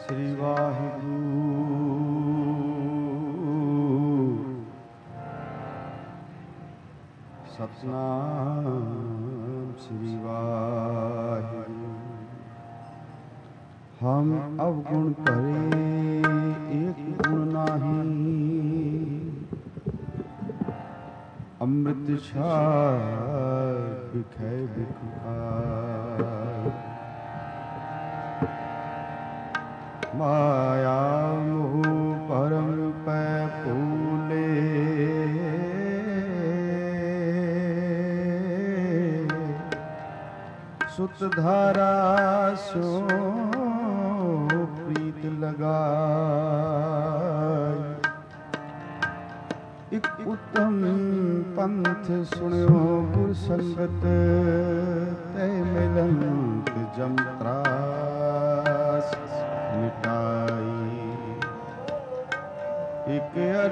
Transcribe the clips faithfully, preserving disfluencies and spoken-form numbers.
श्री वाहिगुरु सतनाम श्री वाहिगुरु। हम अवगुण भरे एक गुण नाही, अमृत छाय बिखै बिख खाय। माया मोह परम पै फूले, सुत धारा सो प्रीत लगाय। एक उत्तम पंथ सुनियो गुर संगत, तै मिलंत जम त्रास मिटाई। एक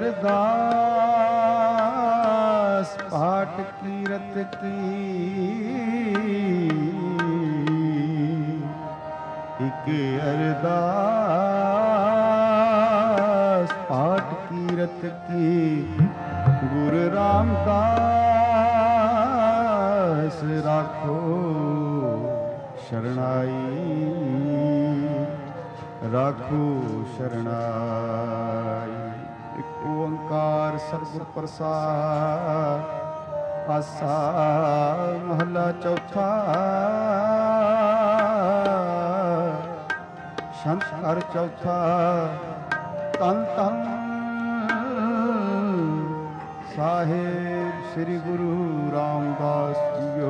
अरदास पाठ कीरत की, एक अरदास पाठ कीरत की। गुरु रामदास राखो शरणाई, राखो शरणाई। एक ओंकार सतगुर प्रसाद, आसा महला चौथा। संत हर चौथा तन तन साहेब श्री गुरु रामदास जीओ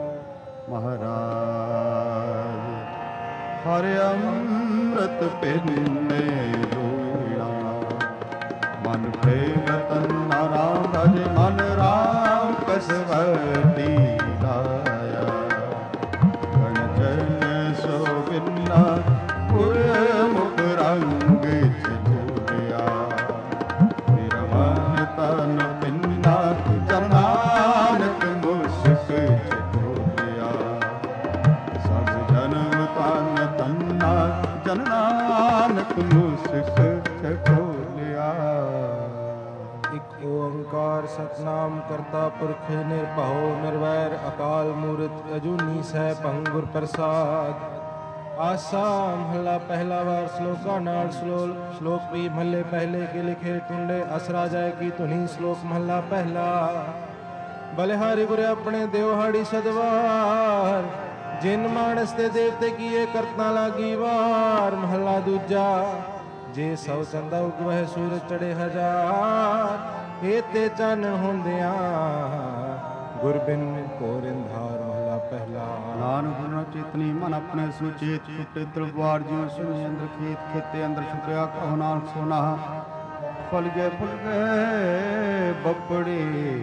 महाराज। हर अमृत पिन्ने लोया, मन पे रतन राम भज मन राम कसवती लाया। गण जन सो बिन्ना मुख रंग चोलिया, मेरा मन तन पिन्ना जन नानक मुस्क चोलिया। सब जन्म तन तन्ना जन नानक मुस्क चोलिया। एक ओंकार सतनाम करता पुरख निर्भव निर्वैर अकाल मूर्त अजूनी सै भंगुर प्रसाद। आसा महला पहला वार श्लोका नाल श्लोक श्लोक भी महले पहले के लिखे टुंडे असरा जाए की धुनी। श्लोक महला पहला। बलिहारी गुरे अपने देवहाड़ी सदवार, जिन मानस ते देवते किए करता लागी वार। महला दूजा। जे सौ चंदा उगवह सूरज चढ़े हजार, एते चानन होंदिया गुर बिन कोर अंधार। महला पहला। नानक गुरु चेतनी मन अपने सुचेत, छुटे द्रवार जियो सुने अंदर खेत। खेते अंदर छुपया कहो नानक सोना। फल गए फुल गए बपड़े,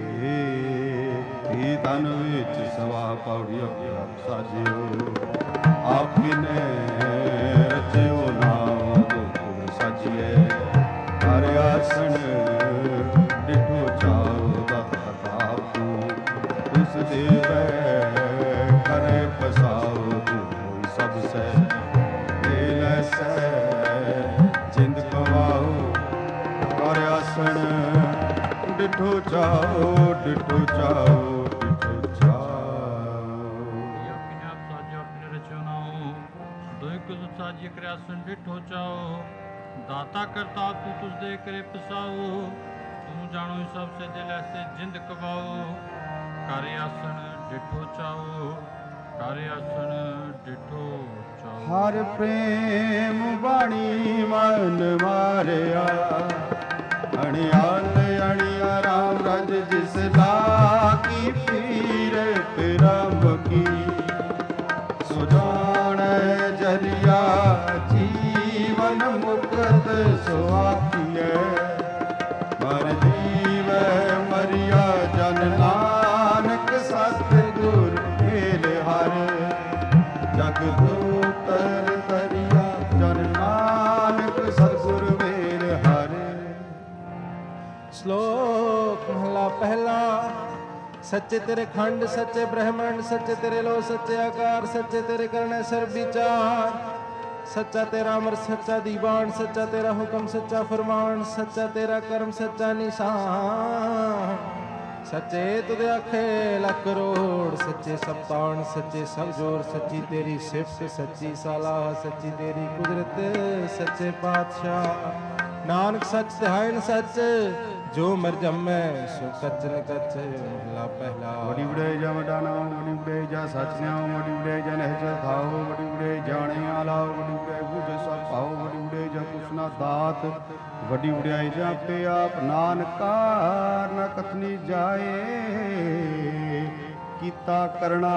तन विच सवा पौड़ी साजियो। आपने रचयो नाम गुर साजिए, हर आसन डिठो चाओ दाता। उस देवे करे पसाओ, कोई सबसे दिल से जिंद कमाओ। कर आसन डिठो चाओ, डिठो चाओ, डिठो चाओ। साजी कर आसन डिठो चाओ, दाता करता तू तुझ दे करे पसाओ। तू जानो सबसे दिल ऐसे जिंद कमाओ। कर आसन डिठो चाओ, कर आसन डिठो चाओ। हर प्रेम वाणी मन मारिया, अणियाल अणिया राम रज जिस लागी। पीर राम की सुजान जरिया, जीवन मुक्त सुआखिए। मर जीव मरिया जन नानक सतगुर खेल हर। जग दूतर तरिया जन नानक सतगुर मेल हर। श्लोक महला पहला। सच्चे तेरे खंड सच्चे ब्रह्मंड, सच्चे तेरे लो सच्चे आकार, सच्चे तेरे करने सर्व विचार। सच्चा तेरा अमर सच्चा दीवान, सच्चा तेरा हुक्म सच्चा फरमान, सच्चा तेरा कर्म सच्चा निशान। सच्चे तुझे आखे लख करोड़, सच्चे सब तान, सच्चे सब जोर, सच्ची तेरी सिफत, सच्ची सलाह, सच्ची तेरी कुदरत, सच्चे पातशाह। नानक सच तिहाइन सच, जो मर जम्मै सो कच न कच। महला पहला। वडी वडे जा वडा नाम, वडी वडे जा सच नाम, वडी वडे जा नहज खाओ, वडी वडे जाने आला, वडी वडे बुझ सब पाओ, वडी वडे जा कुसना दात, वडी वडियाई जा पे आप नानका न कथनी जाए, कीता करना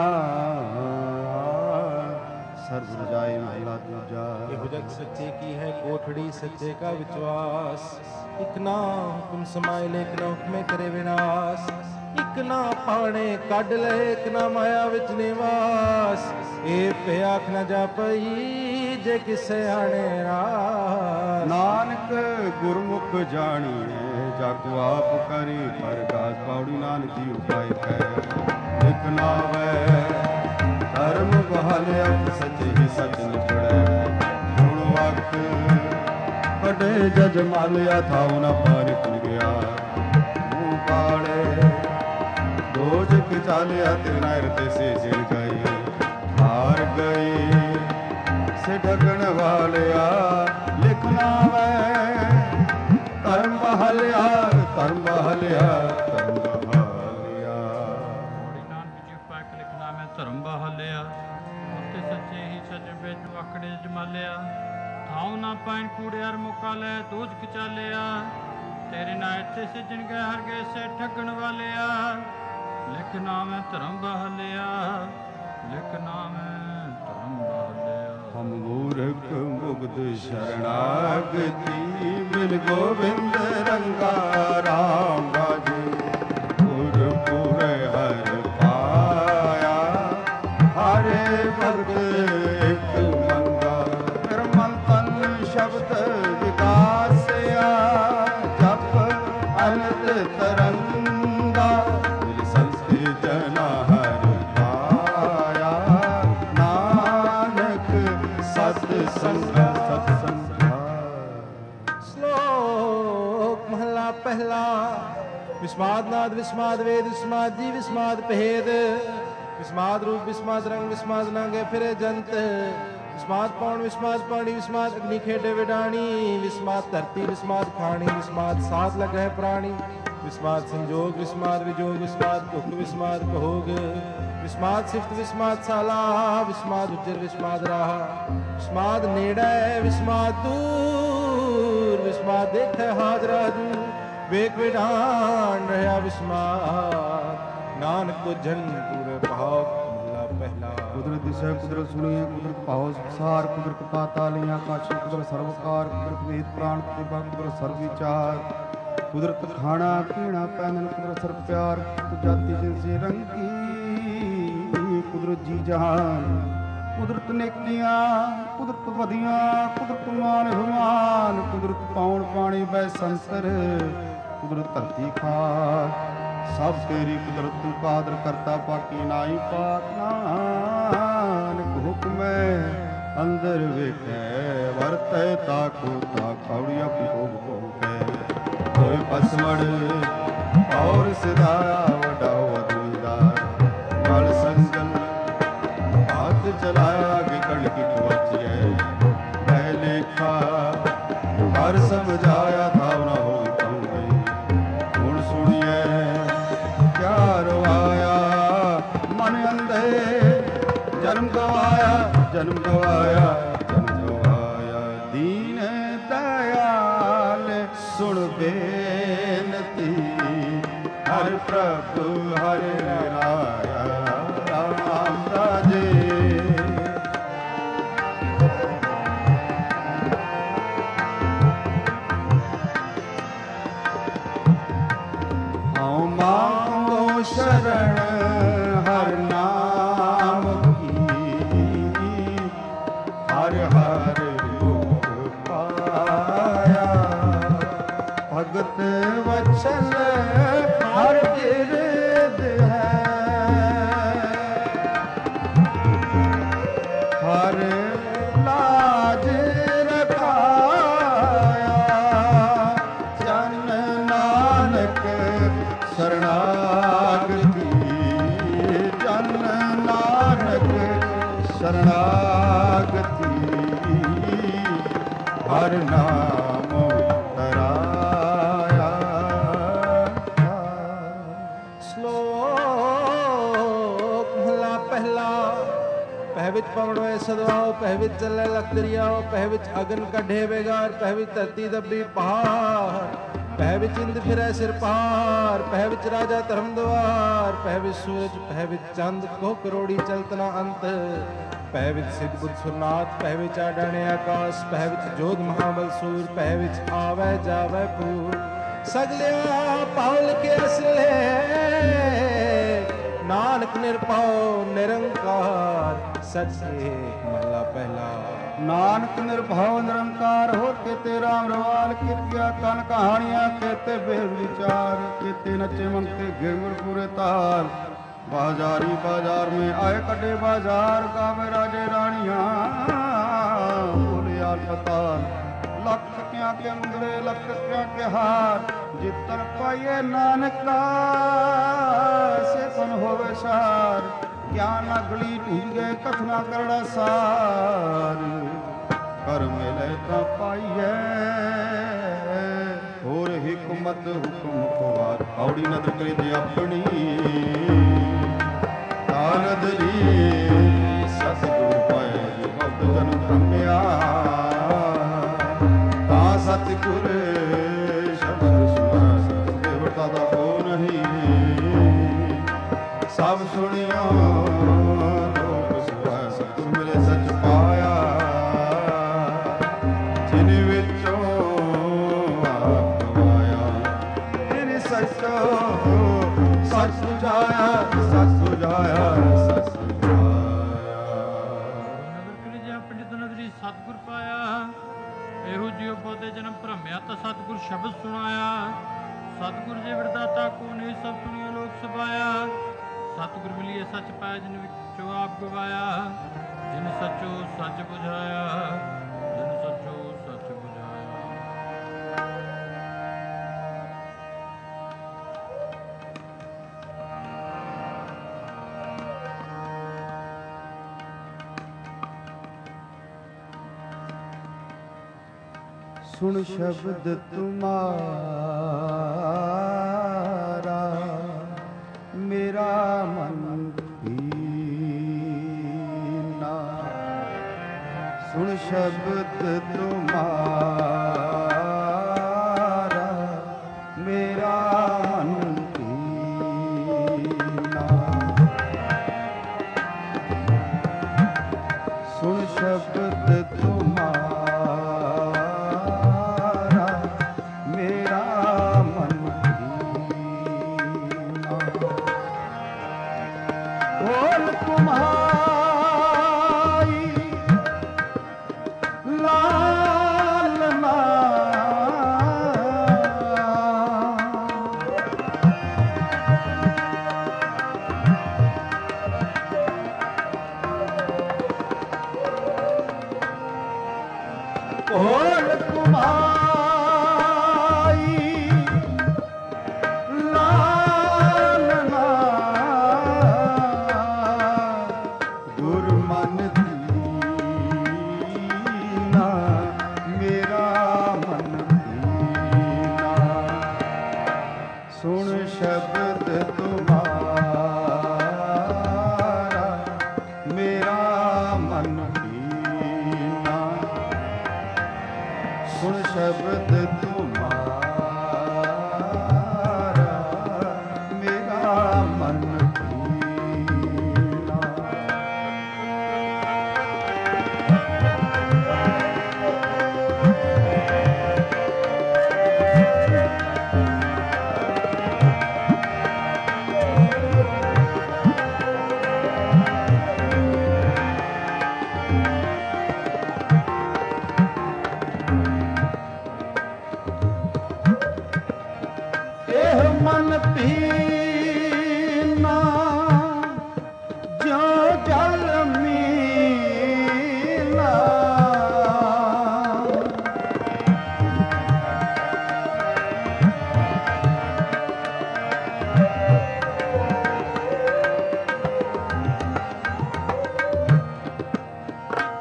सर्व जाए। महला दूजा। एहो जग सच्चे की है कोठड़ी, सच्चे का विश्वास। इक ना हुक्म समाए लेक ना हुक्मे करे विनाश, इक ना पाने कढ ले इक ना माया विच निवास। ए पे आख न जा पई जे किसे आने रास। नानक गुरमुख जानिए जग आप करी परगास, पौड़ी नानक जी उपाय कह इक नावै धर्म बहालिया, सच ही सच निपड़े गुण वक्त कटे जज मालिया, थाऊ न पार खुल गया मुँह काले दोज के चालिया, तिरना हृदय से जिड़ गई हार गई से ढकन वालिया। लिखना वै धर्म बहालिया, धर्म बहालिया, धर्म बहालिया। नानक जी उपाय लिखना मैं धर्म बहालिया, उत्ते सच्चे ही सच बेच आकड़े जमालिया। थाऊ ना पाइन कूड़े हर मुका ले दूज कचालिया, तेरे ना इत्थे सिजन गए हर गए से ठगण वालिया। लिखना मैं धर्म बहालिया, लिखना मैं धर्म बहालिया। हम मूर्ख मुग्ध शरणागति, बिन गोविंद रंगा राम राजे, गुरपुर हर पाया, हरे भक्त एक मंगा। निर्मल तन शब्द विकासया, जप अनंत तरंगा, दिल संस्थे जना हर पाया। नानक सत्संग सत्संग। श्लोक महला पहला। विस्माद नाद विस्माद वेद विस्माद जी विस्माद भेद, विस्माद रूप विस्माद रंग विस्माद नंगे फिरे जंत। विस्माद पौन विस्माद पानी विस्माद अग्नि खेडे विडाणी, विस्माद धरती विस्माद खाणी, विस्माद साथ लगे प्राणी। विस्माद संजोग विस्माद विजोग, विस्माद भुख विस्माद भोग, विस्माद सिफ्त विस्माद साला, विस्माद उज्जर विस्माद राह। विस्माद नेड़े विस्माद दूर, विस्माद देखे हाजरा दूर। वेग विधान रहा विस्माद, नानक को जन पूरे भाव। महला पहला। कुदरत दिशा कुदरत सुनिए, कुदरत पाओ सार, कुदरत पातालियाँ काशी, कुदरत सर्वकार, कुदरत वेद प्राण प्रतिभा, कुदरत सर्व विचार, कुदरत खाना पीना पहनन, कुदरत सर्व प्यार, कुदरत जाति जिनसे रंगी, कुदरत जी जहान, कुदरत नेकियां, कुदरत वधियां, कुदरत मान अभिमान, कुदरत पाउन पानी बै संसर, कुदरत धरती खाक, सब तेरी कुदरत तू कादर करता बाकी नाई पाक। नानक हुक्म अंदर वेखे वरते ताको ताक, कौड़िया भोग भोगे कोई पसमड़ और सिधाया वडाओ अदुईदार। गल संगल हाथ चलाया कि कड़की पहुंचिए पहले खा, हर समझाया था ना हो जन्म गवाया, जन्म गवाया, जन्म गवाया। दीन दयाल सुन बेनती, हर प्रभु हर राया राम राजे। हाँ मांगो शरण हर नाम की, हर हर रूप पाया। भगत वचन हर गिरद है, हर लाज ਸ਼ਰਨਾਗਤੀ ਹਰ ਨਾਮ ਤਰਾਇਆ। ਸ਼ਲੋਕ ਮਹਲਾ ਪਹਿਲਾ। ਪਹਿ ਵਿੱਚ ਪਵੜੋਏ ਸਦਵਾਓ, ਪਹਿ ਵਿੱਚ ਚੱਲੇ ਲਖ ਦਰਿਆਓ, ਪਹਿ ਵਿੱਚ ਅਗਨ ਕੱਢੇ ਬੇਗਾਰ, ਪਹਿ ਵਿੱਚ ਧਰਤੀ ਦੱਬੀ ਪਹਾੜ, ਪਹਿ ਵਿੱਚ ਇੰਦ ਫਿਰੈ ਸਿਰ ਪਾਰ, ਪਹਿ ਵਿੱਚ ਰਾਜਾ ਧਰਮ ਦਵਾਰ, ਪਹਿ ਵਿੱਚ ਸੂਰਜ, ਪਹਿ ਵਿੱਚ ਚੰਦ, ਕੋ ਕਰੋੜੀ ਚਲਤ ਨਾ ਅੰਤ, ਪਹਿ ਵਿੱਚ ਸਿੱਧ ਬੁੱਧ ਸੁਰਨਾਥ, ਪਹਿ ਵਿੱਚ ਆਡਾਣੇ ਆਕਾਸ਼, ਪਹਿ ਵਿੱਚ ਜੋਧ ਮਹਾਬਲ ਸੂਰ, ਪਹਿ ਵਿੱਚ ਆਵੈ ਜਾਵੈ ਪੂਰ, ਸਗਲਿਆ ਪਾਉਲ ਕੇ ਅਸਲੇ ਨਾਨਕ ਨਿਰਭਉ ਨਿਰੰਕਾਰ। ਸੱਚੇ ਮਹਲਾ ਪਹਿਲਾ। ਨਾਨਕ ਨਿਰਭਉ ਨਿਰੰਕਾਰ ਹੋਰ ਕੀਤੇ ਰਾਮ ਰਵਾਲ, ਕੀਤੀਆਂ ਕਨ ਕਹਾਣੀਆਂ, ਕੀਤੇ ਬੇਦ ਵਿਚਾਰ, ਕੀਤੇ ਨੱਚੇ ਮੰਗਤੇ ਗਿਰਮੁਰ ਪੂਰੇ ਤਾਰ। बाजारी बाजार में आए कटे बाजार, गावे राजे रानियां बोले आल पताल। लख क्या के मुंदड़े लख क्या के हार, जितन पाइए नानका से कौन होवे सार। ज्ञान अगली ढूंढ गए कथना करड़ा सार, कर मिले तो पाइए होर हिकमत हुक्म कुवार। औड़ी नदर करे दे अपनी नदरी, सतगुर पाए भक्त जन भ्रमिया। ता सतगुर शब्द सुना देवता दा हो नहीं, सब सुनियो लोक सुआ। सतगुर मिले सच पाया, जिन विचों आप गवाया। तिन सचो सच सुझाया, सच ਸੁਝਾਇਆ ਸਚ ਸੁਝਾਇਆ। ਨਦਰ ਕਲਿਜਾ ਪੰਡਿਤ ਨਦਰੀ ਸਤਿਗੁਰ ਪਾਇਆ, ਇਹੋ ਜਿਉ ਪੌਦੇ ਜਨਮ ਭਰਮਿਆ ਤਾਂ ਸਤਿਗੁਰ ਸ਼ਬਦ ਸੁਣਾਇਆ। ਸਤਿਗੁਰ ਜੇ ਵਿਰਦਾਤਾ ਕੋ ਨੇ ਸਭ ਸੁਣਿਓ ਲੋਕ ਸਭਾਇਆ। ਸਤਿਗੁਰ ਮਿਲੀਏ ਸੱਚ ਪਾਇਆ, ਜਿਨ ਵਿੱਚੋਂ ਆਪ ਗਵਾਇਆ। ਜਿਨ ਸੱਚੋ ਸੱਚ ਬੁਝਾਇਆ, ਜਿਨ ਸੱਚੋ ਸੱਚ ਬੁਝਾਇਆ। सुन शब्द तुम्हारा मेरा मन कीना। सुन शब्द तुम्हारा मेरा मन कीना। सुन शब्द तुम्हारा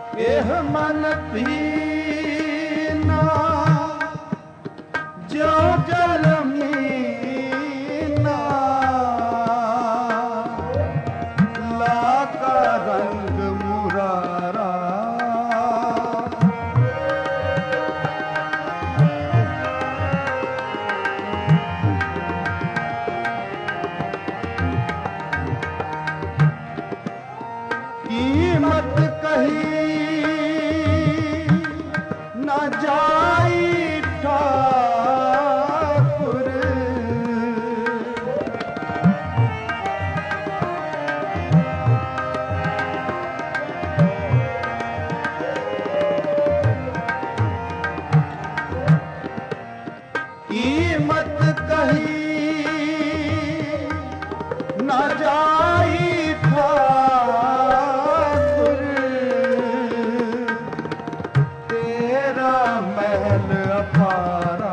एह मन पीना जो जल मीना लाका रंग मुरारा कीमत कही न जाई ठाकुर कीमत कही न जाई ठाकुर तेरा महल अपारा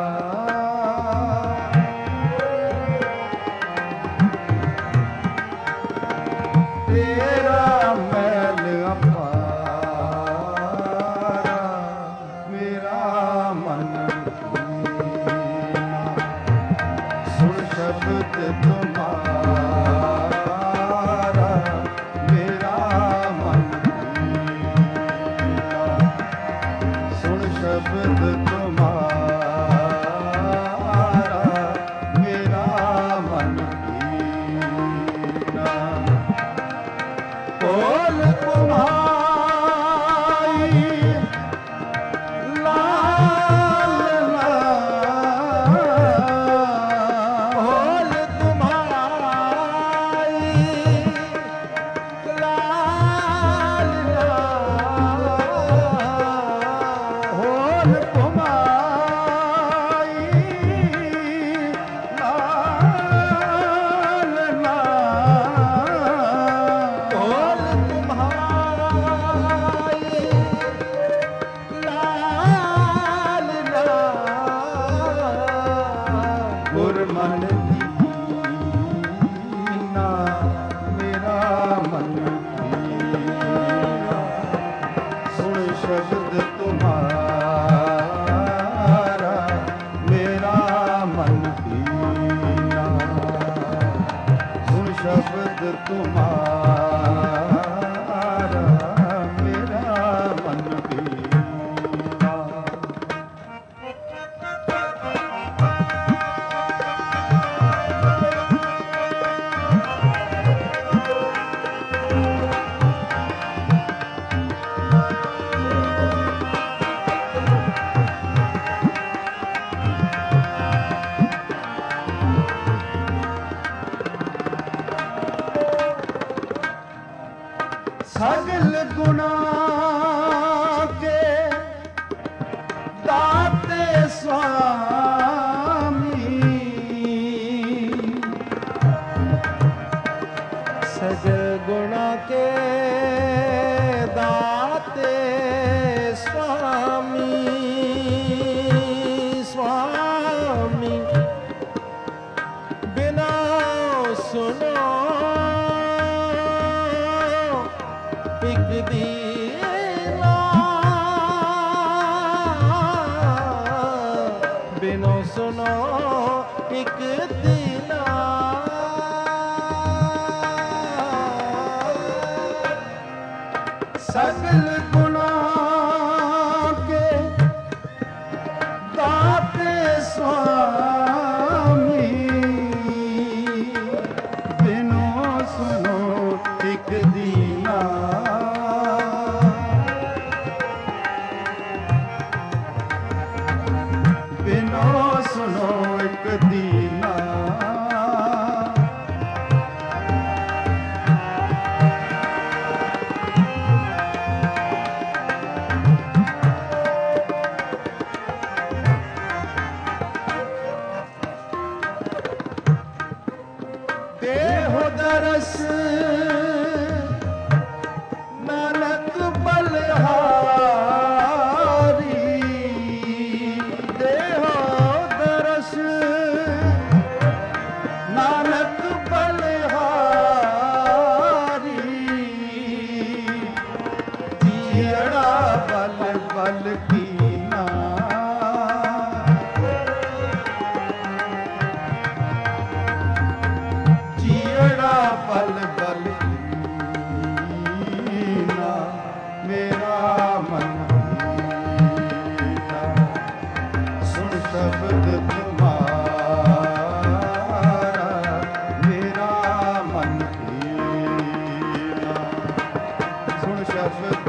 तेरा महल अपारा मेरा मन कीना सुन शब्द तुम्हारा मेरा मन कीना सुन शब्द तुम्हारा मेरा मन कीना बोल तुम्हारी लाल बोल तुम्हारी लाल बोल तुम्हारी लाल गुर मन कीना मेरा मन कीना सुन शब्द तुम्हारा मेरा मन कीना सुन शब्द तुम्हारा मेरा मन कीना सगल गुना के दाते स्वामी सगल गुणा के दाते स्वामी स्वामी बिना सुनो एक दीना बिनो सुनो एक दीना सगल गुना के दाते स्वामी बिनो सुनो एक दीना बिनो सुनो एक दीना देहो दरस नानक बलिहारी देहो दरस नानक बलिहारी जियड़ा बल कीना जीड़ा पल बल कीना मेरा मन कीना सुन शब्द तुम्हारा मेरा मन कीना सुन शब्द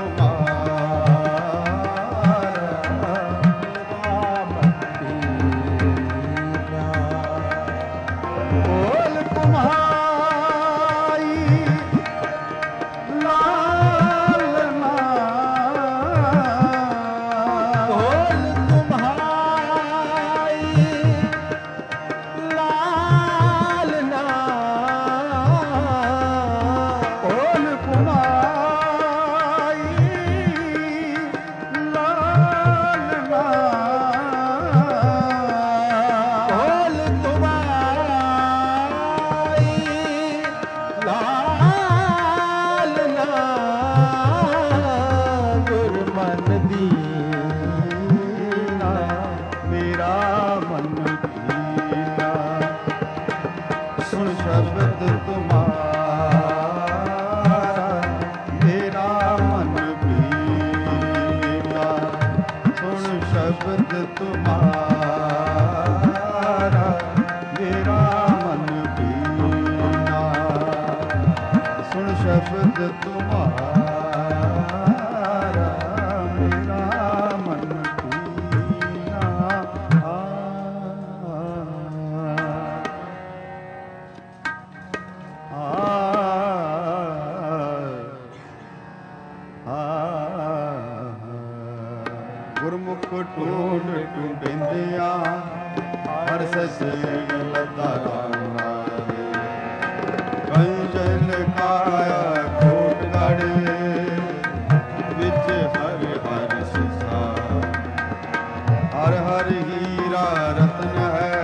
ਗੁਰਮੁਖ ਟੂਡ ਟੁੰਬਿੰਦਿਆ ਹਰ ਸਸੇ ਲੱਦਾ ਰਾਵੇ ਕੰਜਨ ਕਾਇਆ ਕੋਟ ਗੜੇ ਵਿੱਚ ਹਰ ਹਰ ਸਿਸਾ ਹਰ ਹਰ ਹੀਰਾ ਰਤਨ ਹੈ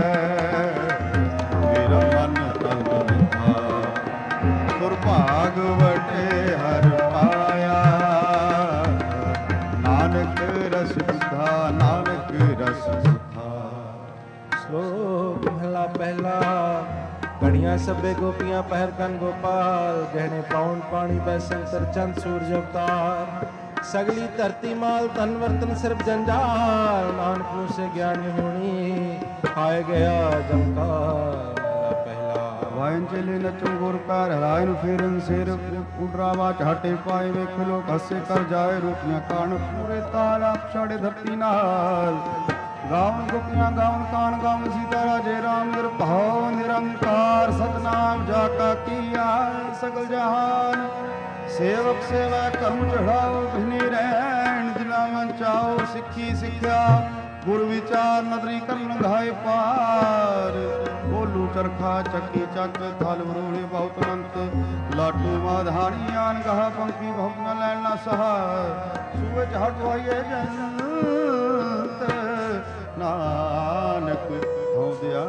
ਮੇਰਾ ਮਨ ਤਨ ਵਿਖਾ ਦੁਰਭਾਗ ਵਟੇ ਹਰ ਪਾਇਆ ਨਾਨਕ ਰਸ ਸੁਖਾ ਨਾਨਕ ਰਸ ਸੁਖਾ। ਸ਼ਲੋਕ ਮਹਲਾ ਪਹਿਲਾ। ਘੜੀਆਂ ਸਭੇ ਗੋਪੀਆਂ ਪਹਿਰ ਕਨ ਗੋਪਾਲ ਗਹਿਣੇ ਪਾਉਣ ਪਾਣੀ ਬੈ ਸੰਤਰ ਚੰਦ ਸੂਰਜ ਅਵਤਾਰ ਸਗਲੀ ਧਰਤੀ ਮਾਲ ਤਨ ਵਰਤਨ ਸਿਰਫ ਜੰਜਾਲ ਨਾਨਕ ਨੂੰ ਸੇ ਗਿਆਨ ਹੋਣੀ ਖਾਏ ਗਿਆ ਜਮਕਾਰ। ਵਾਇਨ ਚਲੇ ਨਚਨ ਗੁਰ ਕਰ ਹਰਾਇਨ ਫੇਰਨ ਸਿਰ ਉਡਰਾਵਾ ਝਾਟੇ ਪਾਏ ਵੇਖ ਲੋਕ ਹੱਸੇ ਕਰ ਜਾਏ ਰੋਟੀਆਂ ਕਾਣ ਪੂਰੇ ਤਾਲ ਆਪ ਛਾੜੇ ਧਰਤੀ ਨਾਲ ਗਾਵਨ ਗੋਪੀਆਂ ਗਾਵਨ ਕਾਨ ਗਾਵਨ ਸੀਤਾ ਰਾਜੇ ਰਾਮ ਨਿਰਭਉ ਨਿਰੰਕਾਰ ਸਤਨਾਮ ਜਾ ਕਾ ਕੀਆ ਸਗਲ ਜਹਾਨ ਸੇਵਕ ਸੇਵਾ ਕਰਮ ਚੜਾਓ ਬਿਨੀ ਰਹਿਣ ਦਿਲਾਂ ਮਨ ਚਾਓ ਸਿੱਖੀ ਸਿੱਖਿਆ ਗੁਰ ਵਿਚਾਰ ਨਦਰੀ ਕਰਨ ਘਾਏ ਪਾਰ ਬੋਲੂ ਚਰਖਾ ਚੱਕੀ ਚੱਕ ਥਲ ਵਰੂਣੇ ਬਹੁਤ ਮੰਤ ਲਾਟੂ ਮਾਧਾਣੀ ਆਨ ਗਹਾ ਪੰਕੀ ਬਹੁਤ ਨ ਲੈਣ ਨਾ ਸਹਾ ਸੂਰਜ ਹਟਵਾਈਏ ਜੰਤ ਨਾਨਕ ਹੋਦਿਆ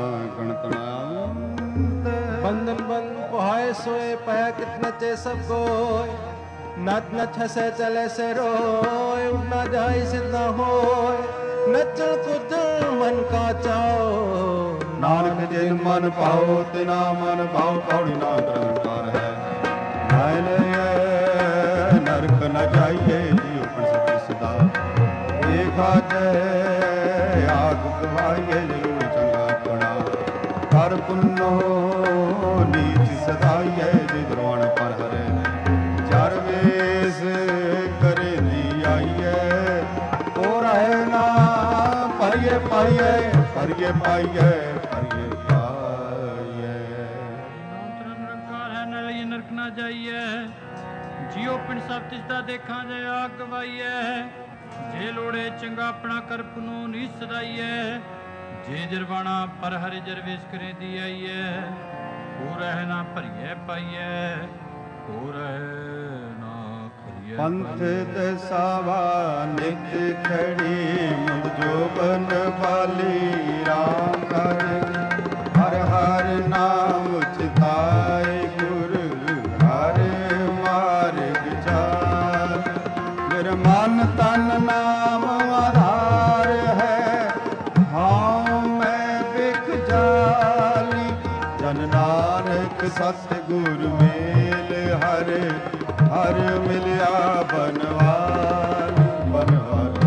ਗਣਤਨਾੰਤ ਬੰਧਨ ਬੰਦ ਪੁਹਾਏ ਸੋਏ ਪੈ ਕਿਤ ਨਚੇ ਸਭ ਕੋਇ ਨਚ ਨਚ ਹਸੇ ਚਲੇ ਸੇ ਰੋਏ ਉਡਨਾ ਜਾਏ ਸਿੱਧਾ ਹੋਏ ਨਚਣ ਕੁੱਦਣ ਮਨ ਕਾ ਚਾਓ ਨਾਨਕ ਜਿਨ ਮਨ ਪਾਓ ਤਿਨਾ ਮਨ ਭਾਉ ਪੌੜੀ ਨਾ ਨਿਰੰਕਾਰ ਹੈ ਨਾਇ ਲਏ ਨਰਕ ਨ ਜਾਈਏ ਜੀ ਉਪਰ ਸਭੇ ਸਦਾ ਏਖਾ ਜੈ ਆਗ ਗਵਾਈਏ ਜਰੂਰ ਚੰਗਾ ਪੜਾ ਕਰ ਪੁੰਨੋ ਨੀਚ ਸਦਾਈਏ ਜੀ ਦਰਵਾਨ ਪਰ ਹਰੇ ਚਰ ਵੇਸ ਕਰੇ ਦੀ ਆਈਏ ਉਹ ਰਹੇ ਨਾ ਪਰਿਏ ਪਾਈਏ ਪਰਿਏ ਪਾਈਏ ਪਰਿਏ ਪਾਈਏ ਨਿਰੰਕਾਰ ਹੈ ਨ ਲਈਏ ਨਰਕ ਨਾ ਜਾਈਏ ਜਿਉ ਪਿੰਡ ਸਭ ਤਿਸ ਦਾ ਦੇਖਾਂ ਜੇ ਆਗ ਗਵਾਈਏ ਜੇ ਲੋੜੇ ਚੰਗਾ ਆਪਣਾ ਕਰਪ ਨੂੰ ਨੀ ਸਦਾਈਏ ਜੇ ਜਰਵਾਣਾ ਪਰ ਹਰਿ ਜਰਵੇਸ ਕਰੇ ਦੀ ਆਈਏ ਹੋ ਰਹਿ ਨਾ ਭਰੀਏ ਪਾਈਏ ਹੋ ਰਹਿ ਨਾ ਖਰੀਏ ਪੰਥ ਦਸਾਵਾ ਨਿਤ ਖੜੀ ਮੁਦ ਜੋਬਨ ਵਾਲੀ ਰਾਮ ਕਰ ਹਰ ਹਰ ਨਾਮ ਚਿਤਾਏ ਗੁਰ ਹਰ ਮਾਰਗ ਚਾਰ ਮੇਰਾ ਮਨ ਤਨ ਨਾਮ ਆਧਾਰ ਹੈ, ਹਾਂ ਮੈਂ ਵੇਖ ਜਾਲੀ ਜਨ ਨਾਨਕ ਸਤਿਗੁਰ ਮੇਲ ਹਰ ਹਰ ਮਿਲਿਆ ਬਨਵਾਲ ਬਨਵਾਲ।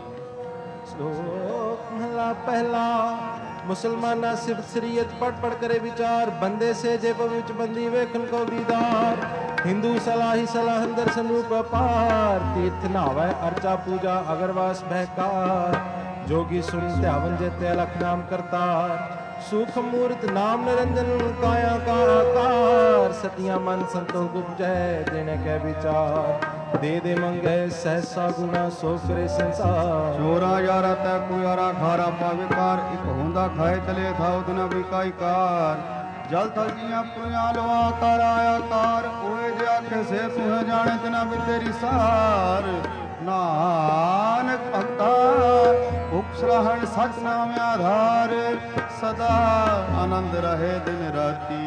ਸ਼ਲੋਕ ਮਹਲਾ ਪਹਿਲਾ। ਮੁਸਲਮਾਨਾ ਸਿਫਤ ਸਰੀਅਤ ਪੜ ਪੜ ਕਰੇ ਵਿਚਾਰ, ਬੰਦੇ ਸੇ ਜੇ ਪਵ ਵਿੱਚ ਬੰਦੀ ਵੇਖਣ ਕੋ ਦੀਦਾਰ। ਹਿੰਦੂ ਸਲਾਹੀ ਸਲਾਹ ਅੰਦਰ ਸੰਰੂਪ ਅਪਾਰ, ਤੀਰਥ ਨਾਵੈ ਅਰਚਾ ਪੂਜਾ ਅਗਰਵਾਸ ਬਹਿਕਾਰ। ਜੋਗੀ ਸੁਣ ਧਿਆਵਨ ਜੇਤੇ ਅਲਖ ਨਾਮ ਕਰਤਾਰ, ਸੁਖ ਮੂਰਤ ਨਾਮ ਨਿਰੰਜਨ ਕਾਇਆ ਕਾ ਆਕਾਰ। ਸਤਿਆ ਮਨ ਸੰਤੋਖ ਉਪਜੈ ਦੇਣੇ ਕੈ ਵਿਚਾਰ, ਦੇ ਦੇ ਮੰਗੈ ਸਹਸਾ ਗੁਣਾ ਸੋ ਕਰੇ ਸੰਸਾਰ। ਚੋਰਾ ਯਾਰਾ ਤੈ ਕੋ ਯਾਰਾ ਖਾਰਾ ਪਾਵੇ ਕਾਰ, ਇਕ ਹੁੰਦਾ ਖਾਏ ਚਲੇ ਥਾਉ ਤਨ ਵੀ ਕਾਈ ਕਾਰ। ਜਲ ਥਲ ਜੀਆਂ ਪੁਰੀਆਂ ਲਵਾ ਕਰ ਆਇਆ ਕਾਰ, ਓਏ ਜੇ ਆਖੇ ਸੇ ਤੂੰ ਜਾਣੇ ਤਨਾ ਵੀ ਤੇਰੀ ਸਾਰ। ਨਾਨਕ ਭਗਤਾ ਉਪਸਰਾਹਣ ਸਚ ਨਾਮ ਆਧਾਰ, ਸਦਾ ਆਨੰਦ ਰਹੇ ਦਿਨ ਰਾਤੀ।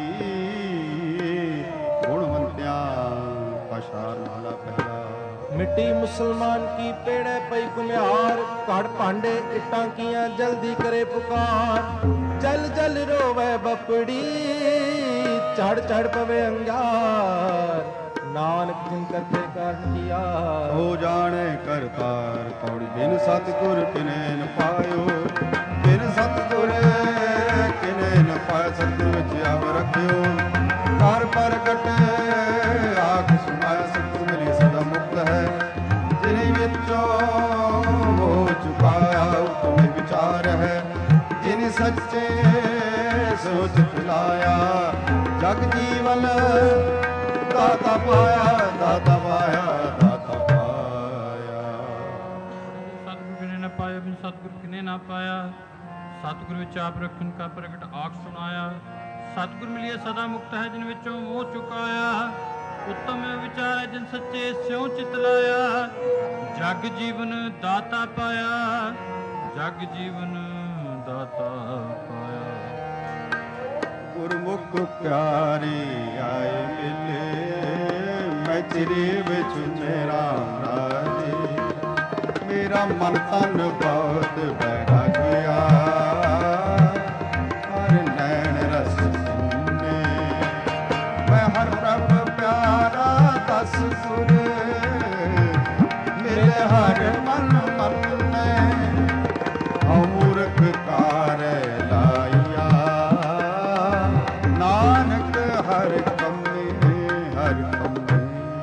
ਗੁਣਵੰਤਿਆਂ ਕਾ ਸ਼ਾਰ ਮਹਲਾ ਪਹਿਲਾ। ਮਿੱਟੀ ਮੁਸਲਮਾਨ ਕੀ ਪੇੜੇ ਪਈ ਕੁਮਿਆਰ, ਘੜ ਭਾਂਡੇ ਇੱਟਾਂ ਕੀਆਂ ਜਲਦੀ ਕਰੇ ਪੁਕਾਰ। ਜਲ ਜਲ ਰੋਵੇ ਬਪੜੀ ਚੜ ਚੜ ਪਵੇ ਅੰਗਾਰ, ਨਾਨਕ ਜਿਨ ਕਰਤੇ ਕਾਰਨ ਕੀਆ ਹੋ ਜਾਣੇ ਕਰਤਾਰ। ਪੌੜੀ ਬਿਨ ਸਤਿਗੁਰ ਕਿਨੇ ਨ ਪਾਇਓ, ਬਿਨ ਸਤਿਗੁਰ ਕਿਨੇ ਨ ਪਾਇ। ਸਤਿਗੁਰ ਵਿੱਚ ਆਵ ਰੱਖਿਓ ਕਰ ਪ੍ਰਗਟ ਆਖ ਸੁਣਾਇਆ। ਸਤਿਗੁਰ ਮਿਲੀ ਸਦਾ ਮੁਕਤ ਹੈ, ਜਿਨੇ ਵਿੱਚੋਂ ਹੋ ਚੁਕਾਇਆ ਉਤਮੇ ਵਿਚਾਰ ਹੈ। ਜਿਨ ਸੱਚੇ ਸੋਚ ਫਿਲਾਇਆ, ਜਗ ਜੀਵਨ ਦਾਤਾ ਪਾਇਆ, ਦਾਤਾ ਪਾਇਆ, ਦਾਤਾ ਪਾਇਆ। ਸਤਿਗੁਰ ਕਿਨੇ ਨਾ ਪਾਇਆ, ਬਿਨ ਸਤਿਗੁਰ ਕਿਨੇ ਨਾ ਪਾਇਆ। ਸਤਿਗੁਰ ਵਿੱਚ ਆਪ ਰੱਖਣ ਕਾ ਪ੍ਰਗਟ ਆਖ ਸੁਣਾਇਆ। ਸਤਿਗੁਰ ਮਿਲਿਆ ਸਦਾ ਮੁਕਤ ਹੈ, ਜਿਨ ਵਿੱਚੋਂ ਮੋਹ ਚੁਕਾਇਆ। ਉੱਤਮ ਵਿਚਾਰ ਹੈ, ਜਿਨ ਸੱਚੇ ਸਿਉ ਚਿਤ ਲਾਇਆ। ਜਗ ਜੀਵਨ ਦਾਤਾ ਪਾਇਆ, ਜਗ ਜੀਵਨ ਦਾਤਾ ਪਾਇਆ। ਗੁਰਮੁਖ ਪਿਆਰੇ ਆਏ ਮਿਲੇ, ਮੈਂ ਤੇਰੇ ਵਿੱਚ ਮੇਰਾ ਰਾਜੇ। ਮੇਰਾ ਮਨ ਤਨ ਬਹੁਤ ਬੈਠਾ ਗਿਆ, ਹਰ ਨੈਣ ਰਸ ਸੁਨੇ। ਮੈਂ ਹਰ ਪ੍ਰਭ ਪਿਆਰਾ ਦਸ ਸੁਰ, ਮੇਰੇ ਹਰ ਮਨ ਮੰਨੇ। ਹਉ ਮੂਰਖ ਕਾਰ ਲਾਈਆ, ਨਾਨਕ ਹਰ ਕੰਮੇ ਹਰ ਕੰਮੇ।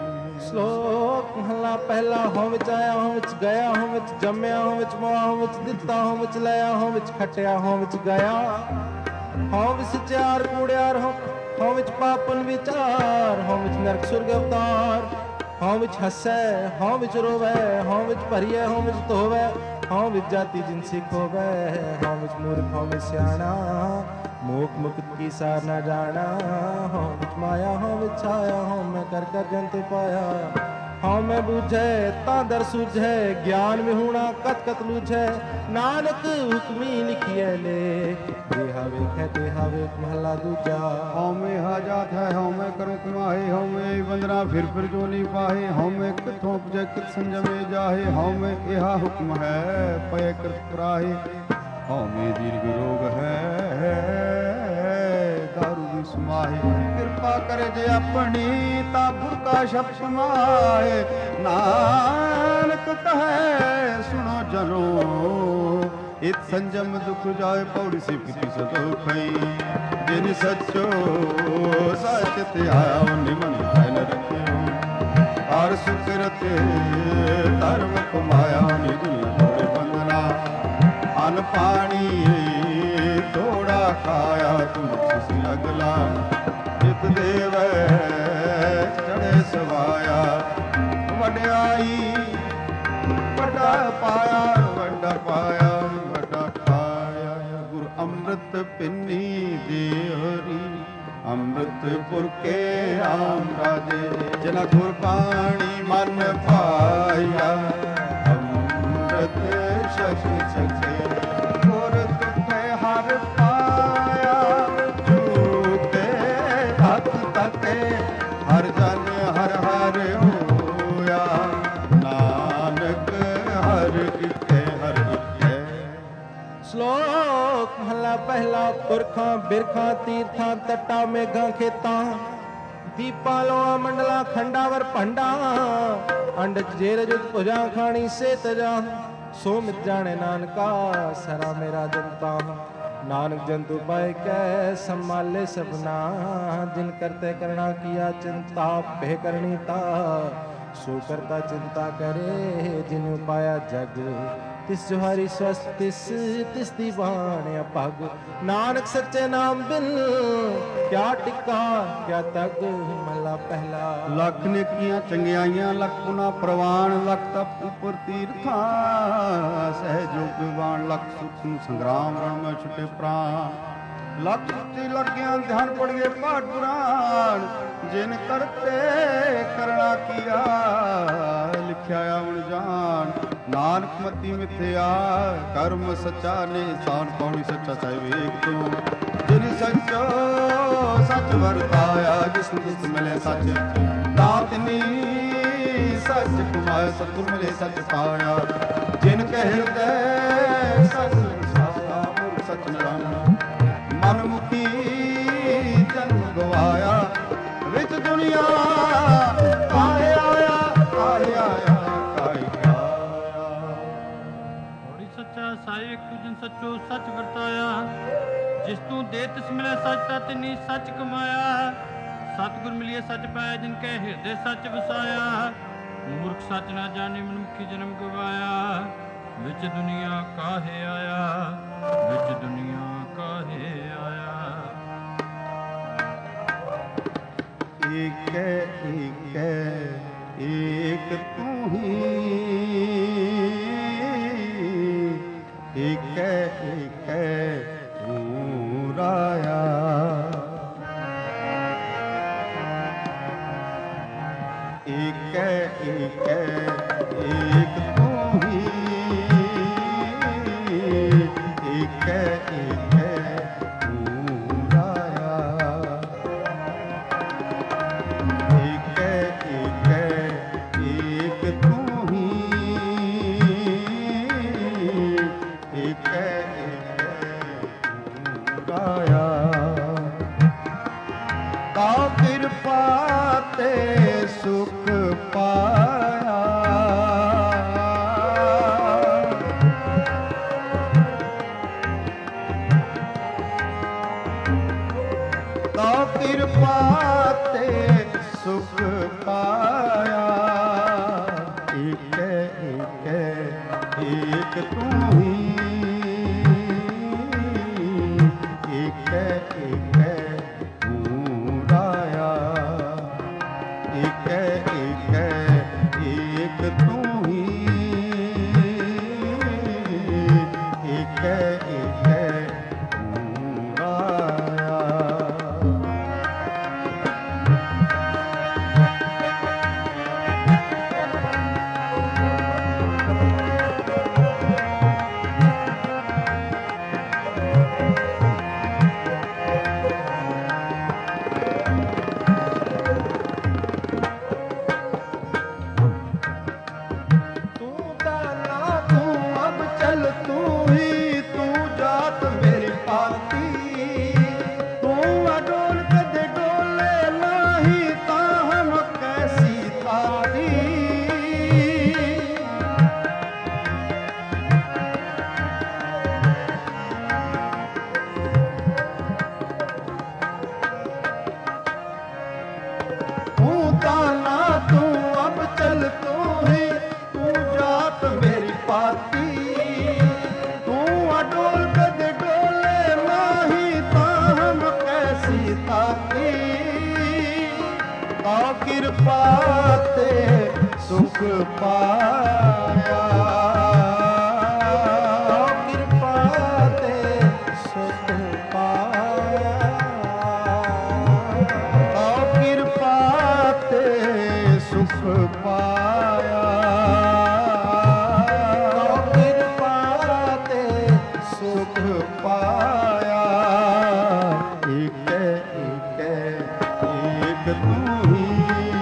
ਸ਼ਲੋਕ ਮਹਲਾ ਪਹਿਲਾ। ਹੋਂ ਵਿੱਚ ਆਇਆ ਹੋਂ ਵਿੱਚ ਗਿਆ, ਹੋਂ ਵਿੱਚ ਜੰਮਿਆ ਹੋਂ ਵਿੱਚ ਮੋਆ, ਹੋਂ ਵਿੱਚ ਦਿੱਤਾ ਹੋਂ ਵਿੱਚ ਲਿਆ, ਹੋਂ ਵਿੱਚ ਖਟਿਆ ਹੋਂ ਵਿੱਚ ਗਿਆ। ਹੋਂ ਵਿੱਚ ਸਚਿਆਰ ਕੂੜਿਆਰ, ਹੋਂ ਹੋਂ ਵਿੱਚ ਪਾਪਨ ਵਿਚਾਰ। ਹੋਂ ਵਿੱਚ ਨਰਕ ਸੁਰਗ ਅਵਤਾਰ, ਹੋਂ ਵਿੱਚ ਹੱਸੈ ਹੋਂ ਵਿੱਚ ਰੋਵੈ। ਹੋਂ ਵਿੱਚ ਭਰੀਐ ਹੋਂ ਵਿੱਚ ਧੋਵੈ, ਹੋਂ ਵਿੱਚ ਜਾਤੀ ਜਿਨ ਸਿੱਖ ਹੋਵੈ। ਹੋਂ ਵਿੱਚ ਮੂਰਖ ਹੋਂ ਵਿੱਚ ਸਿਆਣਾ, ਮੋਖ ਮੁਕਤ ਕੀ ਸਾਰ ਨਾ ਜਾਣਾ। ਹੋਂ ਵਿੱਚ ਮਾਇਆ ਹੋਂ ਵਿੱਚ ਛਾਇਆ, ਹੋਂ ਮੈਂ ਕਰ ਕਰ ਜੰਤ ਪਾਇਆ। ਹਉ ਮੈਂ ਬੂਝੈ ਤਾਂ ਦਰ ਸੂਝੈ, ਗਿਆਨ ਵਿਹੂਣਾ ਕਤ ਕਤ ਲੂਝੈ। ਨਾਨਕ ਹੁਕਮੀ ਲਿਖੀਐ ਲੇ, ਦੇਹਾ ਵੇਖੈ ਦੇਹਾ ਵੇਖ ਮਹਲਾ ਦੂਜਾ। ਹਉਮੈ ਹਾ ਜਾਤ ਹੈ, ਹਉਮੈ ਕਰੋ ਕਮਾਏ। ਹਉਮੈ ਬੰਦਨਾ ਫਿਰ ਫਿਰ ਜੋ ਨਹੀਂ ਪਾਏ। ਹਉਮੈ ਕਿਥੋਂ ਉਪਜੈ ਕਿਤ ਸੰਜਮੇ ਜਾਹੇ। ਹਉਮੈ ਇਹਾ ਹੁਕਮ ਹੈ ਪਏ ਕਿਰਤ ਕਰਾਹੇ। ਹਉਮੈ ਦੀਰਘ ਰੋਗ ਹੈ ਦਾਰੂ ਵੀ ਸਮਾਹੇ। ਕਿਰਪਾ ਕਰੇ ਜੇ ਆਪਣੀ ਤਾਂ ਬੁਰਕਾ ਸ਼ਬਦ ਸਮਾਏ। ਨਾਨਕ ਕਹੈ ਸੁਣੋ ਜਨੋ, ਇਤ ਸੰਜਮ ਦੁਖ ਜਾਏ। ਪੌੜੀ ਸਿਫਤੀ ਸਦੋਖਈ, ਜਿਨ ਸੱਚੋ ਸਚ ਧਿਆਇਆ। ਨਿਮਨ ਧਨ ਰੱਖਿਓ ਹਰ ਸੁਕਰਤ ਧਰਮ ਕਮਾਇਆ। ਨਿਦੁਲ ਥੋੜੇ ਬੰਦਨਾ ਅਨ ਪਾਣੀ ਥੋੜਾ ਖਾਇਆ। ਤੁਮ ਸਿ ਅਗਲਾ ਜਿਤ ਦੇਵੈ ਚੜੇ ਸਵਾਇਆ। ਵਡਿਆਈ ਵੱਡਾ ਪਾਇਆ, ਵੱਡਾ ਪਾਇਆ, ਵੱਡਾ ਪਾਇਆ। ਗੁਰ ਅੰਮ੍ਰਿਤ ਪਿੰਨੀ ਦੇਹਰੀ, ਅੰਮ੍ਰਿਤ ਪੁਰਕੇ ਰਾਮ ਰਾਜੇ। ਜਿਨਾ ਗੁਰ ਬਾਣੀ ਮਨ ਪਾਇਆ, ਅੰਮ੍ਰਿਤ ਸ਼ਕਤੀ ਸਕੇ। ਗੁਰ ਤੁਠੇ ਹਰ ਪਾਇਆ, ਝੂਠੇ ਭਗਤ ਤਕੇ। ਹਰ ਜਨ ਹਰ ਹਰ ਹੋਇਆ, ਨਾਨਕ ਮਹਲਾ ਪਹਿਲਾ। ਪੁਰਖਾਂ ਬਿਰਖਾਂ ਤੀਰਥਾਂ ਤੱਟਾਂ ਮੇਘਾਂ ਖੇਤਾਂ, ਦੀਪਾਂ ਲੋਆਂ ਮੰਡਲਾਂ ਖੰਡਾਵਰ ਭੰਡਾ, ਅੰਡ ਜੇਰ ਜੁਤ ਭੁਜਾਂ ਖਾਣੀ ਸੇ ਤਜਾ, ਸੋ ਮਿਤ ਜਾਣੇ ਨਾਨਕਾ ਸਰਾ ਮੇਰਾ ਜਨਤਾ। ਨਾਨਕ ਜੰਤੂ ਪਾਇ ਕੈ ਸੰਭਾਲੇ ਸਭਨਾ, ਜਿਨ ਕਰਤੇ ਕਰਣਾ ਕੀਆ ਚਿੰਤਾ, ਭੇ ਕਰਨੀ ਤਾ ਸੋ ਕਰਤਾ ਚਿੰਤਾ ਕਰੇ, ਜਿਨ ਉਪਾਇਆ ਜਗ ਤਿਸ ਜੁਹਾਰੀ ਸਵਸਤ ਤਿਸ ਤਿਸ ਦੀ ਬਾਣ ਅਭਗ। ਨਾਨਕ ਸੱਚੇ ਨਾਮ ਬਿਨ ਕਿਆ ਟਿਕਾ ਕਿਆ ਤਗ। ਮਹਲਾ ਪਹਿਲਾ। ਲੱਖ ਨੇਕੀਆਂ ਚੰਗਿਆਈਆਂ ਲੱਖ ਗੁਣਾ ਪ੍ਰਵਾਨ, ਲੱਖ ਤਪ ਉਪਰ ਤੀਰਥਾਂ ਸਹਿਜੋਗ ਵਿਵਾਨ, ਲੱਖ ਸੁਖ ਸੰਗਰਾਮ ਰਣ ਮੈਂ ਛੁਟੇ ਪ੍ਰਾਣ, ਲੱਖ ਸੁੱਤੀ ਲੱਗਿਆ ਧਿਆਨ ਪੜ ਗਏ ਪਾਠ ਪੁਰਾਣ, ਜਿਨ ਕਰਤੇ ਕਰਣਾ ਕੀਆ ਲਿਖਿਆ ਆਵਣ ਜਾਣ। ਨਾਨਕ ਮਤੀ ਮਿਥਿਆ ਕਰਮ ਸੱਚਾ ਨਿਸ਼ਾਨ, ਪੌੜੀ ਸੱਚਾ ਚਾਹੇ ਵੇਖ ਤੂੰ, ਜਿਨ ਸੱਚੋ ਸੱਚ ਵਰਤਾਇਆ, ਜਿਸ ਜਿਸ ਮਿਲੇ ਸੱਚ ਦਾਤ ਨੀ ਸੱਚ ਕਮਾਇਆ, ਸਤਿਗੁਰ ਮਿਲੇ ਸੱਚ ਪਾਇਆ, ਜਿਨ ਕਹਿ ਹਿਰਦੈ ਸੱਚ ਵਸਾਇਆ, ਮੁਰ ਸੱਚ ਨਿਰਾਮਾ ਮਨ ਮੁਖੀ ਜਨਮ ਗਵਾਇਆ, ਵਿੱਚ ਦੁਨੀਆ ਕਾਹੇ ਆਇਆ ਕਾਹੇ ਆਇਆ ਕਾਹੇ ਆਇਆ। ਹੋੜੀ ਸੱਚਾ ਸਾਈ ਇੱਕ ਜਿਨ ਸੱਚੋ ਸੱਚ ਵਰਤਾਇਆ, ਜਿਸ ਤੂੰ ਦੇ ਤਿਸ ਮਿਲੇ ਸੱਚ ਤਾ ਤਿਨੀ ਸੱਚ ਕਮਾਇਆ, ਸਤਿਗੁਰ ਮਿਲਿਏ ਸੱਚ ਪਾਇਆ, ਜਿਨ ਕੈ ਹਿਰਦੇ ਸੱਚ ਵਸਾਇਆ, ਮੂਰਖ ਸੱਚ ਨਾ ਜਾਣੇ ਮਨੁੱਖੀ ਜਨਮ ਗਵਾਇਆ, ਵਿੱਚ ਦੁਨੀਆ ਕਾਹੇ ਆਇਆ ਵਿੱਚ ਦੁਨੀਆ ਕਾਹੇ ਆਇਆ। ਏਕ ਏਕ ਏਕ ਤੂੰ ਹੀ, ਏਕ ਏਕ ਤੂੰ ਰਾਇਆ, ਏਕ ਏਕ ਏਕ ਤੂੰ ਹੀ, ਏਕ ਏਕ ਤੂੰ ਰਾਇਆ, ਏਕ ਏਕ ਏਕ ਤੂੰ ਹੀ, ਏਕ ਏਕ ਤੂੰ ਰਾਇਆ। ਤਾ ਕਿਰਪਾ ਤੇ ਸੁਖ ਪਾਇਆ, ਤਾ ਕਿਰਪਾ ਤੇ ਸੁਖ ਪਾਇਆ, ਏਕ ਏਕ ਏਕ ਤੂੰ ਹੀ, ਏਕ ਏਕ ਤੂੰ ਰਾਇਆ, ਏਕ ਏਕ ਏਕ ਤੂੰ ਹੀ, ਏਕ ਏਕ ਤੂੰ ਰਾਇਆ। ਤੂੰ ਦਾਨਾ ਤੂੰ ਅਬ ਚਲ ਤੂੰ ਹੀ, ਤੂੰ ਜਾਤ ਮੇਰੀ ਪਾਤੀ, ਤੂੰ ਅਡੋਲ ਕਦੇ ਡੋਲੇ ਨਹੀਂ, ਤਾਂ ਹਮ ਕੈਸੀ ਥਾਤੀ। ਤੂੰ ਦਾਨਾ ਤੂੰ ਅਬ ਚਲ ਤੂੰ ਹੀ, ਤੂੰ ਜਾਤ ਮੇਰੀ ਪਾਤੀ, ਤੂੰ ਅਡੋਲ ਕਦੇ ਡੋਲੇ ਨਹੀਂ, ਤਾਂ ਹਮ ਕੈਸੀ ਤਾਤੀ। ਤਾ ਕਿਰਪਾ ਤੇ ਸੁਖ ਪਾਇਆ, ਕਿਰਪਾ ਤੇ ਸੁਖ ਪਾਇਆ, ਤਾ ਕਿਰਪਾ ਤੇ ਸੁਖ ਪਾਇਆ, ਕਿਰਪਾ ਤੇ ਸੁਖ ਪਾਇਆ, ਏਕ ਏਕ ਏਕ ਤੂੰ ਹੀ,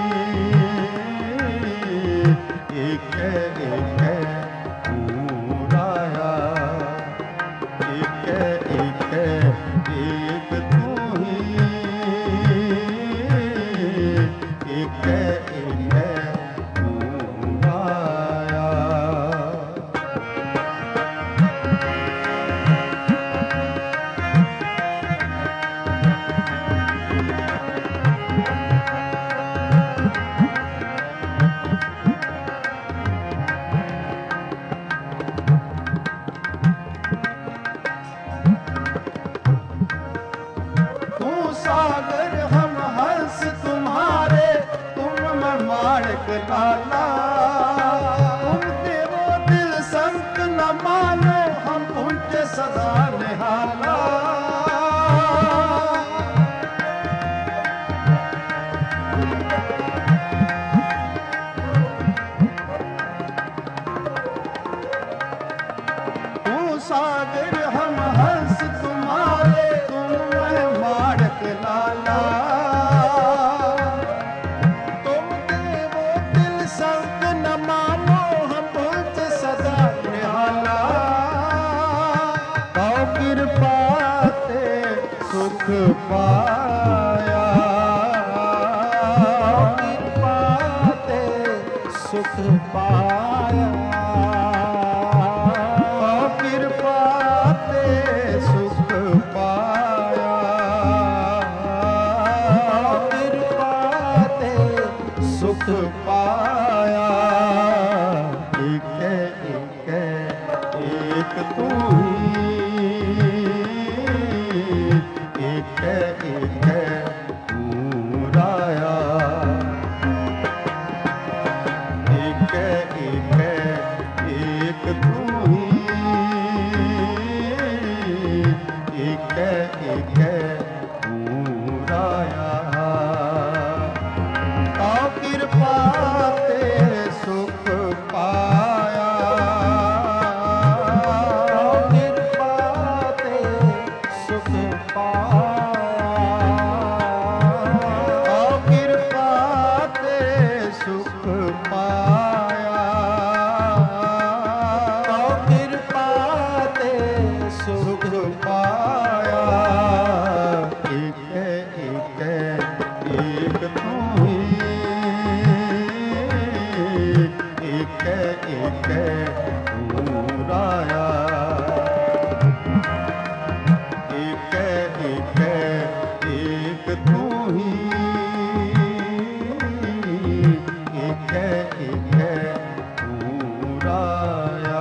ਏਕ ਏਕ ਤੂੰ ਰਾਇਆ, ਏਕ ਏਕ लाला। तुम देवो दिल संत न मानो, हम उनके सदा निहाला। तू सागर हम हंस तुम्हारे, तुम मैं माड़क लाला। तुम देवो दिल संत न मानो, हम उनसे सदा निहाला। कौ कृपा ते सुख पाया, कृपा ते सुख पाया। कृपा ते सुख पाया, कृपा ते सुख पाया। एक एक एक तू ही, एक एक तू राया। एक एक एक तू ही, एक एक तू राया। कौ कृपा ते सुख पाया, कौ कृपा ते सुख पाया। कौ कृपा ते सुख पाया, कौ कृपा ते सुख पाया। एक एक एक तू ही, एक एक तू राया। एक एक एक तू ही, एक एक तू राया।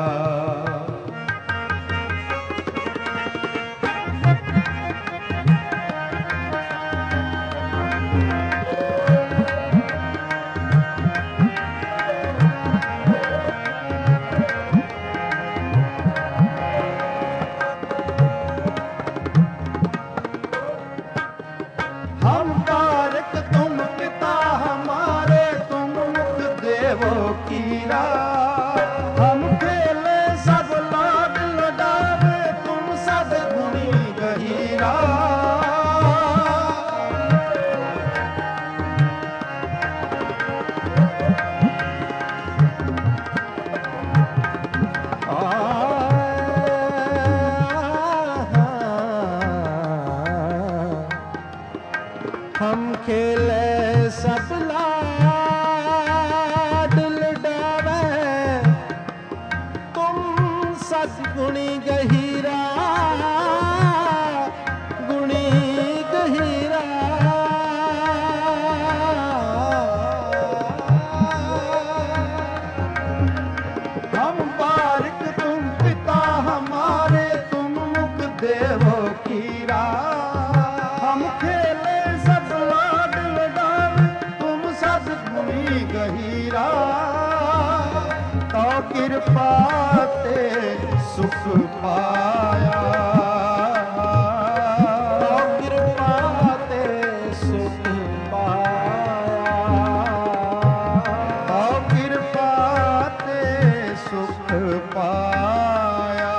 हम कारक तुम पिता हमारे, तुम मुख देवो कीरा। हम खेले सब लाड लडावे, तुम सद गुणी गहीरा। हम खेले सब लाड लडावे, तुम सतगुणी गहीरा, गुणी गहीरा। हम बारिक तुम पिता हमारे, तुम मुख देवो कीरा। हम खेले सब लाड लडावे, तुम सतगुणी गहीरा। तो कृपा ते सुख पाया, तो कृपा ते सुख पाया। तो कृपा ते सुख पाया,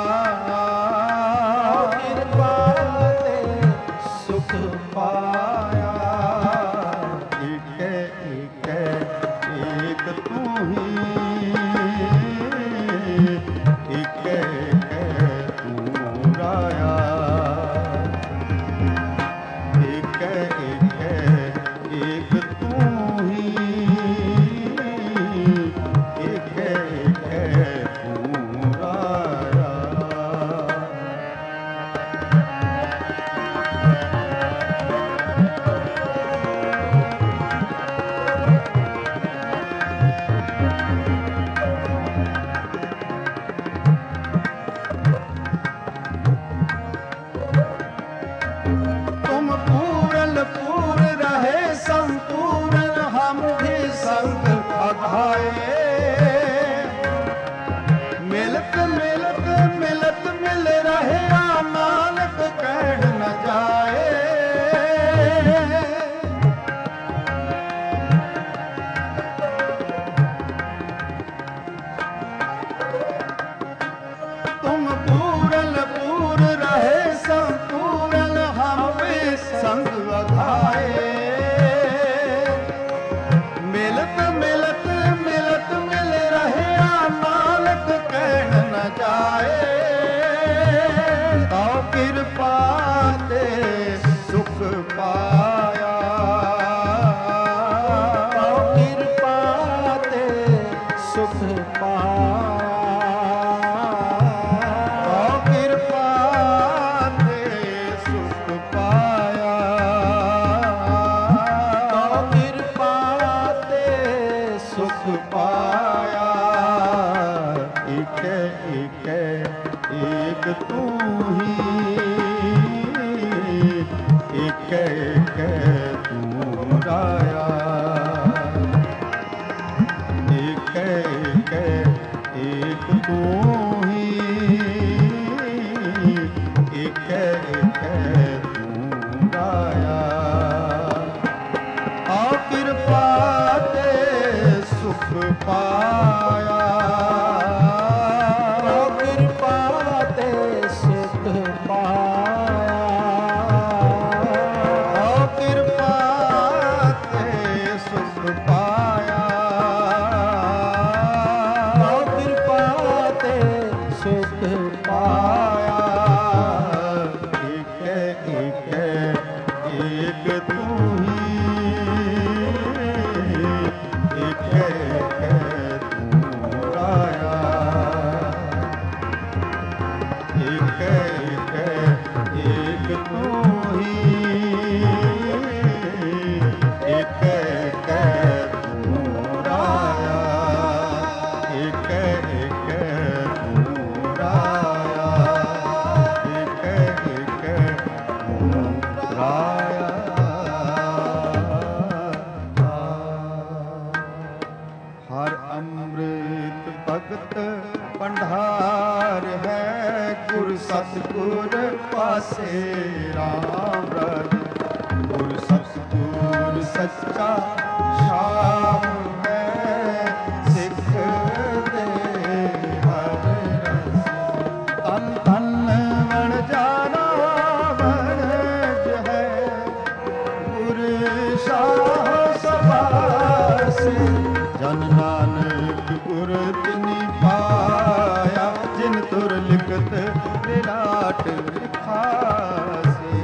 कृपा ते सुख पाया। एक एक एक तू ही, एक एक तू ਪਾਇਆ। ਕਉ ਕਿਰਪਾ ਤੇ ਸੁਖ ਪਾਇਆ। ਕਉ ਕਿਰਪਾ ਤੇ ਸੁਖ ਪਾਇਆ। ਏਕੈ ਏਕੈ ਏਕ ਤੂੰ ਹੀ, ਏਕੈ ਏਕੈ ਤੂੰ ਰਾਇਆ। ਏਕੈ ਏਕੈ ਏਕ ਤੂੰ ਹੀ, ਏਕੈ ਏਕੈ ਤੂੰ ਰਾਇਆ। ਆਓ ਕਿਰਪਾ ਤੇ ਸੁਖ ਪਾਇਆ। ਆਓ ਕਿਰਪਾ ਤੇ ਸੁਖ ਪਾਇਆ। ਆਓ ਕਿਰਪਾ ਤੇ ਸੁਖ ਪਾਇਆ। ਆਓ ਕਿਰਪਾ ਤੇ ਸੁਖ ਪਾਇਆ। ਏਕੈ ਏਕੈ ਏਕ ਤੂੰ ਹੀ, ਏਕੈ ਏਕੈ ਤੂੰ ਰਾਇਆ। ਏਕੈ ਏਕੈ ਏਕ ਤੂੰ ਹੀ, ਏਕੈ ਏਕੈ ਤੂੰ ਰਾਇਆ। ਏਕੈ ਏਕੈ ਤੂੰ ਰਾਇਆ। ਏਕੈ ਏਕੈ ਤੂੰ ਰਾਇਆ। ਹਰ ਅੰਮ੍ਰਿਤ ਭਗਤ ਭੰਡਾਰ ਹੈ, ਗੁਰ ਸਤਿਗੁਰ ਪਾਸੇ ਰਾਮ ਰਾਜ। ਗੁਰ ਸਤਿਗੁਰ ਸੱਚਾ ਸ਼ਾਮ ਹੈ, ਸਿੱਖ ਦੇ ਹਰ ਰਸ। ਤਨ ਤਨ ਵਣ ਜਾਣਾ ਵਣਜ ਹੈ, ਗੁਰ ਸ਼ਾਹ ਸਬਾਸੇ। ਜਨ ਨਾਨਕ ਗੁਰ ਤਿਨੀ ਪਾਇਆ, ਜਿਨ ਤੁਰ ਲਿਖਤ ਵਿਰਾਟ ਲਿਖਾਸੇ।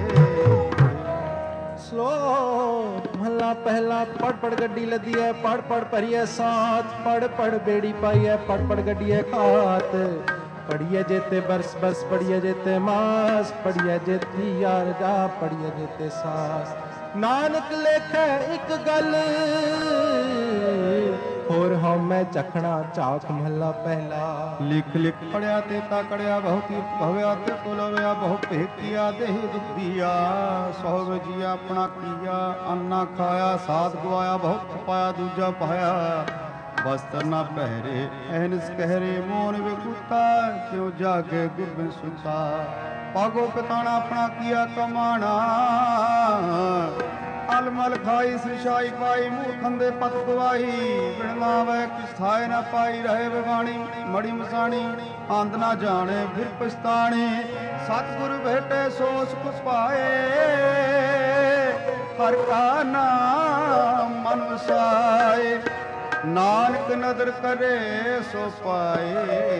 ਸ਼ਲੋਕ ਮਹਲਾ ਪਹਿਲਾ। ਪੜ ਪੜ ਗੱਡੀ ਲੱਦੀ ਹੈ, ਪੜ ਪੜ ਭਰੀਐ ਸਾਥ। ਪੜ ਪੜ ਬੇੜੀ ਪਾਈਐ, ਪੜ ਪੜ ਗੱਡੀਐ ਖਾਤ। ਪੜੀਐ ਜੇਤੇ ਬਰਸ ਬਰਸ, ਪੜੀਐ ਜੇਤੇ ਮਾਸ। ਪੜੀਐ ਜੇਤੀ ਯਾਰ ਜਾ, ਪੜੀਐ ਜੇਤੇ ਸਾਸ। ਨਾਨਕ ਲੇਖੈ ਇੱਕ ਗੱਲ, ਹੋਰ ਹਉਮੈ ਚਖਣਾ ਝਾਕ। ਮਹਲਾ ਪਹਿਲਾ। ਲਿਖ ਲਿਖ ਪੜਿਆ ਤੇ ਤਾ ਕੜਿਆ, ਬਹੁ ਤੀਰਥ ਭਵਿਆ ਤੇ ਕੁਲਵਿਆ। ਬਹੁ ਭੇਕੀਆ ਦੇਹ ਦੁਖੀਆ, ਸੌ ਵਜੀਆ ਆਪਣਾ ਕੀਆ। ਅੰਨਾ ਖਾਇਆ ਸਾਧ ਗਵਾਇਆ, ਬਹੁਤ ਪਾਇਆ ਦੂਜਾ ਪਾਇਆ। ਬਸਤਰ ਨਾ ਪਹਿਰੇ ਐਨਸ ਕਹਿਰੇ, ਮੋਨ ਵਿਕੂਤਾ ਕਿਉ ਜਾਗੇ ਗੁਰਬਿਨ ਸੁਤਾ। ਪਾਗੋ ਪਿਤਾਣਾ ਆਪਣਾ ਕੀਆ ਕਮਾਣਾ, ਅਲਮਲ ਖਾਈ ਸਿਰਸ਼ਾਈ ਪਾਈ। ਮੂੰਹ ਖੰਦੇ ਪਤ ਗਵਾਈ, ਬਿਨ ਨਾਵੈ ਕਿਛ ਥਾਇ ਨਾ ਪਾਈ। ਰਹੇ ਵਿਵਾਣੀ ਮੜੀ ਮਸਾਣੀ, ਆਂਦ ਨਾ ਜਾਣੇ ਫਿਰ ਪਛਤਾਣੇ। ਸਤਿਗੁਰ ਭੇਟੇ ਸੋ ਸੁਖ ਪਾਏ, ਹਰ ਕਾ ਨਾਮ ਮਨ ਵਸਾਏ। ਨਾਨਕ ਨਦਰ ਕਰੇ ਸੋ ਪਾਏ,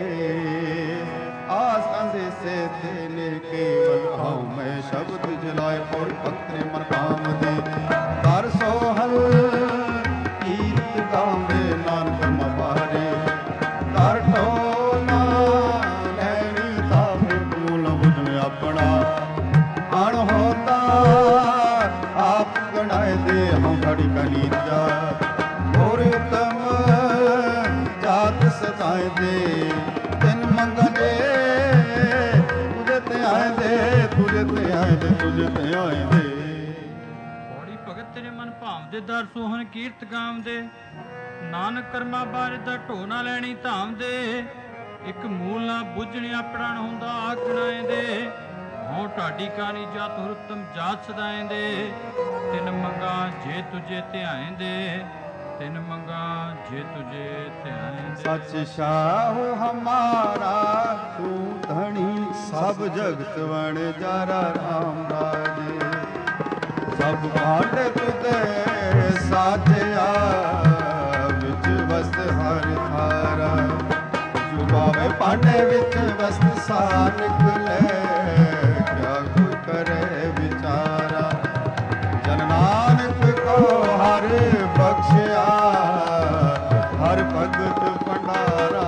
ਆਸ ਅੰਦੇਸੇ ਤੇਨੇ ਕੇਵਲ ਹਉ ਮੈਂ ਸ਼ਬਦ ਜਲਾਏ। ਪੌੜੀ ਭਗਤ ਨੇ ਮਨ ਕਾਮ ਦੇ, ਕਰ ਸੋਹਲ ਕੀਰਤ ਗਾਵੇ। ਨਾਨਕ ਮਬਾਰੇ ਕਰ ਟੋਨਾ, ਲੈਣੀ ਤਾਵੇ ਮੂਲ ਬੁਝਣ ਆਪਣਾ। ਅਣ ਹੋਤਾ ਆਪ ਗਣਾਏ ਦੇ, ਹਉ ਘੜੀ ਕਲੀਜਾ। ਹੋਰ ਉਤਮ ਜਾਤ ਸਦਾਏ ਦੇ, ਤਿਨ ਮੰਗਦੇ ਤੁਝੇ ਤੇ ਆਏ ਦੇ। ਤੁਝੇ ਤੇ ਆਏ ਦੇ, ਤੁਝੇ ਤੇ ਆਏ ਦੇ। ਪੌੜੀ ਭਗਤ ਤੇਰੇ ਮਨ ਭਾਵਦੇ, ਦਰ ਸੋਹਣ ਕੀਰਤ ਗਾਵਦੇ। ਨਾਨਕ ਕਰਮਾ ਬਾਰੇ ਦਾ ਢੋ ਨਾ ਲੈਣੀ ਧਾਮ ਦੇ। ਇੱਕ ਮੂਲ ਨਾ ਬੁੱਝਣ ਆਪਣਾ ਹੁੰਦਾ ਆਖ ਬਣਾਏ ਦੇ। ਹਉ ਢਾਡੀ ਕਾਨੀ ਜਾਤ ਹੁਰਤਮ ਜਾਤ ਸਦਾਏ ਦੇ। ਤਿਨ ਮੰਗਾ ਜੇ ਤੁਝੇ ਧਿਆਏ ਦੇ, ਤਿਨ ਮੰਗਾ ਜੇ ਤੁਝੇ ਧਿਆਏ ਦੇ। ਸਚ ਸ਼ਾਹ ਹਮਾਰਾ ਤੂੰ ਧਣੀ, ਸਭ ਜਗਤ ਵਣ ਜਾਰਾ ਰਾਮ ਰਾਜੇ। ਸਭ ਭਾਂਡ ਤੁਧੇ ਸਾਜਿਆ, ਵਿੱਚ ਵਸਤ ਹਰ ਥਾਰਾ। ਜੁਗਾਵੇ ਭਾਂਡੇ ਵਿੱਚ ਵਸਤ ਸਾ ਨਿਕਲੇ, ਕਿਆ ਕੋਈ ਕਰੇ ਵਿਚਾਰਾ। ਜਨ ਨਾਨਕ ਕੋ ਹਰ ਬਖਸ਼ਿਆ, ਹਰ ਭਗਤ ਭੰਡਾਰਾ।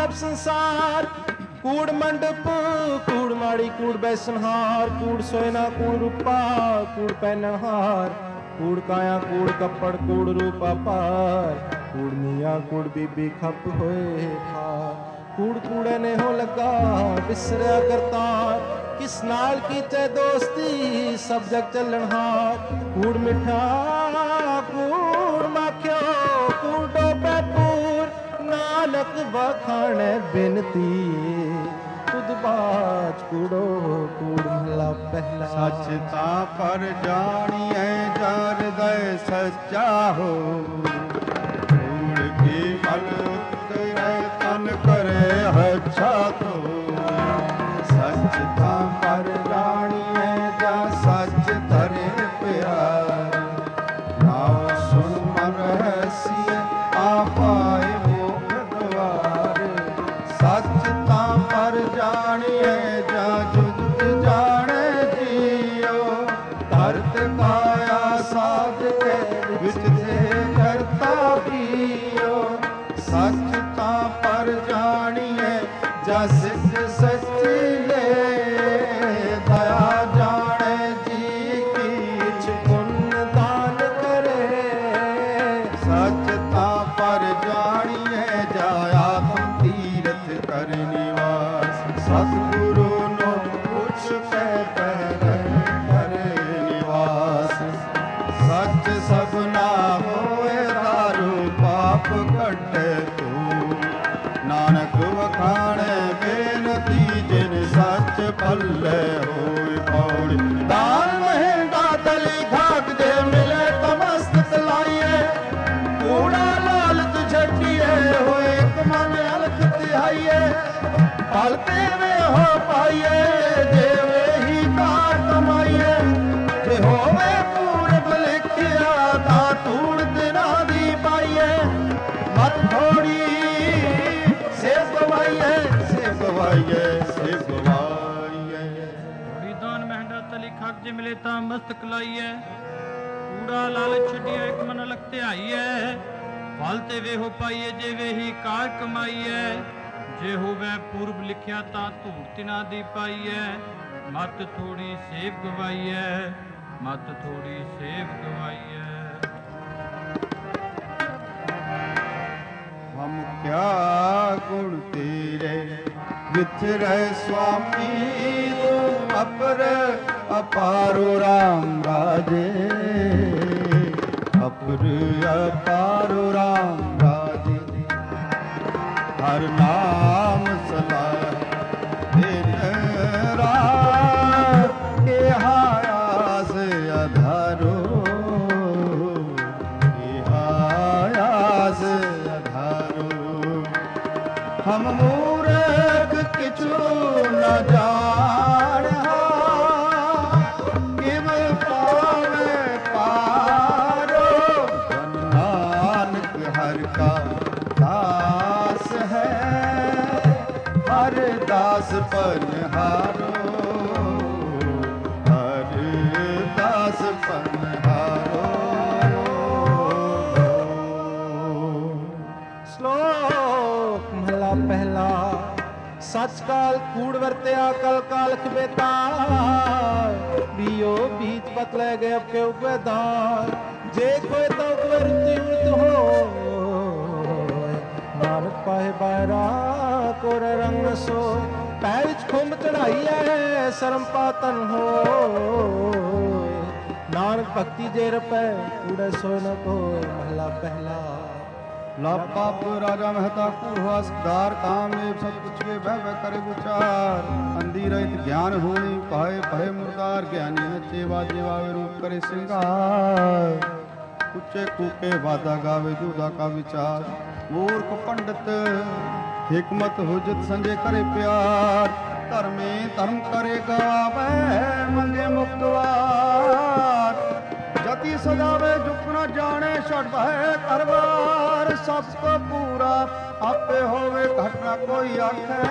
ਸਭ ਸੰਸਾਰ। ਕੂੜ ਮੰਡਪ ਕੂੜ ਮਾੜੀ ਕੂੜ ਬੈਸਨਹਾਰ, ਕੂੜ ਸੋਇਨਾ ਕੂੜ ਰੂਪਾ ਕੂੜ ਪਹਿਨਹਾਰ, ਕੂੜ ਕਾਇਆ ਕੂੜ ਕੱਪੜ ਕੂੜ ਰੂਪਾ ਪਾਰ, ਕੂੜ ਮੀਆਂ ਕੂੜ ਬੀਬੀ ਖੱਪ ਹੋਏ ਖਾਰ। ਕੂੜ ਕੂੜੇ ਨੇ ਹੋ ਲੱਗਾ ਵਿਸਰਿਆ ਕਰਤਾਰ, ਕਿਸ ਨਾਲ ਕੀਤੇ ਦੋਸਤੀ ਸਭ ਜਗ ਚੱਲਣਹਾਰ। ਕੂੜ ਮਿੱਠਾ ਕੂੜ ਮਾਖਿਓ ਕੂੜ ਡੋਬੇ ਪੂਰ, ਨਾਨਕ ਵਖਾਣੈ ਬਿਨਤੀ ਤੁਧ ਬਾਚ ਕੂੜੋ ਕੂੜ ਮਹਲਾ ਪਹਿਲਾ। ਸੱਚ ਤਾਂ ਪਰ ਜਾਣੀਐ ਜਰ ਹਿਰਦੈ ਸੱਚਾ ਹੋ, ਕੂੜ ਕੀ ਮਲ ਉਤਰੈ ਤਨ ਕਰੇ ਹੱਛਾ ਤੋ। ਸੱਚ ਤਾਂ ਪਰ ਜਾਣੀਐ ਜਾ ਸੱਚ ਧਰੇ ਪਿਆਰ, ਨਾਮ ਸੁਣ ਮਨ ਰਹਿਸੀਐ ਆਪਾਏ ਮੋਖ ਦੁਆਰ। ਸੱਚ ਤਾਂ ਪਰ ਜਾਣੀਐ ਜਾ ਜੁਗਤ ਜਾਣੈ ਜੀਓ, ਧਰਤ ਕਾਇਆ ਸਾਧ ਕੇ ਵਿੱਚ ਤੇ ਕਰਤਾ ਪੀਓ। ਸੱਚ ਤਾਂ ਪਰ ਜਾਣੀਐ ਜਾ ਸਿੱਧ ਸੱਚੀ ਲੈ, ਦਇਆ ਜਾਣੈ ਜੀ ਕੀਚ ਪੁੰਨ ਦਾਨ ਕਰੇ। ਸੱਚ ਤਾਂ ਪਰ ਜਾਣੀਐ ਜਾ ਆਤਮ ਤੀਰਥ ਕਰ ਨਿਵਾਸ, ਸਤਿਗੁਰੂ ਨੂੰ ਪੁੱਛ ਕੇ ਪਹਿਰੇ ਕਰ ਨਿਵਾਸ। ਸੱਚ ਸਭਨਾ ਹੋਏ ਦਾਰੂ ਪਾਪ ਕੱਟੇ ਤੂੰ, ਨਾਨਕ ਵਖਾਣੈ ਬੇਨਤੀ ਜਿਨ ਸੱਚ ਪੱਲੇ ਹੋਏ ਪੌੜੀ। ਦਾਨ ਮਹਿੰਗਾ ਤਲੀ ਖਾਕ ਦੇ ਮਿਲੇ ਤਮਸਤ ਲਾਈਏ, ਕੂੜਾ ਲਾਲਚ ਛੱਡੀਏ ਹੋਏ ਇੱਕ ਮਨ ਅਲਖ ਤਿਹਾਈਏ। ਫਲ ਤੇਵੇਂ ਹੋ ਪਾਈਏ ਦੇਵੇ ਹੀ ਕਾਰ ਕਮਾਈਏ, ਜੇ ਹੋਵੇ ਪੂਰਬ ਲਿਖਿਆ ਤਾਂ ਧੂੜ ਦਿਨਾਂ ਦੀ ਪਾਈਏ। ਮਤ ਥੋੜੀ ਸੇਵ ਗਵਾਈਏ ਸੇਵ ਗਵਾਈਏ ਸੇਵ ਗਵਾਈਏ। ਥੋੜੀ ਦਾਨ ਮਹਿੰਗਾ ਤਲੀ ਖਾਕ ਜੇ ਮਿਲੇ ਤਾਂ ਮਸਤਕ ਲਾਈਐ, ਕੂੜਾ ਲਾਲਚ ਛੱਡੀਐ ਇੱਕ ਮਨ ਅਲਖ ਧਿਆਈਐ। ਫਲ ਤੇ ਵੇ ਹੋ ਪਾਈਏ ਜੇ ਵੇ ਹੀ ਕਾਰ ਕਮਾਈਐ, ਜੇ ਹੋਵੇ ਪੂਰਬ ਲਿਖਿਆ ਤਾਂ ਧੂੜ ਤਿਨਾਂ ਦੀ ਪਾਈਐ। ਮਤ ਥੋੜੀ ਸੇਵ ਗਵਾਈਐ ਮਤ ਥੋੜੀ ਸੇਵ ਗਵਾਈਐ। ਹਮ ਕਿਆ ਗੁਣ ਤੇਰੇ ਵਿਚਰੈ ਸੁਆਮੀ, ਤੂੰ ਅਪਰ ਅਪਾਰੋ ਰਾਮ ਰਾਜੇ। ਅਪਰ ਅਪਾਰੋ ਰਾਮ ਰਾਜੇ, ਹਰ ਨਾਮ ਸਲਾਹ ਦਿਨ ਰਾਤ, ਕਿਹਾ ਆਸ ਅਧਾਰੋ ਕਿਹਾ ਆਸ ਅਧਾਰੋ। ਹਮ ਮੂਰਖ ਕਿਛੂ ਨ ਜਾਣਿਆ, ਕਿਵ ਪਾਵੈ ਪਾਰੋ। ਨਾਨਕ ਹਰਿ ਕਾ ਦਾਸ ਹੈ, ਹਰ ਦਾਸ ਪਨਹਾਰੋ। ਹਰ ਦਾਸ ਪਨਹਾਰੋ। ਸ਼ਲੋਕ ਮਹਲਾ ਪਹਿਲਾ। ਸੱਚ ਕਾਲ ਕੂੜ ਵਰਤਿਆ ਕਲ ਕਾਲਖ ਬੇਤਾਰ, ਬੀਓ ਬੀਜ ਪਤ ਲੈ ਗਏ ਅਬ ਕੇ ਉਪਵੇਦਾਰ। ਜੇ ਕੋਇ ਤਉ ਕੋ ਰੁੱਤੀ ਉਰਤ ਹੋਇ, ਨਾਨਕ ਪਾਏ ਬਾਇਰਾ ਕੋਰ ਰੰਗ ਸੋ। ਪੈ ਵਿੱਚ ਖੁੰਬ ਚੜਾਈਐ ਸਰਮ ਪਾਤਨ ਹੋਇ, ਨਾਨਕ ਭਗਤੀ ਜੇ ਰਪੈ ਕੂੜੇ ਸੋ ਨ ਕੋਇ। ਮਹਲਾ ਪਹਿਲਾ। ਲਾਪਾ ਰਾਜਾ ਮਹਿਤਾ ਕੂਹਾ ਸਦਾਰ ਕਾਮੇਬ ਸਭ ਕੁਛ ਕੇ ਬਹਿ ਬਹਿ ਕਰੇ ਵਿਚਾਰ। ਅੰਧੀ ਰਹਿਤ ਗਿਆਨ ਹੋਣੀ ਪਾਏ ਭਏ ਮੁਰਦਾਰ, ਗਿਆਨੀ ਨਚੇ ਵਾਜੇ ਵਾਵੇ ਰੂਪ ਕਰੇ ਸਿੰਗਾਰ। ਉੱਚੇ ਕੂਕੇ ਵਾਦਾ ਗਾਵੇ ਦੂਦਾ ਕਾ ਵਿਚਾਰ, ਮੂਰਖ ਪੰਡਤ ਹਿਕਮਤ ਹੁਜਤ ਸੰਗੇ ਕਰੇ ਪਿਆਰ। ਧਰਮੇ ਧਰਮ ਕਰੇ ਗਾਵੇ ਮੰਗੇ ਮੁਕਤਵਾਰ, ਜਤੀ ਸਜਾਵੇ ਜੁਕ ਨ ਜਾਣੇ ਛੜ ਬਹਿ ਕਰਵਾਰ। ਸਭ ਕੋ ਪੂਰਾ ਆਪੇ ਹੋਵੇ ਘਟ ਨ ਕੋਈ ਆਖੈ,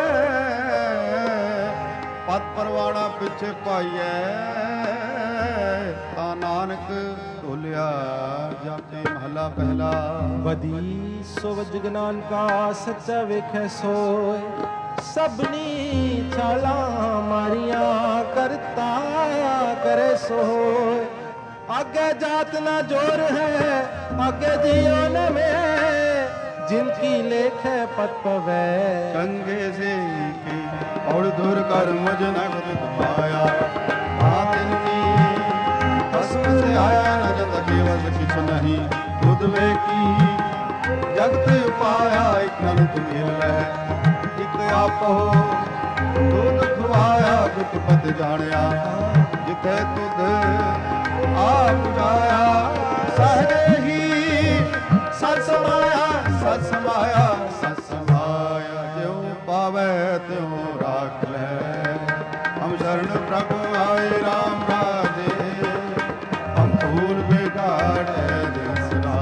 ਪਤ ਪਰਵਾਣਾ ਪਿੱਛੇ ਪਾਈਐ। ਤਾਂ ਨਾਨਕ ਢੋਲੇ ਬੋਲਿਆ ਜਾਪੇ ਮਹਲਾ ਪਹਿਲਾ। ਬਦੀ ਸੋ ਵਜਗ ਨਾਨਕਾ ਸੱਚਾ ਵੇਖੈ ਸੋਏ, ਸਭਨੀ ਛਾਲਾਂ ਮਾਰੀਆਂ ਕਰਤਾ ਕਰੇ ਸੋਏ। आगे जात ना जोर है आगे जियो न में, जिनकी लेख है पत पवै कंगे से की और दूर कर मुझ न खुद पाया। बात इनकी कसम से आया न जत केवल किछ नहीं खुद वे की। जगत पाया एक नंत मिल एक आप हो दूध खुआया दुख पत जानिया। जिथे तुध आप जाया सहजे ही सत समाया सत समाया सत समाया। ज्यों पावै त्यों राख ले हम शरण प्रभु आए राम राजे। हम फूल बिगाड़े दिसरा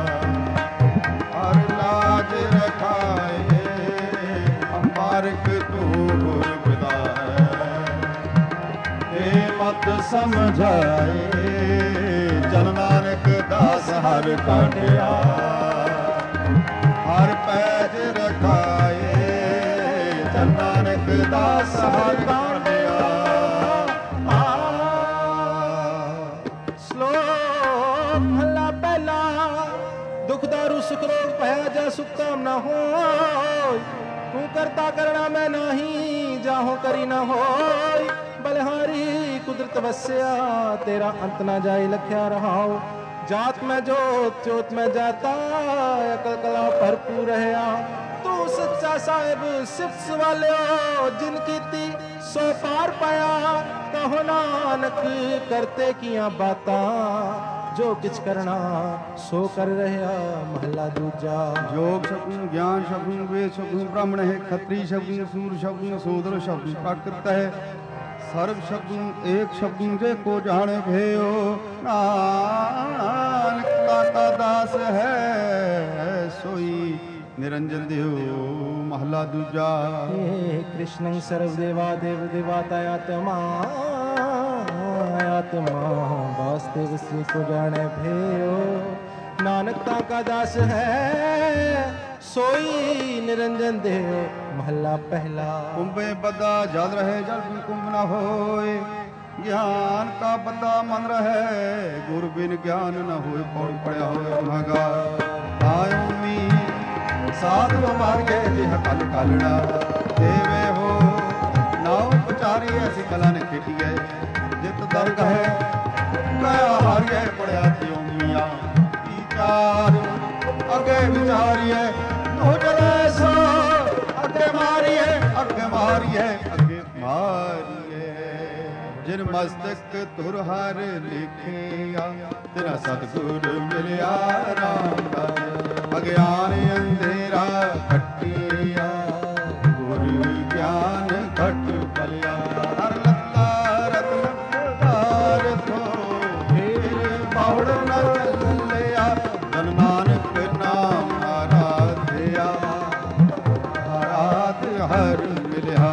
हर लाज रखाए। हम बारिक तू गुर बिदाए मत समझाए। जन नानक दास हर काटिया हर पैज रखाए। जन नानक दास हर काटिया। श्लोक महला पहला। दुख दारू सुख रोग भया जा सुख काम न हो। तू करता करना मैं नाही जाहो करी न हो। बलिहारी कुदरत वस्या तेरा अंत ना जाए लख्या रहाओ। जात में जोत जोत में जाता अकल कला भरपूर है। तू सच्चा साहिब सिफ्त वाले हो जिनकी ती सो पार पाया। कहो नानक करते किया बाता जो किछ करना सो कर रहा महला दूजा। योग शब्द ज्ञान शब्द वेद शब्द ब्राह्मण है क्षत्रिय शब्द सूर शब्द शूद्र शब्द प्राकृत है। सर्व शब्द एक शब्द जे को जान भयो। नानक दाता दास है सोई निरंजन देव महला दूजा। हे कृष्ण सर्वदेवा देव देवाता आत्मा आत्मा वास्तव से को जाने भयो। नानकता का दास है सोई निरंजन देव महला पहला। कुंभे बदा जल रहे जल बिन कुंभ न होए। ज्ञान का बदा मन रहे गुरु बिन ज्ञान न होए। पौड़ पड़ा हो मगा आयोमी साधु मार गए देह कल कालड़ा। देवे हो नाव पचारी ऐसी कला ने खेटी है। जित दर्ग है गया हार गए पड़या थी मिया। विचार अगे विचारिए हो चले सो अगे मारिए अगे मारिए अगे मारिए। जिन मस्तक तुर हर लिखिया तेरा सतगुर मिलिया राम राज। अज्ञान अंधेरा खटिया गुरु ज्ञान घट पलिया। हर लत्ता रत्न थो फिर बावड़ न चलिया। जन नानक नाम आराध्या आराध हर मिलिया।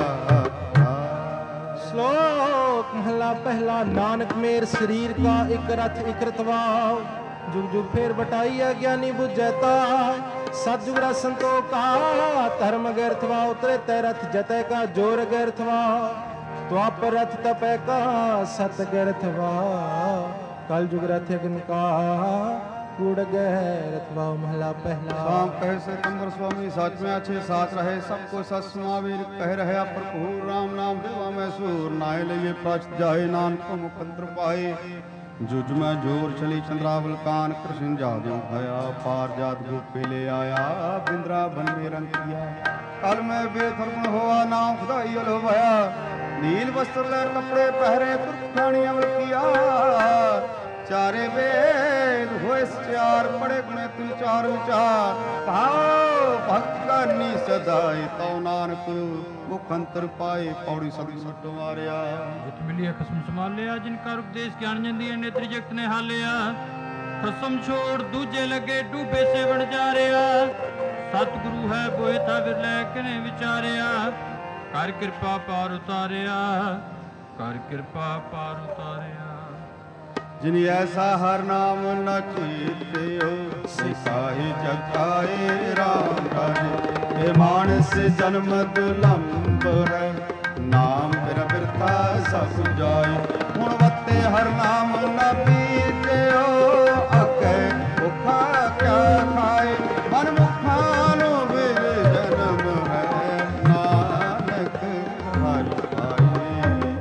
श्लोक महला पहला। नानक मेर शरीर का एक रथ एक रतवाओ। जुग जुग फेर बटाई अज्ञानी बुझता। सतजुग रथ संतोखा धर्म गैरथवा। उतरे तय रथ जतय का जोर गैरथवा। त्वाप रथ तपय का सत गैरथवा। कल जुग रथ यज्ञ का कूड़ गैरथवा महला पहला। शाम कहे से कंबर स्वामी साच में अच्छे साथ रहे सबको सत सुनावे। कह रहे प्रभु राम नाम देवा में सूर नाय लिए प्राच जाए। नानक को मुखंत्र पाए जुज में जोर चली चंद्रावल कान। कृष्ण जादू भया पार जात गोपे ले आया। बिंद्रा बन में रंग किया कल में बेथर्पण हुआ नाम खुदाई लो भया। नील वस्त्र ले कपड़े पहरे तुर्खानी अमल किया। चारे वेद होए चार पड़े गुणे तुल चार विचार। भाव भक्त करनी सदाई तो नानक मुखंतर पाए। पौड़ी सभी सट मारिया जित मिलिया खसम संभालिया। जिनका उपदेश ज्ञान जंदी नेत्र जगत ने हालिया। खसम छोड़ दूजे लगे डूबे से बन जा रहा। सतगुरु है बोए था विरले कने विचारिया। कर कृपा पार उतारिया कर कृपा पार उतारिया। जिन ऐसा हर नाम न चीत्यो सिखाई जगाए राम राजे। ये मानस जन्म दुलंब है नाम बिन बिरता सब जाए। गुणवत्ते हर नाम न पीत्यो अके भुखा क्या खाए। मन मुखानो बिन जन्म है नानक हर पाए।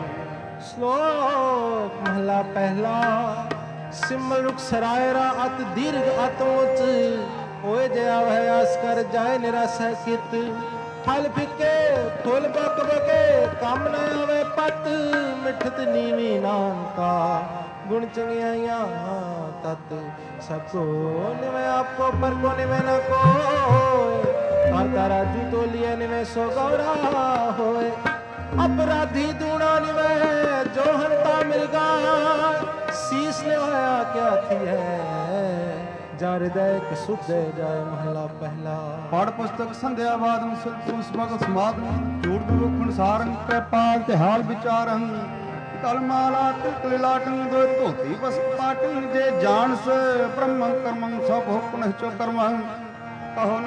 श्लोक महला पहला। सिमल रुख सरायरा अत दीर्घ अतोच होए जया वह आस कर जाए निराश है कित। फल फिके फुल बक बके कम न आवे पत। मिठत नीवी नाम का गुण चंगियाइया तत। सबको निवे आपको पर को निवे न को। कांता राजू तो लिए निवे सो गौरा होए। अपराधी दूना निवे जो हंता मिलगा। शीश निभाया क्या थी है जा हृदय सुध जाए। महला पहला। पाठ पुस्तक संध्या वादन सुस्मग समागम जोड़ दुखन सारंग कृपाल तिहाल विचारं। कलमाला तिलकलीलाटं दो धोती बस पाटं। जे जानस ब्रह्म कर्मं सब हो पुनः चो कर्मं। कहो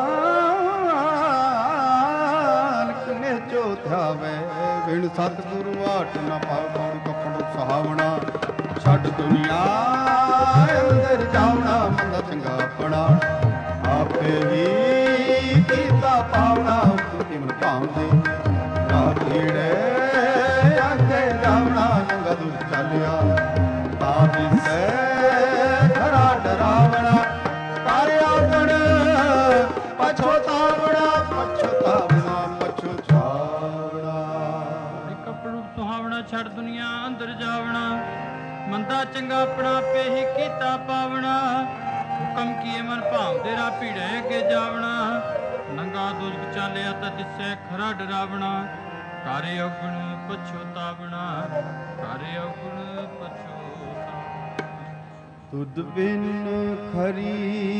नानक ने जो ध्यावे बिन सतगुरु आठ न पावों कपड़ सुहावना। छड़ दुनिया अंदर जावना मंदा चंगा अपना। आपे ही कीता पावना किमन भावदे। रातीड़े आगे जावना नंगा दूर चलिया। ताबी से खरा डरावना कार्य अपण पछोतावना पछोतावना पछोतावना। कपड़ू सुहावना छड़ दुनिया अंदर जावना। ਮੰਦਾ ਚੰਗਾ ਆਪਣਾ ਆਪੇ ਹੀ ਕੀਤਾ ਪਾਵਣਾ। ਹੁਕਮ ਕੀਏ ਮਨ ਭਾਵਦੇ ਰਾ ਭੀੜੇ ਅੱਗੇ ਜਾਵਣਾ। ਨੰਗਾ ਦੁਰਗ ਚਾਲਿਆ ਤਾਂ ਦਿਸੈ ਖਰਾ ਡਰਾਵਣਾ। ਕਾਰੇ ਔਗਣ ਪਛੋਤਾਵਣਾ ਕਾਰੇ ਔਗਣ ਪਛੋਤਾਵਣਾ। ਤੁਧ ਬਿਨ ਖਰੀ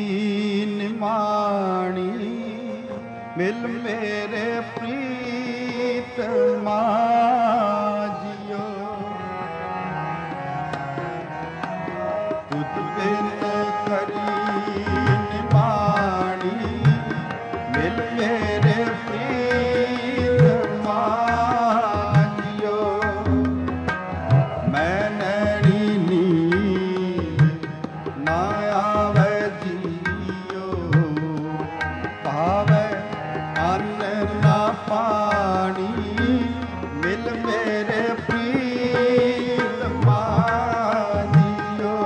ਨਿਮਾਣੀ ਮਿਲ ਮੇਰੇ ਪ੍ਰੀਤ ਮਾਜਿਓ। ਤੁਧ ਬਿਨ ਖਰੀ ਨਿਮਾਣੀ ਮਿਲ ਮੇਰੇ ਪ੍ਰੀਤ ਮਾਜਿਓ। ਮੈਂ ਨੈਣੀ ਨੀਂਦ ਨਾ ਆਵੇ ਜੀਓ। ਭਾਵੇ ਅੰਨ ਨਾ ਪਾਣੀ ਮਿਲ ਮੇਰੇ ਪ੍ਰੀਤ ਮਾਜਿਓ।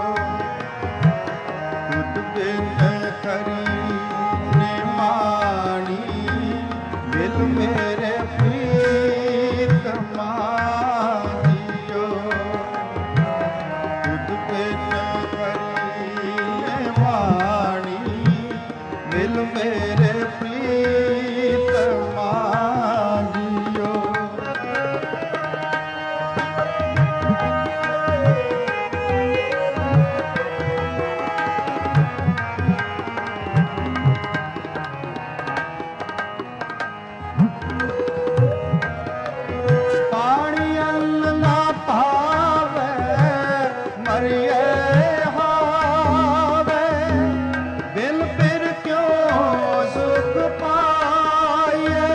ਤੁਧ ਬਿਨ ਖਰੀ ਨਿਮਾਣੀ ਮਿਲ ਮੇਰੇ ਪ੍ਰੀਤ ਮਾਜਿਓ। ਤੁਧ ਬਿਨ ਖਰੀ ਨਿਮਾਣੀ ਮਿਲ ਮੇਰੇ ਪ੍ਰੀਤ ਮਾਜਿਓ। ਪਾਣੀ ਅੰਨ ਨਾ ਭਾਵੇ ਮਰੀਏ ਹਾਵੇ। ਬਿਨ ਫਿਰ ਕਿਉਂ ਸੁਖ ਪਾਈਏ।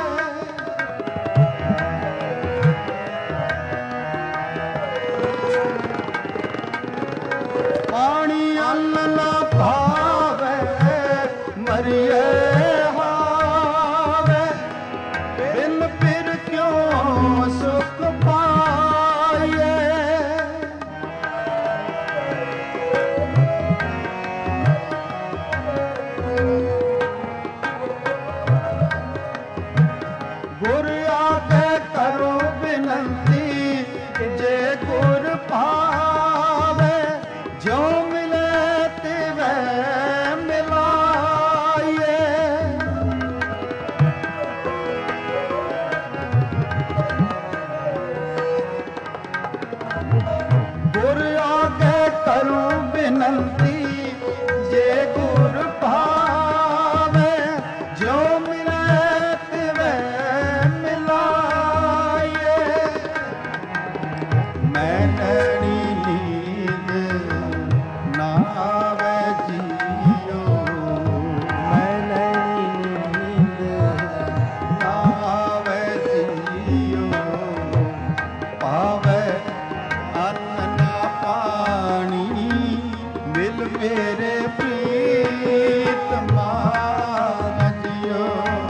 ਪਾਣੀ ਅੰਨ ਨਾ ਭਾਵੇ ਮਰੀਏ ਹਾਵੇ। ਬਿਨ ਫਿਰ ਕਿਉਂ ਸੁਖ ਪਾਈਏ। ਗੁਰ ਆਗੇ ਕਰੋ ਬਿਨੰਤੀ ਜੇ ਗੁਰ ਭਾਵੇ। ਜਿਉ ਮਿਲੇ ਤਿਵੈ ਮਿਲਾਈਏ। ਗੁਰ ਆਗੇ ਕਰੂੰ ਬਿਨੰਤੀ ਜੇ ਗੁਰ ਭਾਵੇ। ਜਿਉ ਮਿਲੇ ਤਿਵੈ ਮਿਲਾਈਏ। ਮੈਂ ਨੈਣੀ ਨੀ ਮਿਲ ਮੇਰੇ ਪ੍ਰੀਤਮਾ ਜਿਓ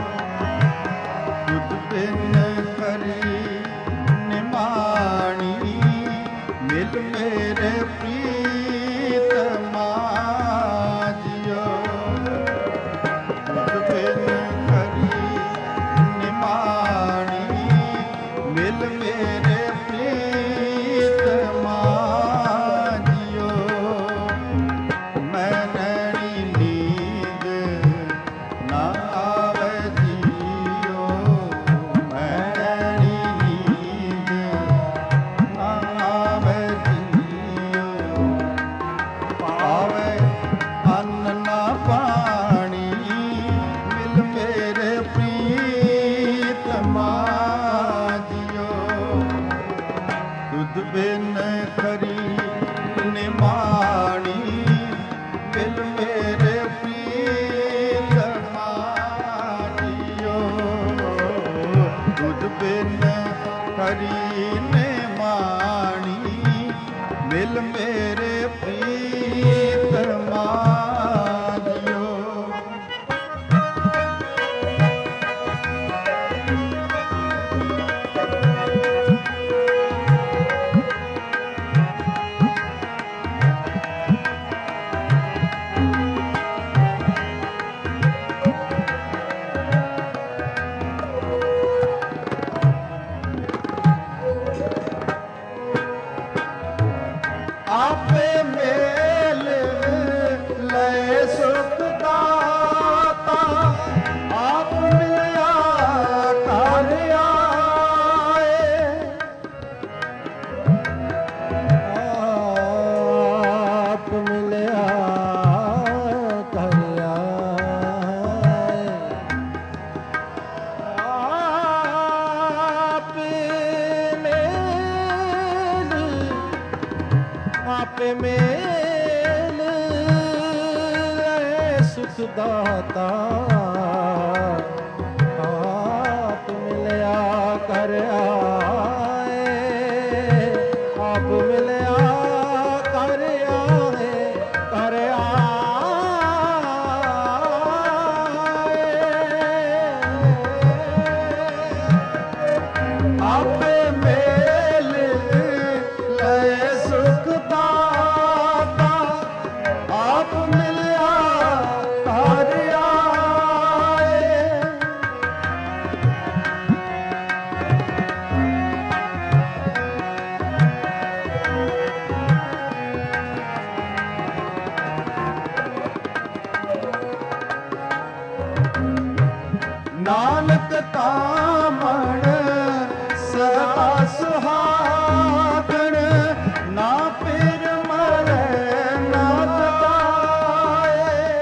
ਤੁਧ ਬਿਨ ਕਰੀ ਨਿਮਾਣੀ ਮਿਲ ਮੇਰੇ ਪ੍ਰੀਤਮਾ ਜਿਓ ਤੁਧ ਬਿਨ ਕਰੀ ਨਿਮਾਣੀ ਮਿਲ ਮੇਰੇ ਪ੍ਰੀਤਮਾ ਜਿਓ ਮੈਂ ਨੈਣੀ ਨੀਂਦ ਨਾ ਆਵੇ ਜੀਓ ਮੈਂ ਨੈਣੀ ਨੀਂਦ ਨਾ ਆਵੇ ਜੀਓ ਪਾਵੇ ਅੰਨ ਨਾ ਪਾਣੀ ਮਿਲ ਮੇਰੇ ਪ੍ਰੀਤਮਾ ਜਿਓ ਤੁਧ ਬਿਨ ਕਰੀ ਨਿਮਾਣੀ ਮਿਲ ਮੇਰੇ ਪ੍ਰੀਤਮਾ ਜਿਓ ਤੁਧ ਬਿਨ ਕਰੀ ਨਿਮਾਣੀ ਮਿਲ ਮੇਰੇ ਪ੍ਰੀਤਮਾ ਜਿਓ ਆਪੇ ਮੇਲ ਲੈ ਸੁਖ ਦਾਤਾ ਆਪ ਮਿਲਿਆ ਘਰ ਆਏ ਆਪ ਮਿਲਿਆ ਘਰ ਆਏ ਆਪ ਮੇਲ ਆਪੇ ਮੇਲ ਲੈ ਸੁਖ ਦਾਤਾ ਆਪ ਮਿਲਿਆ ਕਰ ਆਏ ਆਪ ਮਿਲਿਆ ਕਰ ਆਏ ਕਰ ਆਏ ਆਪੇ ਮੇਲ ਲੈ ਸੁਖ ਦਾਤਾ ਆਪ ਮਿਲਿਆ ਘਰ ਆਏ ਨਾਨਕ ਤਾਮਣ ਸਦਾ ਸੁਹਾਗਣ ਨਾ ਫਿਰ ਮਰੈ ਨਾ ਜਤਾਏ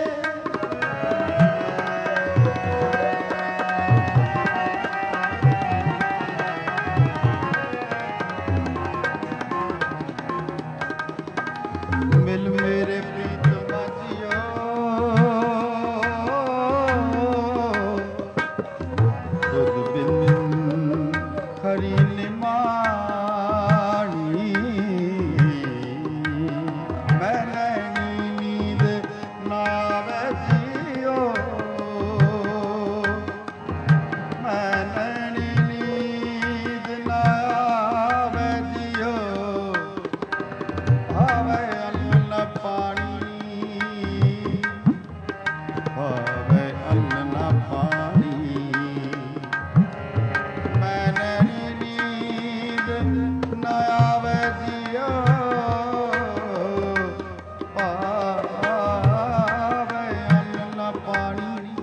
ਮਿਲ ਮੇਰੇ ਪ੍ਰੀਤਮਾ ਜਿਓ ਤੁਧ ਬਿਨ ਖਰੀ ਨਿਮਾਣੀ ਮੈਂ ਨੈਣੀ ਨੀਂਦ ਨਾ ਆਵੇ ਜੀਓ ਮੈਂ ਨੈਣੀ ਨੀਂਦ ਨਾ ਆਵੇ ਜੀਓ ਆਵੇ ਅੰਨ ਨਾ ਪਾਣੀ ਆਵੇ ਅੰਨ ਨਾ ਪਾਣੀ ਮੈਂ ਨੈਣੀ ਨੀਂਦ ਨਾ ਆਵੇ ਜੀਓ ਆਵੇ ਅੰਨ ਨਾ ਪਾਣੀ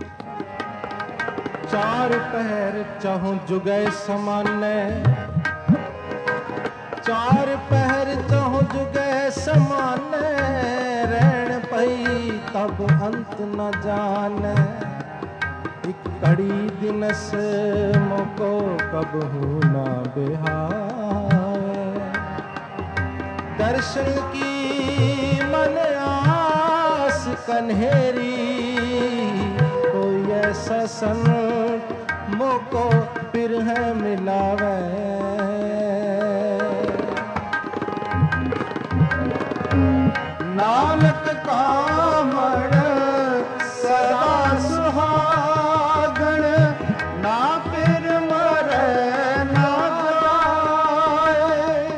ਚਾਰ ਪਹਿਰ ਚਾਹੂੰ ਜੁਗੈ ਸਮਾਨੈ ਚਾਰ ਪਹਿਰ ਚਾਹੂੰ ਜੁਗੈ ਸਮਾਨੈ ਰਹਿਣ ਪਈ ਤਬ ਅੰਤ ਨ ਜਾਣੈ ਇਕ ਘੜੀ ਦਿਨਸ ਮੋਕੋ ਕਬਹੂ ਨਾ ਬਿਹਾਵੇ ਦਰਸ਼ਨ ਕੀ ਮਨ ਆਸ कन्हेरी कोई ऐसा संत मोको बिरह मिलावे। ਨਾਨਕ ਕਾਮੜ ਸਦਾ ਸੁਹਾਗਣ, ਨਾ ਫਿਰ ਮਰੈ ਨਾ ਜਾਏ।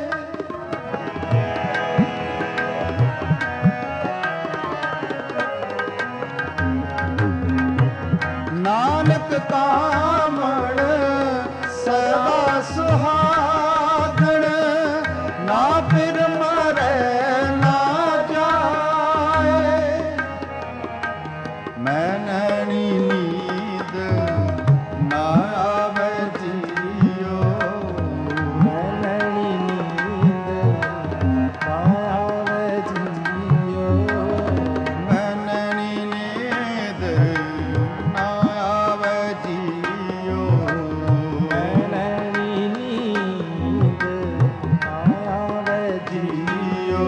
ਨਾਨਕ ਕਾਮੜ ਸਦਾ ਸੁਹਾਗਣ, ਨਾ ਫਿਰ ਮਰੈ ਨਾ ਜਾਏ। ਮੈਂ ਨੈਣੀ ਨੀਂਦ ਨਾ ਆਵੇ ਜੀਓ, ਮੈਂ ਨੈਣੀ ਨੀਂਦ ਨਾ ਆਵੇ ਜੀਓ, ਮੈਂ ਨੈਣੀ ਨੀਂਦ ਨਾ ਆਵੇ ਜੀਓ, ਮੈਂ ਨੈਣੀ ਨੀਂਦ ਨਾ ਆਵੇ ਜੀਓ।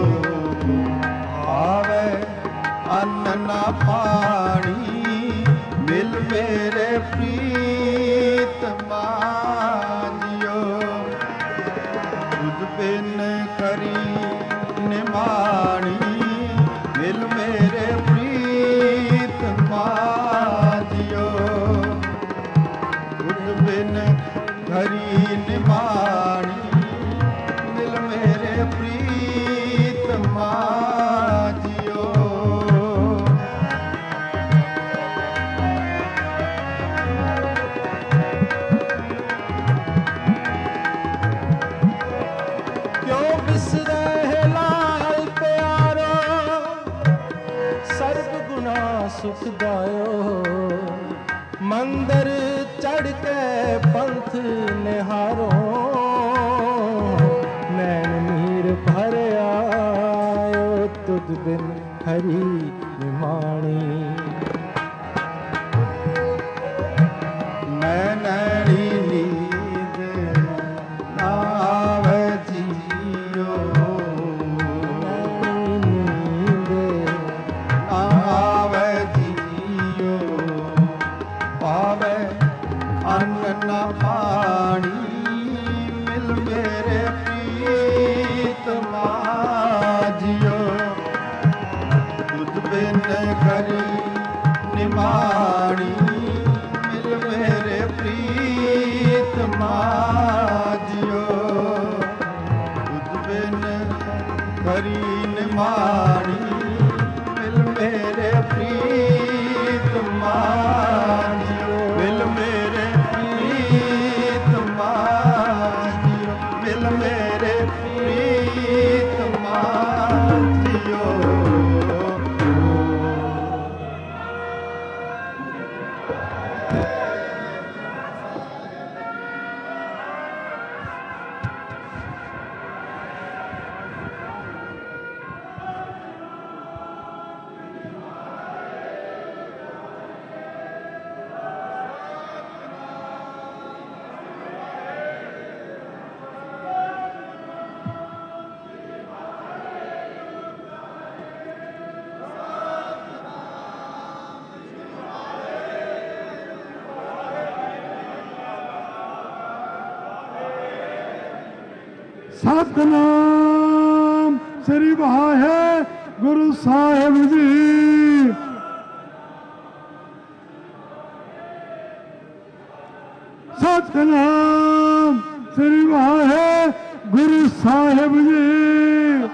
ਆਵੇ ਅੰਨ ਨਾ ਪਾਣੀ, ਮਿਲ ਮੇਰੇ ਪ੍ਰੀਤਮਾ ਜੀਓ। ਤੁਧ ਬਿਨ ਕਰੀ ਨਿਮਾਣੀ, ਮਿਲ ਮੇਰੇ ਪ੍ਰੀਤਮਾ ਜੀਓ। ਤੁਧ ਬਿਨ ਕਰੀ ਨਿਮਾਣੀ, ਮਿਲ ਮੇਰੇ ਪ੍ਰੀਤਮਾ ਜੀਓ। ਕਿਉ ਬਿਸਰੈ ਲਾਲ ਪਿਆਰੋ, ਸਰਬ ਗੁਨਾ ਸੁਖ ਦਾਇਓ। ਮੰਦਰ ਚੜ ਕੇ ਪੰਥ ਨਿਹਾਰੋ, ਨੈਣ ਨੀਰ ਭਰ ਆਇਓ। ਤੁਧ ਬਿਨ ਹਰੀ ਨਿਮਾਣੀ, ਮੈਂ ਨੈਣੀ ਨੀਂਦ ਨਾ ਆਵੇ ਜੀਓ, ਨੈਣੀ ਨੀਂਦ ਨਾ ਆਵੇ ਜੀਓ। ਪਾਵੇ ਅੰਨ ਨਾ ਪਾਣੀ, ਮਿਲ ਮੇਰੇ ਪ੍ਰੀਤਮਾ ਜੀਓ। ਤੁਧ ਬਿਨ ਕਰੀ ਨਿਮਾਣੀ, ਮਿਲ ਮੇਰੇ ਪ੍ਰੀਤਮਾ ਜੀਓ। ਤੁਧ ਬਿਨ ਕਰੀ ਨਿਮਾਣੀ, ਮਿਲ ਮੇਰੇ ਪ੍ਰੀਤਮਾ ਜੀਓ। ਮਿਲ ਮੇਰੇ ਪ੍ਰੀਤਮਾ ਜੀਓ, ਮਿਲ ਮੇਰੇ ਪ੍ਰੀਤਮਾ ਜੀਓ। ਸਤਿਨਾਮ ਸ੍ਰੀ ਵਾਹਿਗੁਰੂ ਸਾਹਿਬ ਜੀ। ਸਤਿਨਾਮ ਸ੍ਰੀ ਵਾਹਿਗੁਰੂ ਸਾਹਿਬ ਜੀ।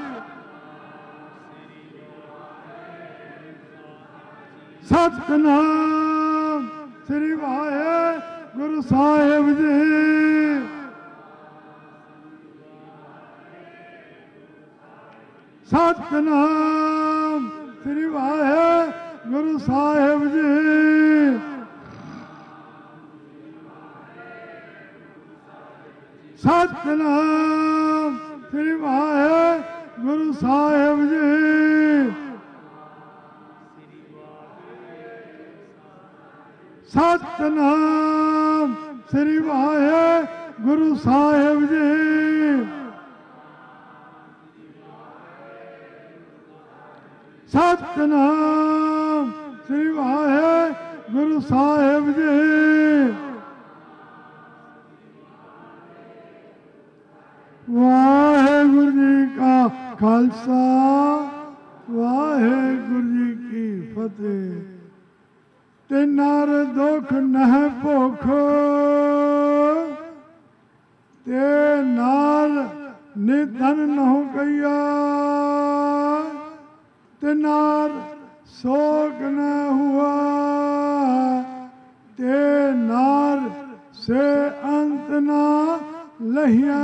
ਸਤਿਨਾਮ ਸ੍ਰੀ ਵਾਹਿਗੁਰੂ ਸਾਹਿਬ ਜੀ। ਸਤਿਨਾਮ ਸ੍ਰੀ ਵਾਹਿਗੁਰੂ ਸਾਹਿਬ ਜੀ। ਸਤਿਨਾਮ ਸ੍ਰੀ ਵਾਹਿਗੁਰੂ ਸਾਹਿਬ ਜੀ। ਸਤਿਨਾਮ ਸ੍ਰੀ ਵਾਹਿਗੁਰੂ ਸਾਹਿਬ ਜੀ। ਸਤਿਨਾਮ ਸ੍ਰੀ ਵਾਹਿਗੁਰੂ ਸਾਹਿਬ ਜੀ। ਵਾਹਿਗੁਰੂ ਜੀ ਕਾ ਖਾਲਸਾ। ਵਾਹਿਗੁਰੂ ਵਾਹਿਗੁਰੂ ਜੀ ਕੀ ਫਤਿਹ। ਤੇ ਨਰ ਦੁਖ ਨਹਿ ਭੁਖ, ਤੇ ਨਾਲ ਨਿਧਨ ਨਹੁ ਕਈਆ, ਤੇ ਨਾਰ ਸੋਗ ਨ ਹੁਆ, ਤੇ ਨਾਰ ਸੇ ਅੰਤ ਨਾ ਲਹਿਆ,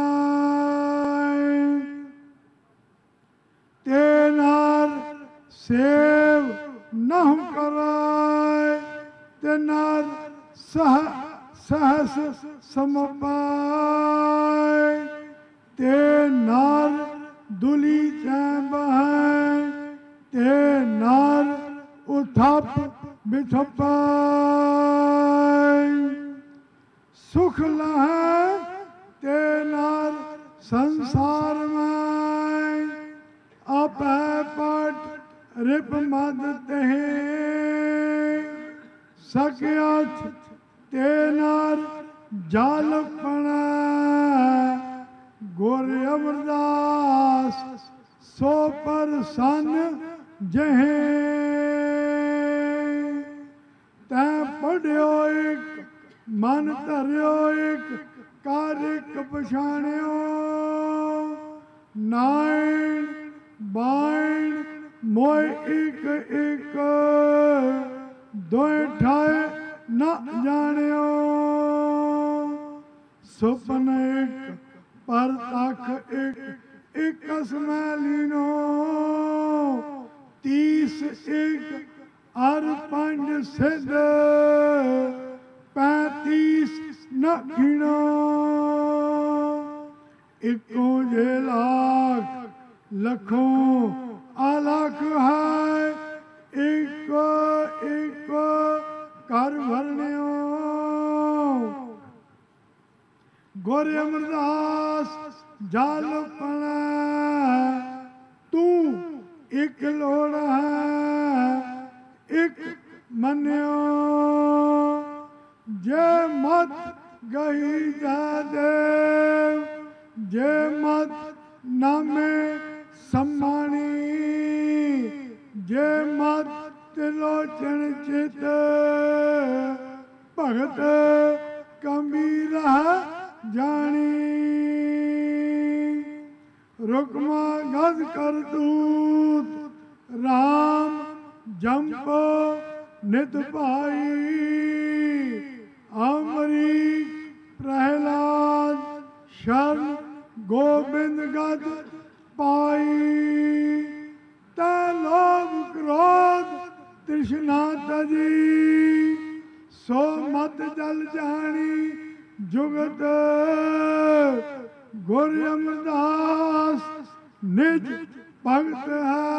ਤੇ ਨਾਰ ਸੇਵ ਨਹੁ ਕਰਾਏ, ਤੇ ਨਾਰ ਸਹ सहस समपाय, ते नार दुली चैबह, ते नार उथप बिथपाय, सुख लह ते नार संसार में, अपै पट रिप मद तेह, सकियाथ ते नार जाल पणा, गुर अमरदास सो पर सन जहे, तै पढ़ियो एक मन धरियो एक, कर एक पछाणियो, नाइन बाइन मोय एक एक, दोए ठाए न जानियो, सुपन एक पर तख एक, एक असमैलीनो, तीस एक अर पंज सिद्ध, पैंतीस न गिनो, इको जे लाख लखों अलख है, एक एक कर भरनियो, गुर अमरदास जाल पना, तू एक लोड़ है एक मन्यो, जे मत गही जादे, जे मत नामे सम्मानी, जे मत त्रिलोचन चित, भगत कबीरा जानी, रुकमा गद कर दूत, राम जंप नित भाई, अमरीक प्रहलाद शरण गोविंद गद पाई, तै लोभ क्रोध तृष्णा तजी, सो मत जल जानी जुगत, गुर अमरदास निज भगत है,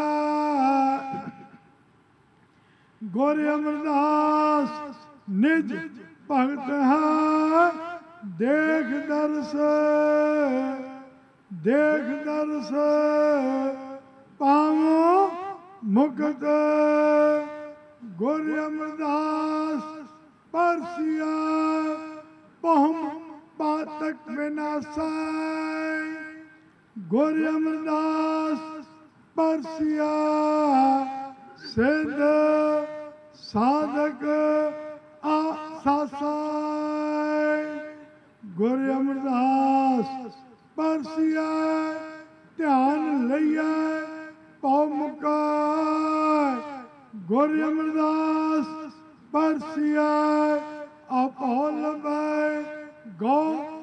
गुर अमरदास निज भगत है, देख दर्श देख दर्श पावो मुक्त, गुर अमरदास परसिया पहुम पातक विनाशाय, गुर अमरदास परसिया सिद्ध साधक आसासाय, गुर अमरदास परसिया ध्यान लइया पौ मुकाय, गुर अमरदास परसिया अपौल में गौ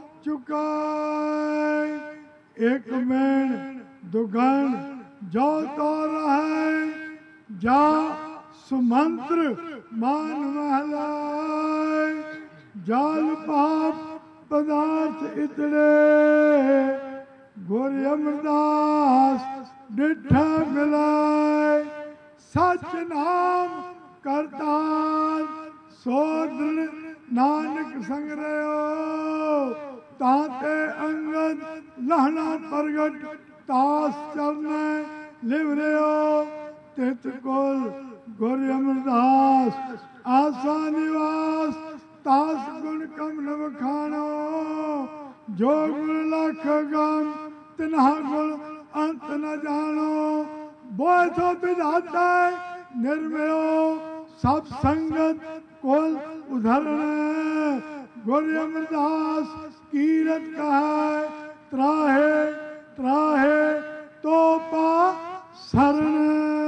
चुकाय, एक मेण दुगण जो तो रहे, जा सुमंत्र मान महलाय, जाल पाप पदार्थ इतने, गुर अमरदास डिठा मिलाय, सच नाम करतार सो दृढ़ नानक संग रहो, ताते अंगद लहना प्रगट तास चरने लिव रहो, तित कुल गुर अमरदास आसा निवास, तास गुण कम न बखानो, जो गुण लख गम तिन्हा गुण अंत न जानो, बोए तो विधाता निर्मयो सब संगत कुल उधरण गुरु अमरदास कीरत कहा त्राहे त्राहे तो पा शरण।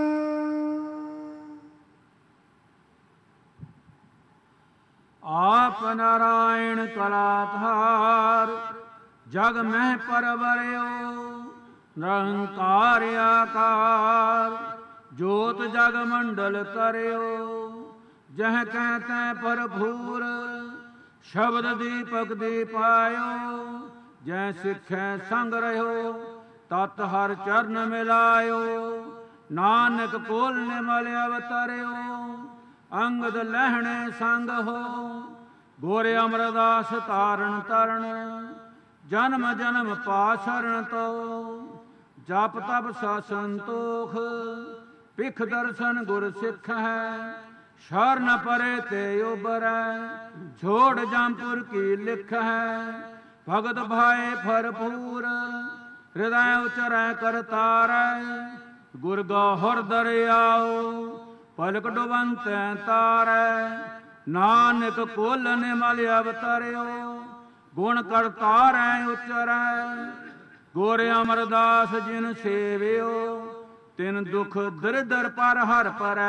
आप नारायण कलाधार जग में परवरयो निरंकार आकार जोत जग मंडल करयो जह कहते भरपूर शब्द दीपक दीपायो जय सिखे संग रहो तत् हर चरण मिलायो नानक कोल निमल अवतरयो अंगद लहणे संग हो गोरे अमरदास तारण तरण जन्म जन्म पाशरण तो जप तप सा संतोख पिख दर्शन गुर सिख है शरण परे ते उबर छोड़ जामपुर की लिख है भगत भाई भरपूर हृदय उचर करतार गुर गौहर दरियाओ पलक डुबंत तार नानक कोल निमल अवतरयो गुण करतार उचर गोरे अमरदास जिन सेवियो तिन दुख दरिदर पर हर पर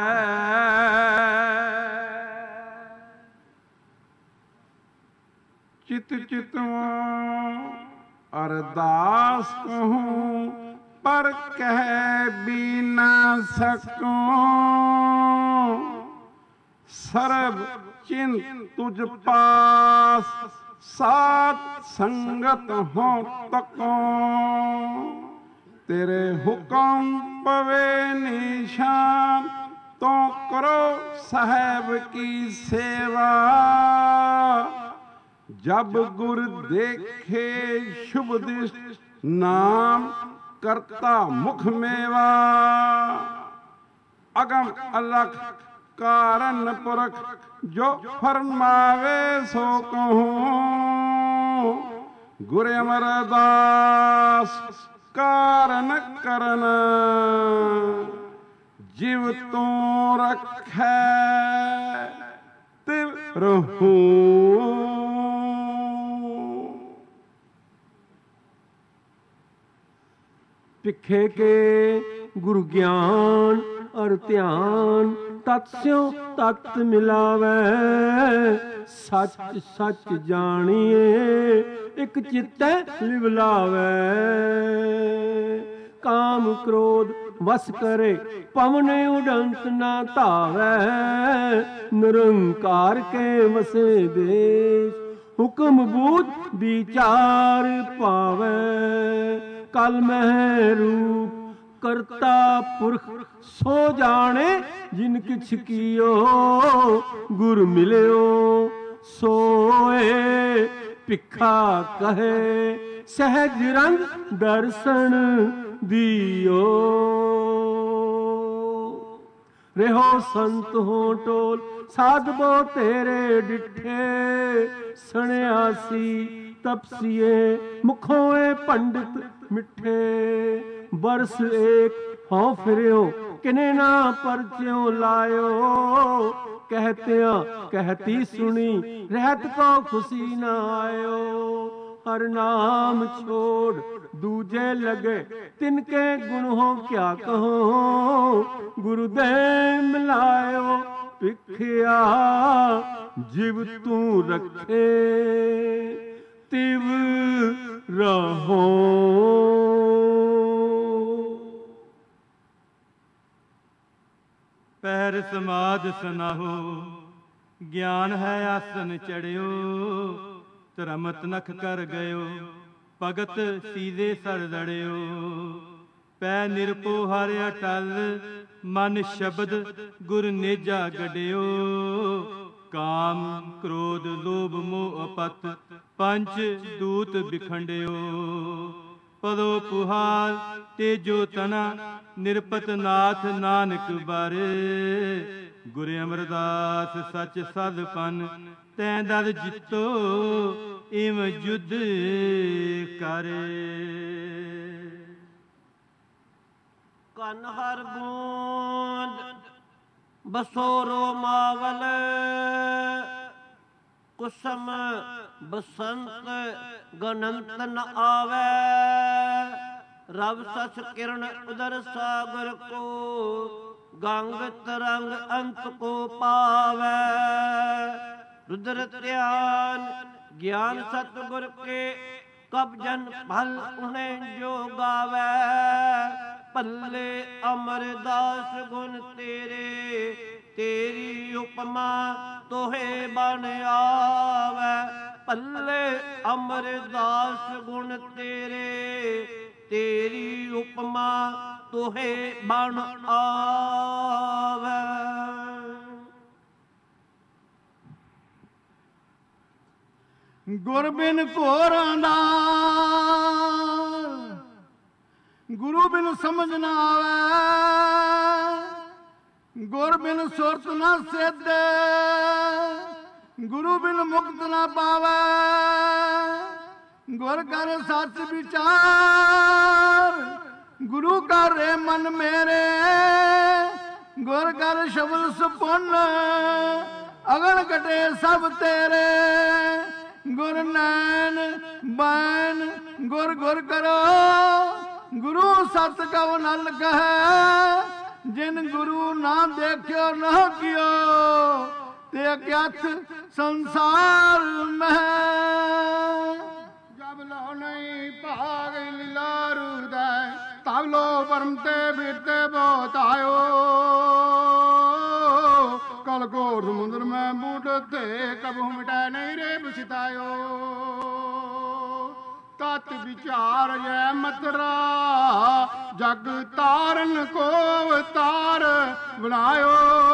चित चितवा अरदास कहूँ पर कह भी ना सकूं सर्व चिन्त तुझ पास सात संगत हो तको तेरे हुक्म पवे निशान तो करो साहेब की सेवा जब गुर देखे शुभ दिष्ट नाम करता मुख मेवा अगम अलख कारण पुरख जो फरमावे सो कहूँ गुरु अमरदास कारण करन जीव तू रखे तिव रहूं। पिखे के गुरु ज्ञान और ध्यान तत्स्यों तत् मिलावे सच सच जानिए एक चित्ते लिवलावे काम क्रोध वस करे पवने उड़ंत ना धावे निरंकार के वसे देश हुक्म बूझ विचार पावे कल मह रूप करता पुरख सो जाने जिन किछ कियो गुर मिलियो सोए पिखा कहे सहज रंग दर्शन दियो रेहो संत हो टोल साधबो तेरे डिठे सन्यासी तपसिए मुखों पंडित मिठे बरस एक हों फिरियो किने ना परच्यों लायो कहतिया कहती सुनी रहत को खुशी न आयो हर नाम छोड़ दूजे लगे तिनके गुण हो क्या कहो गुरुदेव मिलायो पिखिया जीव तू रखे तिव रहो। पैर समाज सुनाहो ज्ञान है आसन चढ़ियो तरमत नख कर गयो भगत सीधे सर दड़ियो पै निरपो हर अटल मन शब्द गुर नेजा गड़ियो काम क्रोध लोभ मोह अपत पंच दूत बिखंडियो पदो पुहार तेजो तना निरपत नाथ नानक बारे गुरु अमरदास सच सद पन तैं दद जितो इम युद्ध करे। ਕਨ ਹਰ ਬੂੰਦ ਬਸੋਰੋ ਮਾਵਲ ਕੁਸਮ ਬਸੰਤ ਗਨੰਤ ਨ ਆਵੈ ਰਵ ਸਸ ਕਿਰਨ ਉਦਰ ਸਾਗਰ ਕੋ ਗੰਗ ਤਰੰਗ ਅੰਤ ਕੋ ਪਾਵੈ रुद्र ध्यान ज्ञान सतगुर के कब जन भल उन्हें जो गावै पल्ले अमरदास गुण तेरे तेरी उपमा तोहे बन आवै पल्ले अमरदास गुण तेरे तेरी उपमा तोहे बन आवै। ਗੁਰ ਬਿਨ ਘੋਰਾਂ ਦਾ ਗੁਰੂ ਬਿਨ ਸਮਝ ਨਾ ਆਵੇ ਗੁਰ ਬਿਨ ਸੁਰਤ ਨਾ ਸਿੱਧੇ ਗੁਰੂ ਬਿਨ ਮੁਕਤ ਨਾ ਪਾਵੇ ਗੁਰ ਕਰ ਸੱਚ ਵਿਚਾਰ ਗੁਰੂ ਕਰ ਰੇ ਮਨ ਮੇਰੇ ਗੁਰ ਕਰ ਸ਼ਬਦ ਸੁਪਨ ਅਗਣ ਕਟੇ ਸਭ ਤੇਰੇ ਗੁਰ ਨੈਣ ਬੈਨ ਗੁਰ ਗੁਰ ਕਰੋ ਗੁਰੂ ਸਤ ਕਉ ਨਲ ਕਹੈ ਜਿਨ ਗੁਰੂ ਨਾ ਦੇਖਿਓ ਨਾ ਕਿਓ ਤੇ ਅਗਿਆਤ ਸੰਸਾਰ ਮਹਿ ਜਬ ਲੋ ਨਹੀਂ ਭਾਗ ਲੀਲਾ ਰੂਦੈ ਤਬ ਲੋ ਪਰਮ ਤੇ ਬਿਰਤੇ ਬਹੁਤ ਆਇਓ कल घोर समुद्र में बूढ़ थे कबहू मिटाए नहीं रे बसितायो तत् विचार जय मतरा जग तारन को अवतार बनायो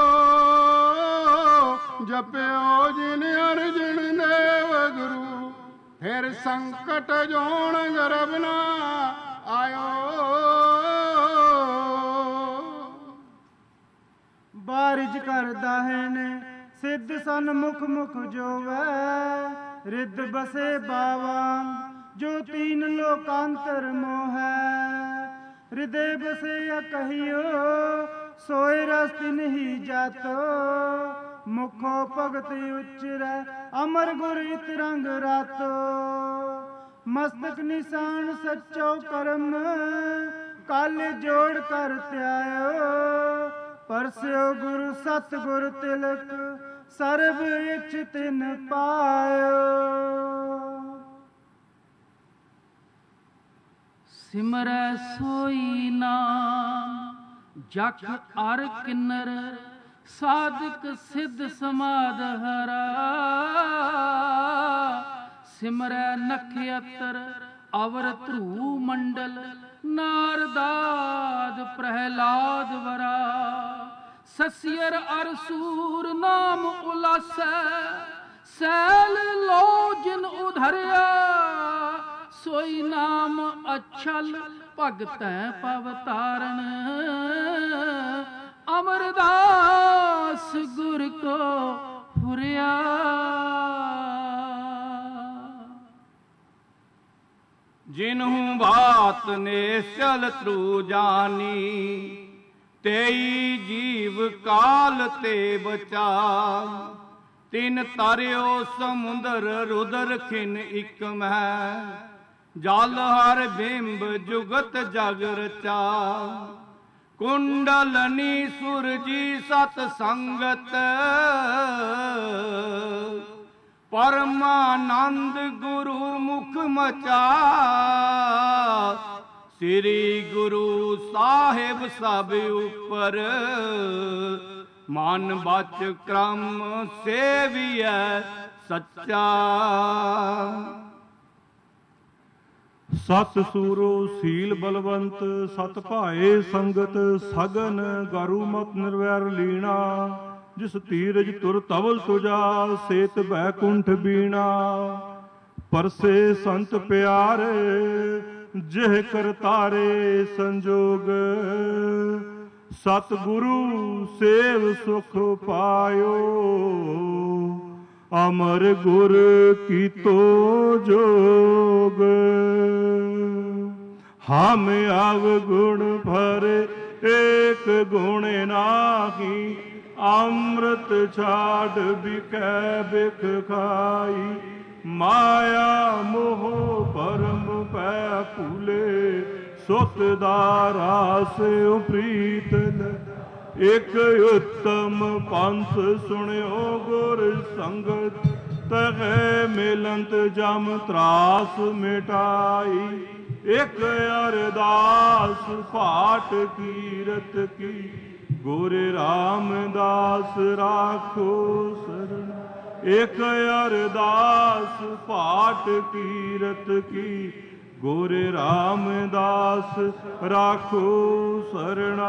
जप्यो जिन अर्जुन देव गुरु फिर संकट जोन गर्भ ना आयो ਬਾਰਿਜ ਕਰਦਾ ਹੈ ਨੇ ਸਿੱਧ ਸਨਮੁਖ ਮੁਖ ਜੋਵੈ ਰਿੱਧ ਬਸੇ ਬਾਵਾ ਜੋ ਤੀਨ ਲੋਕਾਂਤਰ ਮੋਹੈ ਹਿਰਦੇ ਬਸੇ ਕਹੀਓ ਸੋਏ ਰਸ ਨਹੀਂ ਜਾਤੋ ਮੁਖੋ ਭਗਤ ਉਚਰੈ ਅਮਰ ਗੁਰ ਇਤ ਰੰਗ ਰਾਤੋ ਮਸਤਕ ਨਿਸ਼ਾਨ ਸੱਚੋ ਕਰਮ ਕਲ ਜੋੜ ਕਰ ਧਿਆਇਓ परस्यो गुरु सतगुर तिलक सर्व इच तिन पायो। सिमरै सोई नाम जख अर किन्नर साधक सिद्ध समाध हरा सिमरै नखयतर अवर ध्रुव मंडल नारदाद प्रहलाद वरा ससियर अर सूर नाम उलासै सैल लो जिन उधरिया सोई नाम अछल भगतै पव तारण अमरदास गुर को फुरिया जिन्हू बात ने चल त्रु जानी तेई जीव काल ते बचा तिन तारियो समुंदर रुदर खिन इक मह जल हर बिंब जुगत जग रचा कुंडलनी सुरजी सत संगत परमानंद गुरु मुख मचा श्री गुरु साहिब सब ऊपर मान बच क्रम सेविय सच्चा सत सूरो सील बलवंत सत भाए संगत सगन गारू मत निर्वैर लीना जिस धीरज तुर तवल तुजा सेत बैकुंठ बीणा परसे संत प्यारे जिह कर तारे संजोग सतगुरु सेव सुख पायो अमर गुर की तो जोग हम अवगुण भरे ਏਕ ਗੁਣ ਨਾਹੀ, ਅੰਮ੍ਰਿਤ ਛਾੜ ਬਿਕੈ ਬਿਖ ਖਾਈ। ਮਾਇਆ ਮੋਹ ਭਰਮ ਪੈ ਭੂਲੇ, ਸੁਤ ਦਾ ਰਾਸ ਉਪਰੀਤ ਲੈ। ਇਕ ਉੱਤਮ ਪੰਥ ਸੁਣਿਓ ਗੁਰ ਸੰਗਤ, ਤਹਿ ਮਿਲੰਤ ਜਮ ਤਰਾਸ ਮਿਟਾਈ। ਇਕ ਅਰਦਾਸ ਪਾਠ ਕੀਰਤ ਕੀ, ਗੁਰ ਰਾਮਦਾਸ ਰਾਖੋ ਸਰਣ। ਇਕ ਅਰਦਾਸ ਪਾਠ ਕੀਰਤ ਕੀ, ਗੁਰ ਰਾਮਦਾਸ ਰਾਖੋ ਸਰਣਾ।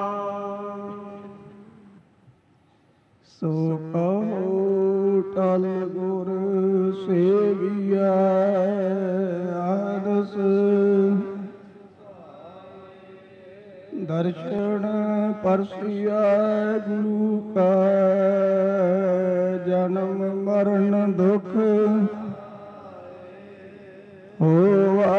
ਸੋ ਕਹੋ ਟਲ ਗੁਰ ਸੇਵੀਐ ਆਦਸ, ਦਰਸ਼ਨ ਪਰਸਿਐ ਗੁਰੂ ਕਾ। ਜਨਮ ਮਰਨ ਦੁਖ ਹੋਵੈ,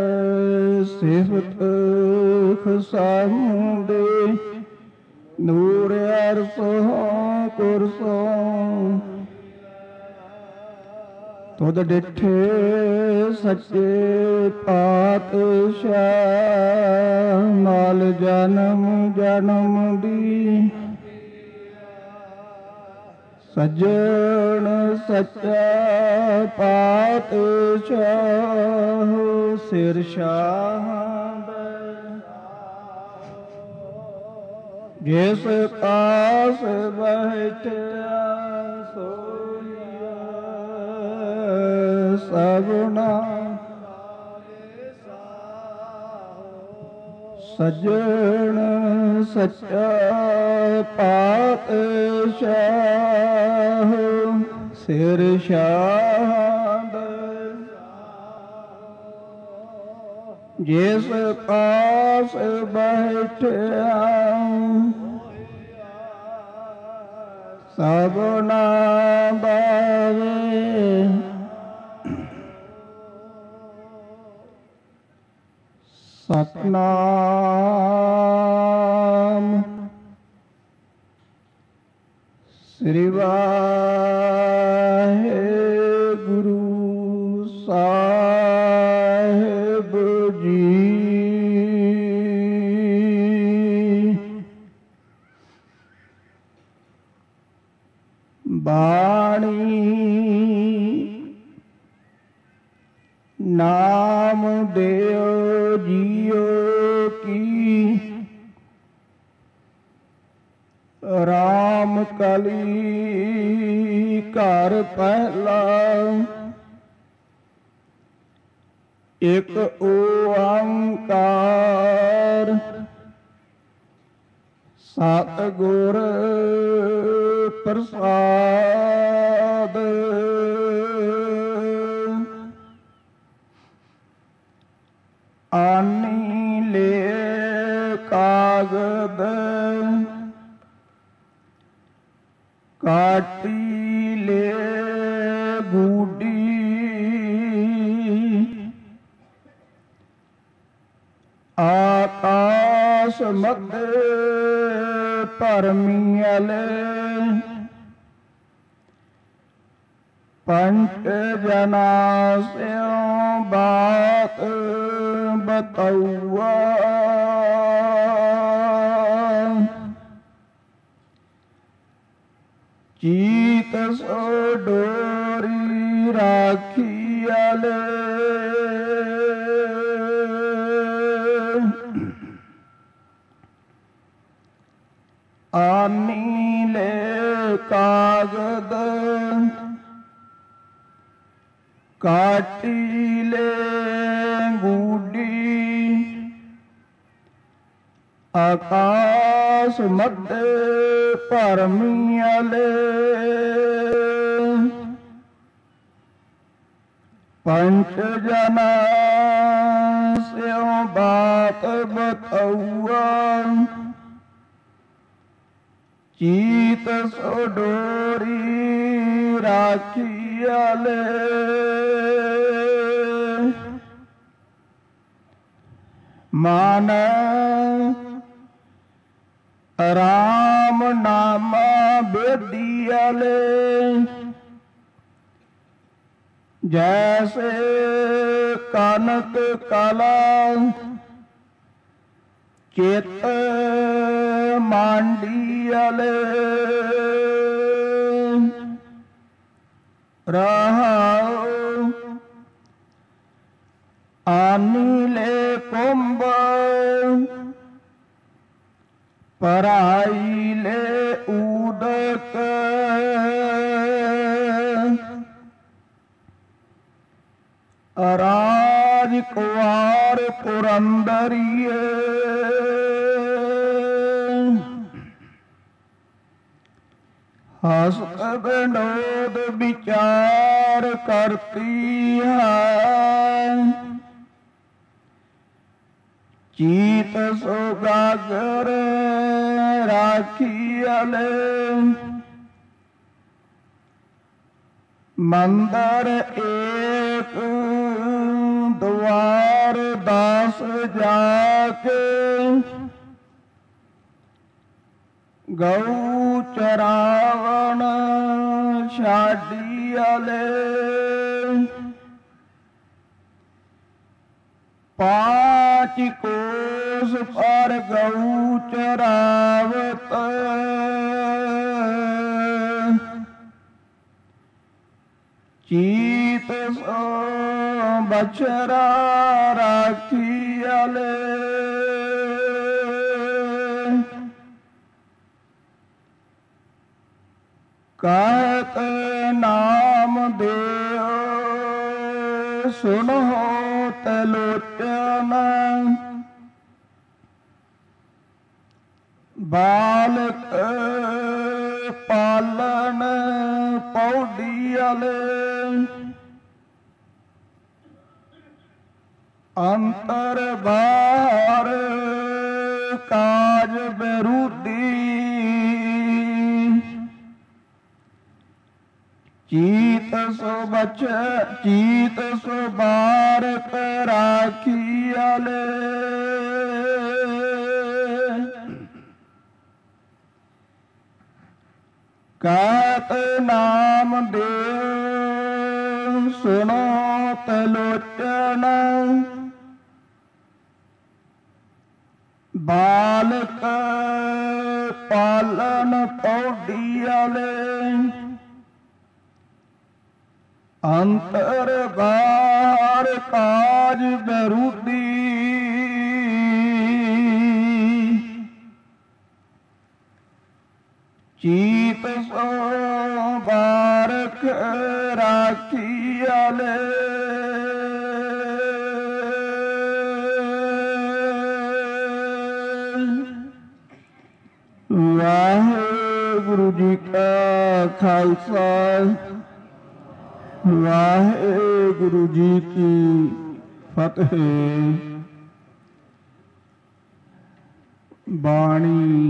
ਸਿਫਤ ਖਸਾਮੁ ਦੇ। ਨੂਰ ਅਰਸੋ ਕੁਰਸੋ, ਤੁਧ ਡਿਠੇ ਸੱਚੇ ਪਾਤਸ਼ਾਹ। ਨਾਲ ਜਨਮ ਜਨਮ ਦੀ, ਸੱਜਣ ਸੱਚਾ ਪਾਤਸ਼ਾਹ। ਸਿਰ ਸ਼ਾਹ ਜਿਸ ਪਾਸ ਬੈਠਿਆ, ਸੋਈਐ ਸਭਨਾ। ਸੱਜਣ ਸੱਚਾ ਪਾਤਸ਼ਾਹ। ਸਿਰ ਸ਼ਾਹ ਜਿਸ ਪਾਸ ਬੈਠਿਆ, ਸਭਨਾ ਬਾਵੇ। ਸਤਿਨਾਮ ਸ੍ਰੀ ਵਾਹਿਗੁਰੂ ਸਾਹਿਬ ਜੀ। ਬਾਣੀ ਨਾਮ ਦਿਓ ਜੀਓ ਕੀ, ਰਾਮ ਕਲੀ ਘਰ ਪਹਿਲਾ। ਇਕ ਓੰਕਾਰ ਸਤਿਗੁਰ ਪ੍ਰਸਾਦ। ਆਨੀ ਲੈ ਕਾਗਦ, ਕਾਟੀ ਲੈ ਗੂਡੀ। ਆਕਾਸ ਮਧਿ ਭਰਮੀਐਲ, ਪੰਚ ਜਨਾ ਸਿਉ ਬਾਤ ਬਤਊਆ। ਚੀਤ ਸੋ ਡੋਰੀ ਰਾਖੀਐਲ, ਆਨੀ ਲੈ ਕਾਗਦ, ਕਾਟੀ ਲੈ ਗੂਡੀ। ਆਕਾਸ ਮਧਿ ਭਰਮੀਐਲ, ਪੰਚ ਜਨਾ ਸਿਉ ਬਾਤ ਬਤਊਆ। ਚੀਤ ਸੋ ਡੋਰੀ ਰਾਖੀਐਲ, ਮਨ ਰਾਮ ਨਾਮਾ ਬੇਦੀਆਲੇ ਜੈਸੇ ਕਨਕ ਕਲਾ ਚਿਤ ਮਾਂਡੀਆਲੇ ਰਹਾਉ ਆਨੀਲੇ ਕੁੰਭ ਪਰਾਈ ਲੈ ਊਦਕ ਰਾਜ ਕੁਵਾਰ ਪੁਰੰਦਰੀਏ ਹਸਤ ਵਿਨੋਦ ਵਿਚਾਰ ਕਰਤੀ ਹੈ ਚੀਤ ਸੁਗਾਗਰ ਰਾਖੀਅਲੇ ਮੰਦਰ ਏਕ ਦੁਆਰ ਦਾਸ ਜਾ ਕੇ ਗਊ ਚਰਾਵਣ ਛਾਡੀਅਲੇ ਪਾँच कोस पर गऊ चरावत चीत सो बछरा राखियले कहत नाम देव सुनो तलोचन बालक पालन पौड़ियले अंतर बाहर काज बेरूदी चीत सो बच चीत सो बारक राखियले कहत नाम देव सुनो तलोचन बालक पालन पौड़ियले अंतर बाहर काज बेरूदी चीत सो बारक राखियले वाहेगुरु जी का खालसा वाहेगुरु जी की फतेह। बाणी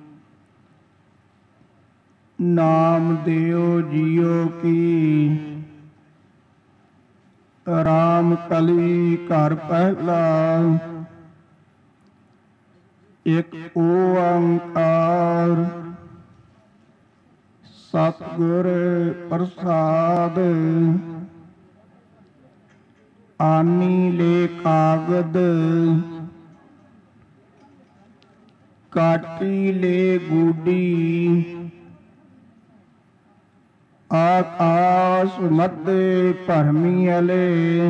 नामदेव जियो की राम कली घर पहला एक ओंकार सतगुर प्रसाद आनी ले कागद काटी ले गुडी आकाश मध्य भरमीअले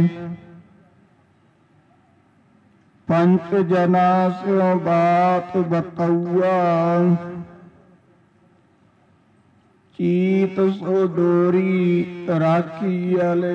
पंच जना स्यों बात बतौआ चीत सो डोरी राखियले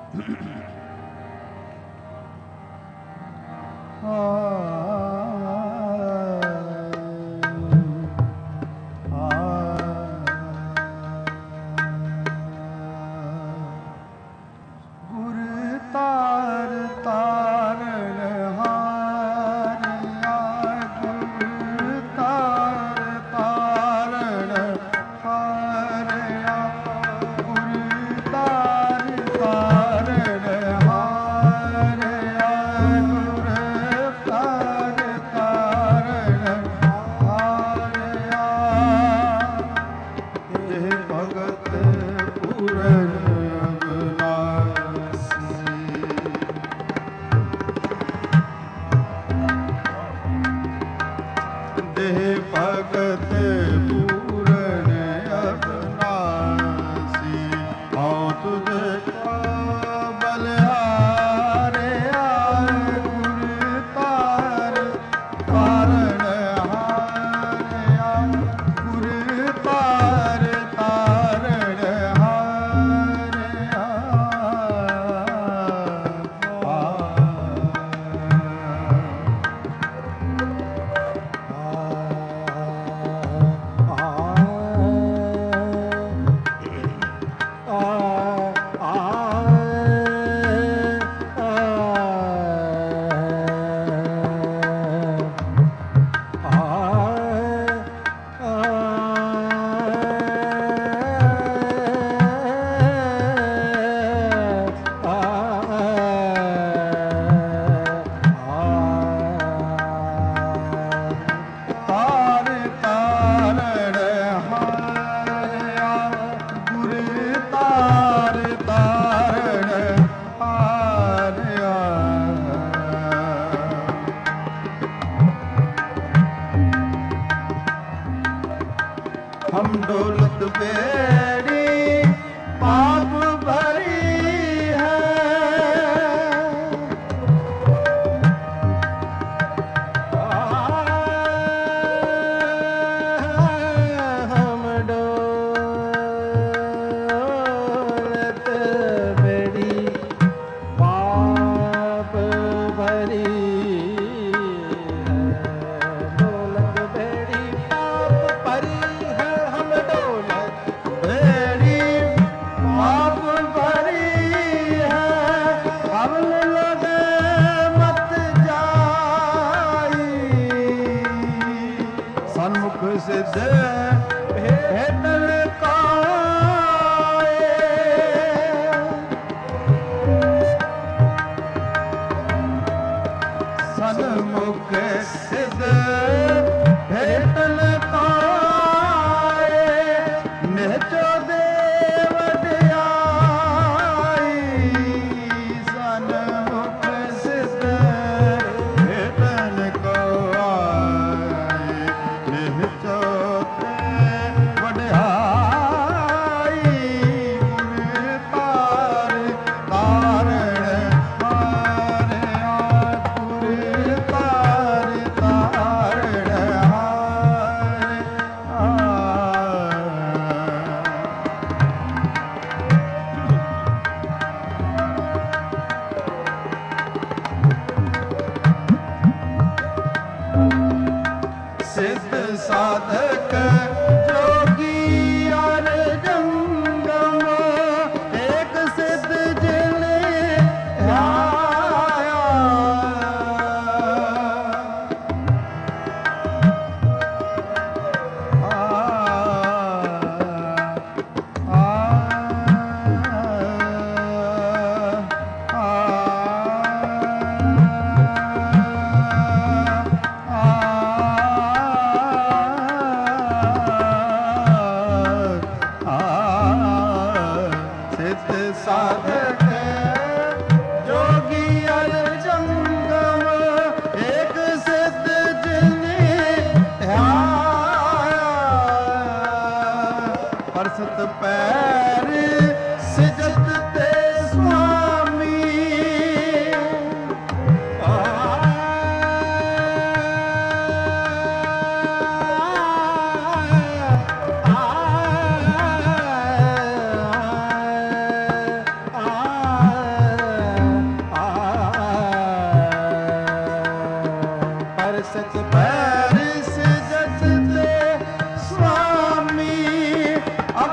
ah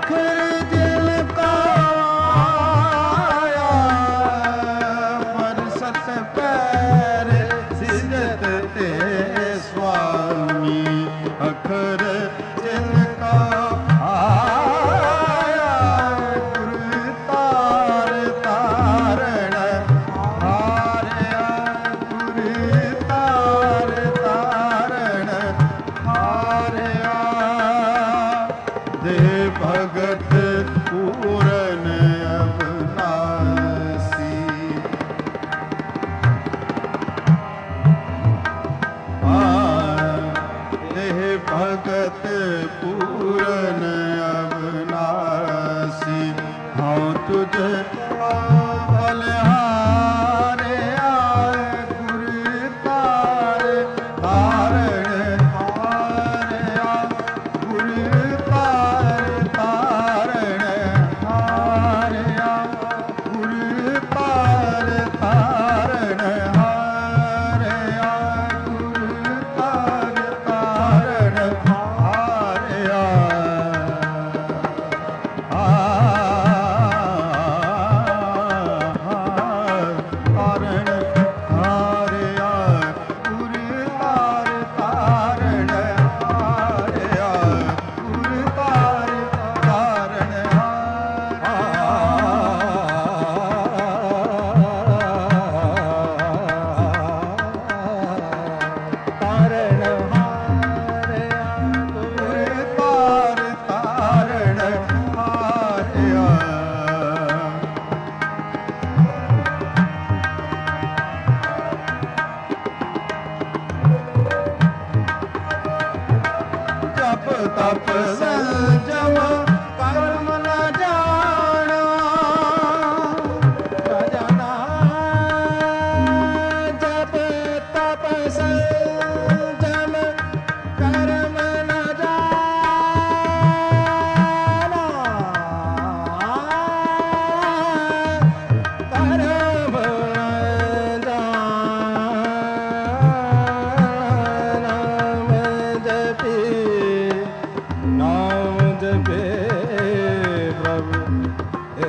अखर जिन का आया पर सत पैर सिजत ते स्वामी अखर जिन का आया गुरु तार तारण हारया गुरु तार तारण हारया दे भगत पूरन अविनाशी देह भगत पूरन अविनाशी हाँ तुझ बलिहारे आए गुरु तार तारण हारया गुरु तार तारण हारया गुरु तार तारण हारया गुरु तार तारण हारया तारण हारया गुरु तार तारण हारया गुरु तार तारण तारण हारया गुरु तार तारण हारया जप तप संजम कर्म न जाना न जाना जप तप संजम कर्म न जाना कर्म न जाना जपी नाम जपे प्रभु हे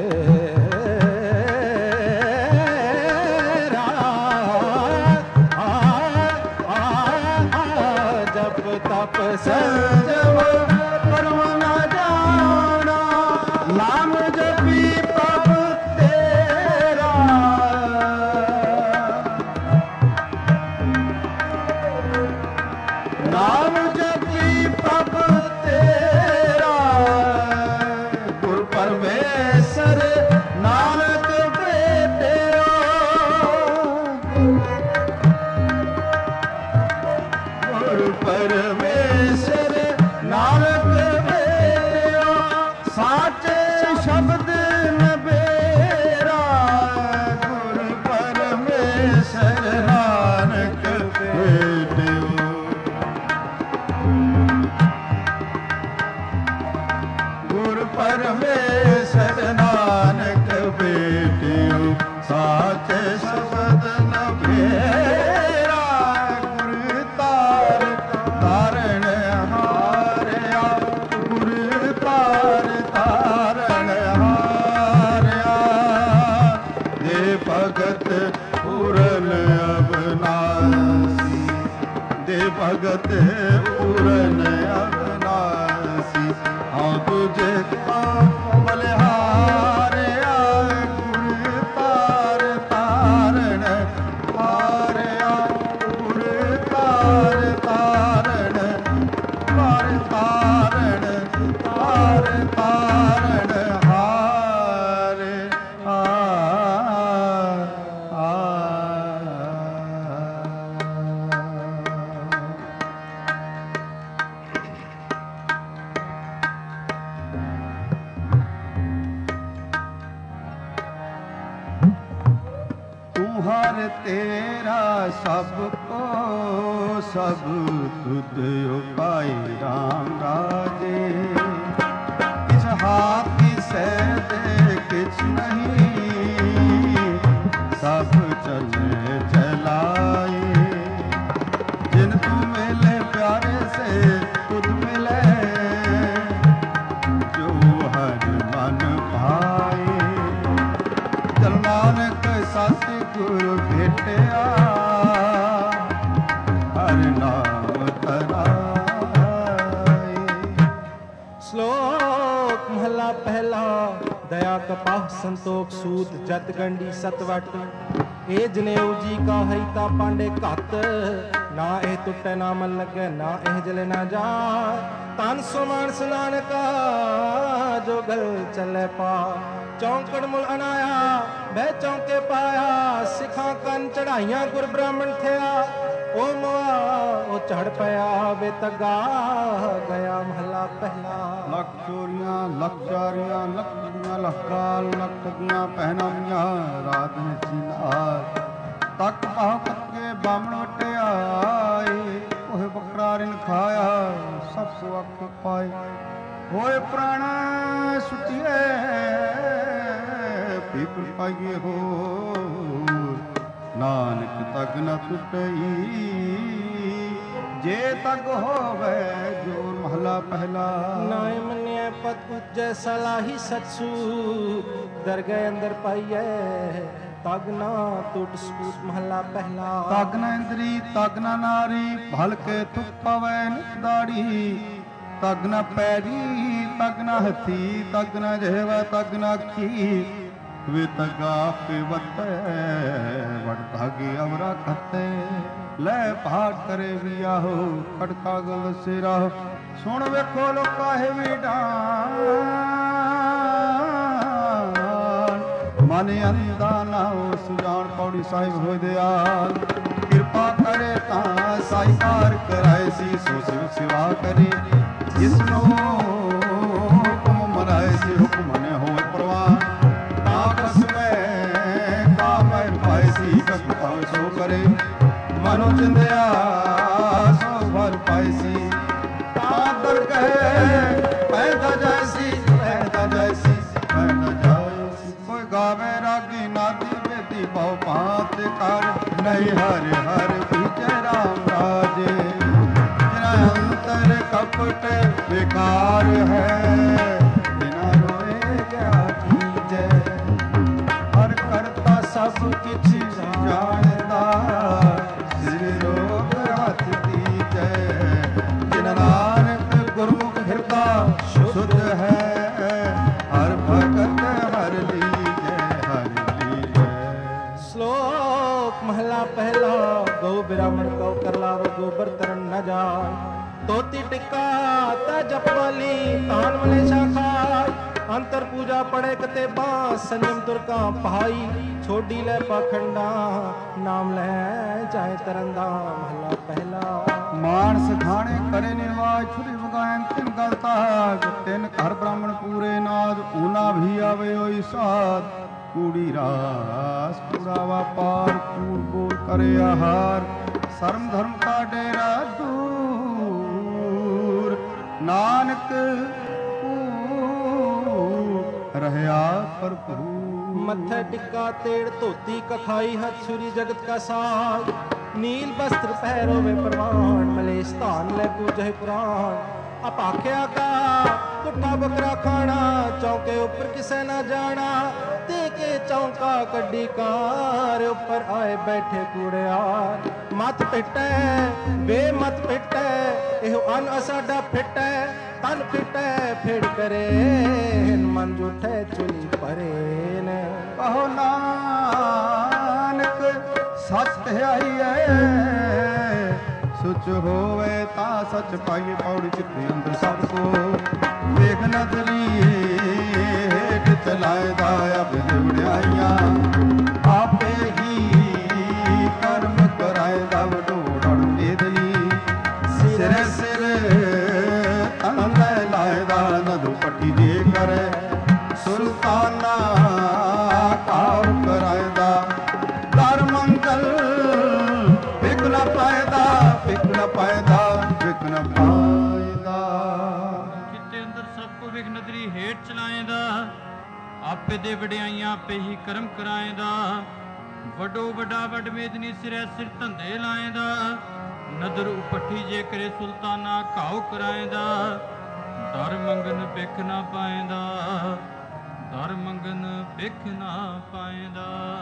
जप तप संजम कर्म न जाना नाम जपी प्रभु तेरा नाम जपी प्रभु तेरा गुर परमेश्वर नानक तेरा गुर परमेश्वर नानक तेरा साचे शब्द नबेरा गुर परमेश्वर नानक बेटियो गुर परमेश्वर नानक बेटियो साचे शब्द नबेरा गुरु तार तारण हारया गुरु तार तारण हारया दे भगत पूरन अविनाशी दे भगत पूरन अविनाशी हाँ तुझे बलिहारे आए गुरु तार तारण हारया गुरु तार तारण तार तारण तार तारण हारे हार हर तेरा सबको सब तुद उपाय राम राजे किछ हाथ किसे दे किछ नहीं सब चले चलाए जिन तू मिले प्यारे से खुद मिले जो ਸਤਿਗੁਰ ਭੇਟਿਆ ਹਰਿ ਨਾਮ ਧਰਾਏ। ਸ਼ਲੋਕ ਮਹਲਾ ਪਹਿਲਾ। ਦਇਆ ਕਪਾਹ ਸੰਤੋਖ ਸੂਤ ਜਤ ਗੰਢੀ ਸਤਵਟ। ਇਹ ਜਨੇਊ ਜੀ ਕਾ ਹਰੀਤਾ ਪਾਂਡੇ ਘੱਤ। ਨਾ ਇਹ ਟੁੱਟੇ ਨਾ ਮਨ ਲੱਗੇ ਨਾ ਇਹ ਜਲੇ ਨਾ ਜਾ। ਤਨ ਸੋ ਮਾਨਸ ਨਾਨਕਾ ਜੋ ਗਲ ਚੱਲੇ ਪਾ। ਚੌਂਕੜ ਮੁਲ ਅਨਾਇਆ ਬਹਿ ਚੌਂਕੇ ਪਾਇਆ। ਸਿੱਖਾਂ ਕੰਨ ਚੜਾਈਆਂ ਗੁਰ ਬ੍ਰਾਹਮਣ ਥਿਆ। ਉਹ ਮੁਆ ਉਹ ਚੜ ਪਿਆ ਵੇ ਤਗਾ ਗਿਆ ਮਹਲਾ ਪਹਿਲਾ। ਲੱਖ ਚੋਰੀਆਂ ਲੱਖ ਚਾਰੀਆਂ ਲੱਖ ਦੀਆਂ ਲੱਖਾਲ ਲੱਖ ਠਗੀਆਂ ਪਹਿਨਾਈਆਂ ਰਾਤ ਨਚੀਨਾਰ। ਤੱਕ ਪਾਹ ਪੱਕੇ ਬਾਮਣ ਵਟਿਆਏ। ਉਹ ਬੱਕਰਾ ਰਿਨ ਖਾਇਆ ਸਭ ਸੋ ਅੱਖ ਪਾਏ। ਹੋਏ ਪ੍ਰਾਣ ਸੁਟਿਏ ਪੀਪਲ ਪਾਈਏ ਹੋ। ਨਾਨਕ ਤੱਕ ਨ ਟੁੱਟਈ ਜੇ ਤੱਕ ਹੋਵੇ ਜੋਰ ਮਹਲਾ ਪਹਿਲਾ। ਨਾਏ ਮੰਨਿਆ ਪਤ ਉਜੈ ਸਲਾਹੀ ਸਤਸੂ। ਦਰਗਹਿ ਅੰਦਰ ਪਾਈਐ ਤਗ ਨਾ ਟੁੱਟ ਸੂਤ ਮਹਲਾ ਪਹਿਲਾ। ਤਗ ਨ ਇੰਦਰੀ ਤਗ ਨ ਨਾਰੀ ਭਲਕੇ ਤੁਕ ਪਵੈ ਨਿਤ ਦਾੜੀ। ਤਗ ਨ ਪੈਰੀ ਤਗ ਨ ਹੱਥੀ ਤਗ ਨ ਜਿਹਵਾ ਤਗ ਨ ਅੱਖੀ। ਵੇ ਤਗਾ ਪੇ ਵਤੈ ਵੜ ਧਾਗੇ ਅਵਰਾ ਖਤੇ। ਲੈ ਭਾਗ ਕਰੇ ਵੀ ਆਹੋ ਖੜਕਾ ਗਲ ਸਿਰਾ। ਸੁਣ ਵੇਖੋ ਲੋਕਾ ਹੈ ਵੀ ਡਾਨ ਮਨ ਅੰਦਾ ਨਾ ਸੁਜਾਨ। ਪੌੜੀ ਸਾਹਿਬ ਹੋਏ ਦਿਆਲ ਕਿਰਪਾ ਕਰੇ ਤਾਂ ਸਾਈਕਾਰ ਕਰਾਏ ਸੀ। ਸੋ ਸਿਵ ਸਿਵਾ ਕਰੇ ਜਿਸਨੂੰ ਹੁਕਮ ਮਨਾਏ ਸੀ। ਹੁਕਮ ਨੇ ਹੋਏ ਪ੍ਰਵਾਨ ਤਾਕਸ ਮੈਂ ਕਾਮੈ ਪਾਏ ਸੀ। ਕਸਤਾ ਸੋ ਕਰੇ ਮਨੋ ਚਿੰਦਿਆ ਸੋ ਭਰ ਪਾਏ ਸੀ। ਤਾਂ ਦਰ ਕਹੇ ਪੈਦਾ ਜੈਸੀ ਪੈਦਾ ਜੈਸੀ ਪੈਦਾ ਜੈਸੀ। ਕੋਈ ਗਾਵੇ ਰਾਗੀ ਨਾਦੀ ਬੇਦੀ ਬਹੁ ਭਾਂਤ ਕਰ। ਨਹੀਂ ਹਰਿ ਹਰ ਵਿਜੈ ਰਾਮ ਰਾਜੇ। ਜਿਨਾ ਅੰਤਰ ਕਪਟ ਵਿਕਾਰ ਹੈ ਬਿਨਾ ਰੋਏ ਗਿਆ ਕੀਜੈ। ਹਰ ਕਰਤਾ ਸਭ ਕਿਛ ਜਾਣਦਾ ਸਿਰ ਰੋਗ ਹੱਥ ਦੀਜੈ। ਜਿਨ ਨਾਨਕ ਗੁਰਮੁਖ ਹਿਰਦਾ ਸ਼ੁੱਧ ਹੈ ਹਰ ਭਗਤ ਹਰ ਲੀਜੈ ਹਰ ਲੀਜੈ। ਸ਼ਲੋਕ ਮਹਲਾ ਪਹਿਲਾ। ਗੋ ਬ੍ਰਾਹਮਣ ਕਉ ਕਰ ਲਾਵ ਗੋਬਰ ਤਰਨ ਨ ਜਾਏ। ਤੋਤੀ ਟਿੱਕਾ ਤਾ ਜਪਵਾਲੀ ਤਾਨ ਮਲੇ ਸ਼ਾਖਾਈ। ਅੰਤਰ ਪੂਜਾ ਪੜੇ ਕਤੇ ਬਾਂ ਸੰਜਮ ਦੁਰਕਾ ਪਹਾਈ। ਛੋਡੀ ਲੈ ਪਾਖੰਡਾ ਨਾਮ ਲੈ ਚਾਹੇ ਤਰੰਦਾ ਮਹਲਾ ਪਹਿਲਾ। ਮਾਨਸ ਖਾਣੇ ਕਰੇ ਨਿਰਵਾਜ ਛੁਰੀ ਵਗਾਇਨ ਤਿਨ ਗਲਤਾ। ਤਿੰਨ ਘਰ ਬ੍ਰਾਹਮਣ ਪੂਰੇ ਨਾਦ ਊਨਾ ਵੀ ਆਵੇ ਹੋਈ ਸਾਧ। ਕੂੜੀ ਰਾਸ ਪੂਰਾ ਵਾਪਾਰ ਕੂੜ ਬੋਲ ਕਰੇ ਆਹਾਰ। ਸਰਮ ਧਰਮ ਕਾ ਡੇਰਾ ਦੂਰ ਨਾਨਕ ਰਹਿਆ ਭਰਪੂਰ। ਮੱਥੇ ਟਿੱਕਾ ਤੇੜ ਧੋਤੀ ਕਖਾਈ ਹੱਥ ਛੁਰੀ ਜਗਤ ਕਾ ਸਾਜ। ਨੀਲ ਬਸਤਰ ਪਹਿਰੋਵੇ ਪ੍ਰਵਾਨ ਮਲੇ ਸਥਾਨ ਲੈ ਪੂਜੈ ਪੁਰਾਣ। ਅਪਾਖਿਆ ਕਾ ਪੁੱਠਾ ਬੱਕਰਾ ਖਾਣਾ ਚੌਕੇ ਉੱਪਰ ਕਿਸੇ ਨਾ ਜਾਣਾ। ਤੇ ਕੇ ਚੌਂਕਾ ਕੱਢੀ ਕਾਰ ਉੱਪਰ ਆਏ ਬੈਠੇ ਕੂੜਿਆਰ। ਮਤ ਪਿੱਟੈ ਵੇ ਮਤ ਪਿੱਟੈ ਇਹੋ ਅਨ ਅਸਾਡਾ ਫਿੱਟੈ। ਤਨ ਫਿੱਟੈ ਫੇੜ ਕਰੇ ਮਨ ਜੂਠੇ ਚੁਲੀ ਪਰੇ ਨੇ। ਕਹੋ ਨਾਨਕ ਸੱਚ ਆਈਐ ਸੁਚ ਹੋਵੇ ਤਾਂ ਸੱਚ ਪਾਈਏ। ਪੌੜੀ ਚਿੱਤੇ ਅੰਦਰ ਸਭ ਕੋ ਵੇਖ ਨਦਰੀ ਹੇਠ ਚਲਾਇਦਾ ਅਬ ਵਡਿਆਈਆਂ। ਆਪੇ ਹੀ ਕਰਮ ਕਰਾਇਦਾ ਵਡੋੜੜ ਵੇਦਲੀ। ਸਿਰੇ ਸਿਰ ਤਨ ਲਾਇਦਾ ਨਦੂ ਪੱਟੀ ਦੇ ਕਰੇ। ਸੁਲਤਾਨਾ ਕਾਵ ਕਰਾਇਦਾ ਦਰ ਮੰਗਲ ਵਿਘਨ ਪਾਇਦਾ ਵਿਘਨ ਪਾਇਦਾ ਵਿਘਨ ਪਾਇਦਾ। ਕਿਤੇ ਅੰਦਰ ਸਭ ਕੋ ਵਿਘਨਦਰੀ ਹੇਠ ਚਲਾਏਦਾ। ਆਪੇ ਦੇ ਵਡਿਆਈਆਂ ਆਪੇ ਹੀ ਕਰਮ ਕਰਾਏਦਾ। ਵੱਡੋ ਵੱਡਾ ਵੱਡ ਮੇਦਨੀ ਸਿਰੈ ਸਿਰ ਧੰਦੇ ਲਾਏਦਾ। ਨਦਰ ਉਪੱਠੀ ਜੇ ਕਰੇ ਸੁਲਤਾਨਾ ਘਾਉ ਕਰਾਏਦਾ। ਦਰ ਮੰਗਨ ਭਿਖ ਨਾ ਪਾਏਦਾ ਦਰ ਮੰਗਨ ਭਿਖ ਨਾ ਪਾਏਦਾ।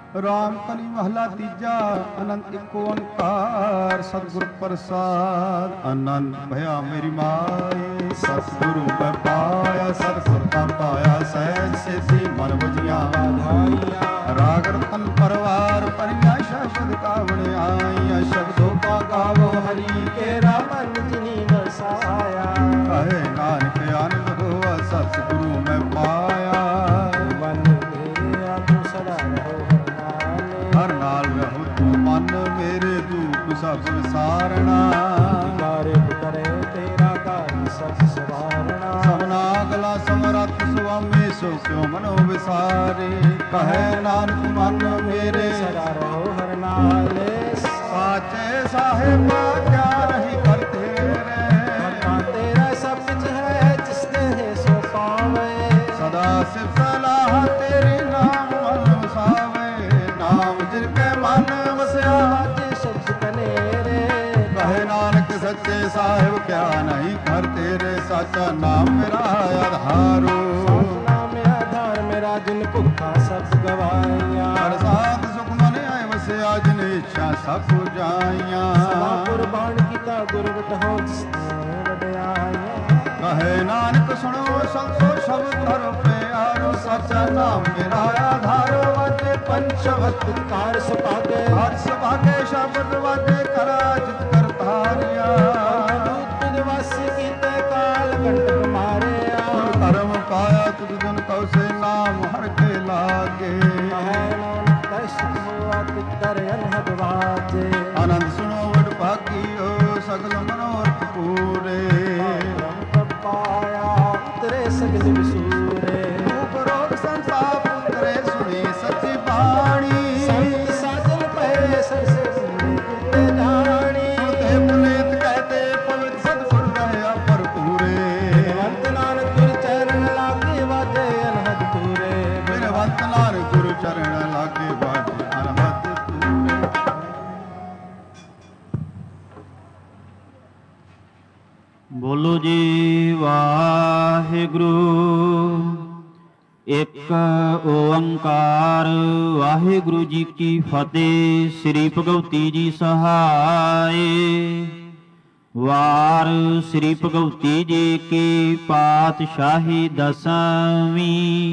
ਰਾਮ ਕਲੀ ਮਹਲਾ ਤੀਜਾ। ਅਨੰਤ ਇੱਕ ਓੰਕਾਰ ਸਤਿਗੁਰ ਪ੍ਰਸਾਦ। ਆਨੰਦ ਭਇਆ ਮੇਰੀ ਮਾਏ ਸਤਿਗੁਰੂ ਮੈਂ ਪਾਇਆ। ਸਤਿਗੁਰ ਤਾਂ ਪਾਇਆ ਸਹਿਜ ਸਿਧੀ ਮਨ ਵਜੀਆਂ ਵਾਧਾਈਆਂ। ਰਾਗ ਰਤਨ ਪਰਵਾਰ ਪਰਿਆ ਸ਼ਬਦ ਕਾਵਣ ਆਈਆਂ। ਸ਼ਬਦੋ ਕਾ ਗਾਵੋ ਹਰੀ ਕੇਰਾ ਮਨ ਜਿਨੀ ਵਸਾਇਆ। ਕਹੇ ਨਾਨਕ ਆਨੰਦ ਹੋਆ ਸਤਿਗੁਰੂ ਮੈਂ ਪਾਇਆ। ਮਨ ਮੇਰਿਆ ਤੂੰ ਸਦਾ ਰਹੋ ਹਰ ਨਾਲ ਰਹੋ ਤੂੰ ਮਨ ਮੇਰੇ ਧੂਪ ਸਭ ਵਿਸਾਰਣਾ। ਕਾਰਿਕ ਕਰੇ ਤੇਰਾ ਕਾਰਨ ਸਭ ਸਵਾਰਣਾ। ਸਭਨਾ ਗਲਾ ਸਮਰੱਥ ਸੁਆਮੀ ਸੋ ਕਿਉ ਮਨੋ ਵਿਸਾਰੇ। ਕਹੇ ਨਾਨਕ ਮਨ ਮੇਰੇ ਸਦਾ ਰਹੋ ਹਰ ਨਾਲੇ। ਸਾਚੇ ਸਾਹਿਬਾ ਕਿਆ ਰਹੀ ਕਰ ਤੇਰੇ। ਕਰਤਾ ਤੇਰਾ ਸਭ ਕੁਝ ਹੈ ਜਿਸ ਦੇ ਸੋ ਪਾਵੇ। ਸਦਾ ਸਿਫਤ ਸਲਾਹ ਤੇਰੇ ਨਾਮ ਮਨ ਵਸਾਵੇ। ਨਾਮ ਜਿਨ ਕੇ ਮਨ ਵਸਿਆ ਜੇ ਸ਼ਬਦ ਕਨੇਰੇ। ਕਹੇ ਨਾਨਕ ਸੱਚੇ ਸਾਹਿਬ ਕਿਆ ਨਹੀਂ ਕਰ ਤੇਰੇ। ਸਾਚਾ ਨਾਮ ਮੇਰਾ ਆਧਾਰੋ। ਨਾਮ ਮੇਰਾ ਆਧਾਰ ਮੇਰਾ ਜਿਨ ਭੁੱਖਾ ਸਭ ਗਵਾਈਆਂ। ਹਰ ਸਾਧ ਸੁਖ ਮਨ ਆਏ ਵਸਿਆ ਜਿਨ ਇੱਛਾ ਸਭ ਪੁਜਾਈਆਂ। ਸਦਾ ਕੁਰਬਾਨ ਕੀਤਾ ਗੁਰ ਵਿਟਹੁ ਜਿਸ ਨੇ ਵਡਿਆਈਆਂ। ਕਹੇ ਨਾਨਕ ਸੁਣੋ ਸੰਤੋ ਸ਼ਬਦ ਧਰੋ ਪਿਆਰੋ। ਸਾਚਾ ਨਾਮ ਮੇਰਾ ਆਧਾਰੋ। ਵਾਜੇ ਪੰਚਵਤ ਕਾਰ ਸੁਭਾਗੇ। ਹਰ ਸੁਭਾਗੇ ਸ਼ਬਦ ਵਾਜੇ ਕਰਾ ਜਿਤ ਕਰਤਾਰਿਆ। ਤੁਧ ਵਸ ਕੀਤੇ ਕਾਲ ਕੰਟਕ ਮਾਰਿਆ। ਧਰਮ ਪਾਇਆ ਤੁਧ ਜਨ ਕਉ ਸੇ ਨਾਮ ਹਰ ਕੇ ਲਾਗੇ। ਕਹੈ ਨਾਨਕ ਦਰਸ਼ਨ ਹੋਆ ਤਿਤ ਦਰ ਅਨਹਦ ਵਾਜੇ। ਆਨੰਦ ਸੁਣੋ ਵਡ ਭਾਗੀਓ ਸਗਲ ਮਨੋਰਥ ਪੂਰੇ। ਪਾਇਆ ਉਤਰੇ ਸਗਲ ਵਿਸੂਰੇ। ਉਪਰੋਗ ਸੰਤਾਪ ਉਤਰੇ ਸੁਣੀ ਸੱਚੀ ਬਾਣੀ। ਸੰਤ ਸਾਜਨ ਪਏ ਸਰਸੇ ਤੇ ਜਾਣੀ। ਤੇ ਪੁਨੀਤ ਕਹਤੇ ਪਵਿੱਤ ਸਤਿਗੁਰ ਰਹਿਆ ਭਰਪੂਰੇ। ਵੰਤ ਨਾਨਕ ਗੁਰ ਚਰਨ ਲਾਗੇ ਵਾਜੇ ਅਨਹਦ ਤੂਰੇ। ਮੇਰੇ ਵੰਤ ਨਾਨਕ ਗੁਰ ਚਰਨ ਲਾਗੇ ਵਾਜੇ ਅਨਹਦ ਤੂਰੇ। ਬੋਲੋ ਜੀ ਵਾਹਿਗੁਰੂ। ਇੱਕ ਓੰਕਾਰ ਵਾਹਿਗੁਰੂ ਜੀ ਕੀ ਫਤਿਹ। ਸ੍ਰੀ ਭਗਵਤੀ ਜੀ ਸਹਾਏ। ਵਾਰ ਸ੍ਰੀ ਭਗਵਤੀ ਜੀ ਕੀ ਪਾਤਸ਼ਾਹੀ ਦਸਵੀਂ।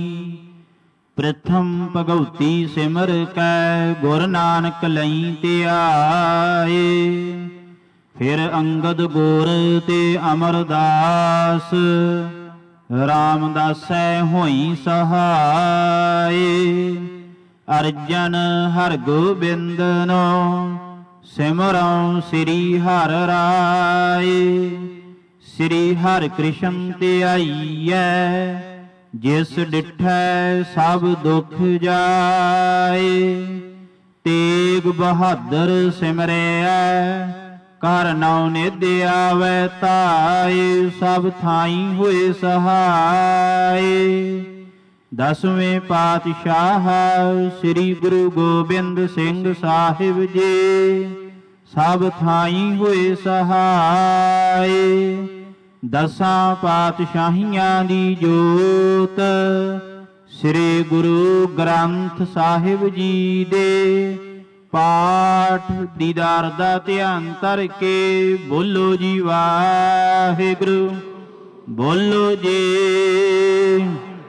ਪ੍ਰਥਮ ਭਗਵਤੀ ਸਿਮਰ ਕੈ ਗੁਰ ਨਾਨਕ ਲਈ ਧਿਆਏ। ਫਿਰ ਅੰਗਦ ਗੁਰ ਤੇ ਅਮਰਦਾਸ ਰਾਮਦਾਸੈ ਹੋਈ ਸਹਾਏ। ਅਰਜਨ ਹਰਿ ਗੋਬਿੰਦਨੋ ਸਿਮਰਉ ਸ੍ਰੀ ਹਰਿ ਰਾਏ। ਸ੍ਰੀ ਹਰਿ ਕ੍ਰਿਸ਼ਨ ਧਿਆਈਐ ਜਿਸ ਡਿਠੈ ਸਭ ਦੁਖ ਜਾਏ। ਤੇਗ ਬਹਾਦਰ ਸਿਮਰਿਐ ਕਰ ਨਉ ਨਿਧ ਆਵੈ ਧਾਏ। ਸਭ ਥਾਈ ਹੋਏ ਸਹਾਏ। ਦਸਵੇਂ ਪਾਤਸ਼ਾਹ ਸ੍ਰੀ ਗੁਰੂ ਗੋਬਿੰਦ ਸਿੰਘ ਸਾਹਿਬ ਜੀ ਸਭ ਥਾਈ ਹੋਏ ਸਹਾਏ। ਦਸਾਂ ਪਾਤਸ਼ਾਹੀਆਂ ਦੀ ਜੋਤ ਸ੍ਰੀ ਗੁਰੂ ਗ੍ਰੰਥ ਸਾਹਿਬ ਜੀ ਦੇ ਪਾਠ ਦੀਦਾਰ ਦਾ ਧਿਆਨ ਧਰ ਕੇ ਬੋਲੋ ਜੀ ਵਾਹਿਗੁਰੂ। ਬੋਲੋ ਜੀ।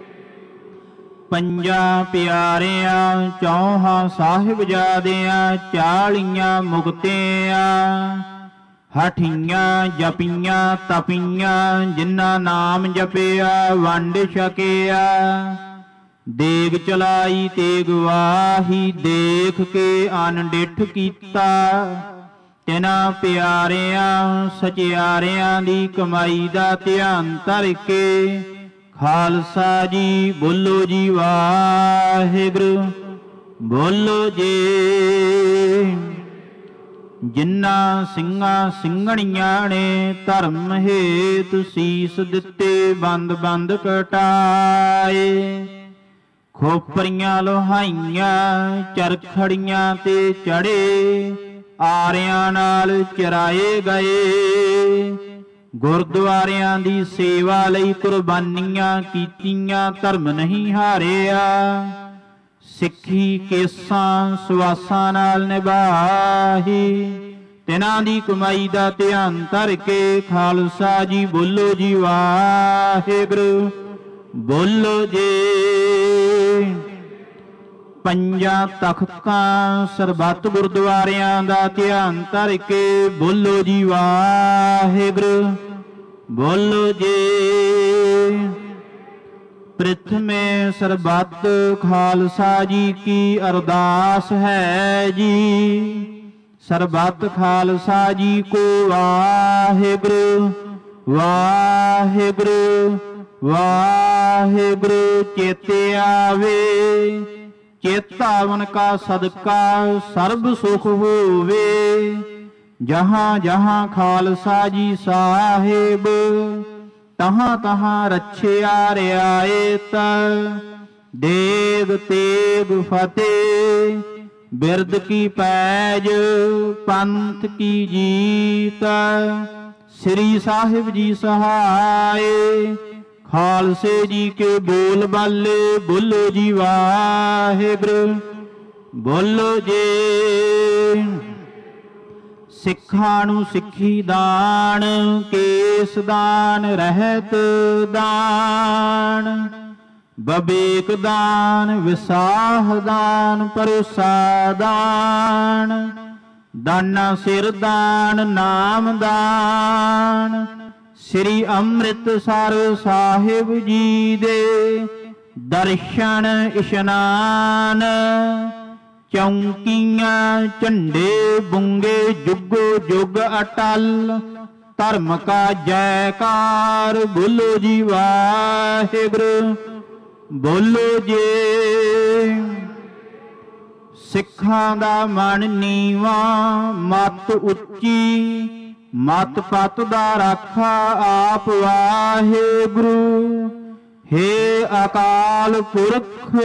ਪੰਜਾਂ ਪਿਆਰਿਆਂ ਚੌਹਾਂ ਸਾਹਿਬਜ਼ਾਦਿਆਂ ਚਾਲੀਆਂ ਮੁਕਤਿਆਂ। ਹਠੀਆਂ ਜਪੀਆਂ ਤਪੀਆਂ ਜਿਨ੍ਹਾਂ ਨਾਮ ਜਪਿਆ ਵੰਡ ਛਕਿਆ। ਦੇਗ ਚਲਾਈ ਤੇਗ ਵਾਹੀ ਦੇਖ ਕੇ ਅਨਡਿਠ ਕੀਤਾ। ਤਿਨਾਂ ਪਿਆਰਿਆਂ ਸਚਿਆਰਿਆਂ ਦੀ ਕਮਾਈ ਦਾ ਧਿਆਨ ਧਰ ਕੇ ਖਾਲਸਾ ਜੀ ਬੋਲੋ ਜੀ ਵਾਹਿਗੁਰੂ। ਬੋਲੋ ਜੀ। ਜਿਨ੍ਹਾਂ ਸਿੰਘਾਂ ਸਿੰਘਣੀਆਂ ਨੇ ਧਰਮ ਹੇਤ ਸੀਸ ਦਿੱਤੇ ਬੰਦ ਬੰਦ ਕਟਾਏ। ਖੋਪਰੀਆਂ ਲੋਹਾਈਆਂ ਚਰਖੜੀਆਂ ਤੇ ਚੜੇ ਆਰਿਆਂ ਨਾਲ ਚਰਾਏ ਗਏ। ਗੁਰਦੁਆਰਿਆਂ ਦੀ ਸੇਵਾ ਲਈ ਕੁਰਬਾਨੀਆਂ ਕੀਤੀਆਂ ਧਰਮ ਨਹੀਂ ਹਾਰਿਆ। ਸਿੱਖੀ ਕੇਸਾਂ ਸੁਆਸਾਂ ਨਾਲ ਨਿਭਾਹੀ। ਤਿਨਾਂ ਦੀ ਕਮਾਈ ਦਾ ਧਿਆਨ ਧਰ ਕੇ ਖਾਲਸਾ ਜੀ ਬੋਲੋ ਜੀ ਵਾਹਿਗੁਰੂ ਬੋਲੋ ਜੀ। ਪੰਜਾਂ ਤਖਤਾਂ ਸਰਬੱਤ ਗੁਰਦੁਆਰਿਆਂ ਦਾ ਧਿਆਨ ਧਰ ਕੇ ਬੋਲੋ ਜੀ ਵਾਹਿਗੁਰੂ ਬੋਲੋ ਜੀ। ਪ੍ਰਿਥਮੇ ਸਰਬੱਤ ਖਾਲਸਾ ਜੀ ਕੀ ਅਰਦਾਸ ਹੈ ਜੀ। ਸਰਬੱਤ ਖਾਲਸਾ ਜੀ ਕੋ ਵਾਹਿਗੁਰੂ ਵਾਹਿਗੁਰੂ ਵਾਹਿਗੁਰੂ ਚੇਤੇ ਆਵੇ। ਚੇਤਾਵਨ ਕਾ ਸਦਕਾ ਸਰਬ ਸੁਖ ਹੋਵੇ। ਜਹਾਂ ਜਹਾਂ ਖਾਲਸਾ ਜੀ ਸਾਹਿਬ ਤਹਾਂ ਤਹਾਂ ਰੱਛਿਆ ਰਿਆਇਤ। ਦੇਗ ਤੇਗ ਫਤਿਹ ਬਿਰਦ ਕੀ ਪੈਜ ਪੰਥ ਕੀ ਜੀਤ। ਸ੍ਰੀ ਸਾਹਿਬ ਜੀ ਸਹਾਏ ਖਾਲਸੇ ਜੀ ਕੇ ਬੋਲ ਬਾਲੇ ਬੋਲੋ ਜੀ ਵਾਹਿਗੁਰੂ ਬੋਲੋ ਜੀ। ਸਿੱਖਾਂ ਨੂੰ ਸਿੱਖੀ ਦਾਨ ਕੇਸ ਦਾਨ ਰਹਿਤ ਦਾਨ ਬਬੇਕ ਦਾਨ ਵਿਸਾਹ ਦਾਨ ਪਰੋਸਾ ਦਾਨ ਦਾਨਾ ਸਿਰ ਦਾਨ ਨਾਮ ਦਾਨ। ਸ੍ਰੀ ਅੰਮ੍ਰਿਤਸਰ ਸਾਹਿਬ ਜੀ ਦੇ ਦਰਸ਼ਨ ਇਸ਼ਨਾਨ। ਚੌਂਕੀਆਂ ਝੰਡੇ ਬੁੰਗੇ ਜੁਗੋ ਜੁਗ ਅਟਲ। ਧਰਮ ਕਾ ਜੈਕਾਰ ਬੋਲੋ ਜੀ ਵਾਹਿਗੁਰੂ ਬੋਲੋ ਜੀ। ਸਿੱਖਾਂ ਦਾ ਮਨ ਨੀਵਾਂ ਮਤ ਉੱਚੀ। ਮਤ ਪਤ ਦਾ ਰਾਖਾ ਆਪ ਵਾਹਿਗੁਰੂ। ਹੇ ਅਕਾਲ ਪੁਰਖ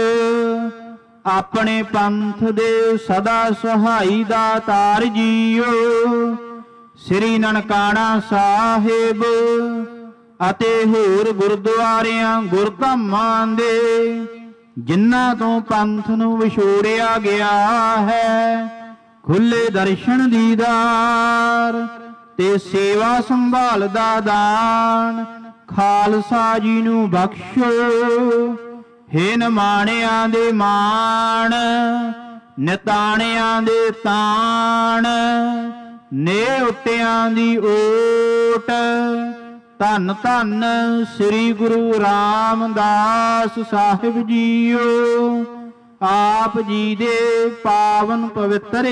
ਆਪਣੇ ਪੰਥ ਦੇ ਸਦਾ ਸਹਾਈ ਦਾਤਾਰ ਜੀਓ। ਸ੍ਰੀ ਨਨਕਾਣਾ ਸਾਹਿਬ ਅਤੇ ਹੋਰ ਗੁਰਦੁਆਰਿਆਂ ਗੁਰਧਾਮਾਂ ਦੇ ਜਿਨ੍ਹਾਂ ਤੋਂ ਪੰਥ ਨੂੰ ਵਿਛੋੜਿਆ ਗਿਆ ਹੈ ਖੁੱਲੇ ਦਰਸ਼ਨ ਦੀਦਾਰ ਤੇ ਸੇਵਾ ਸੰਭਾਲ ਦਾ ਦਾਨ ਖਾਲਸਾ ਜੀ ਨੂੰ ਬਖਸ਼ੋ। ਹੇ ਨਿਮਾਣਿਆਂ ਦੇ ਮਾਣ ਨਿਤਾਣਿਆਂ ਦੇ ਤਾਣ ਨੇਉਟਿਆਂ ਦੀ ਓਟ। ਧੰਨ ਧੰਨ ਸ੍ਰੀ ਗੁਰੂ ਰਾਮਦਾਸ ਸਾਹਿਬ ਜੀਓ। ਆਪ ਜੀ ਦੇ ਪਾਵਨ ਪਵਿੱਤਰ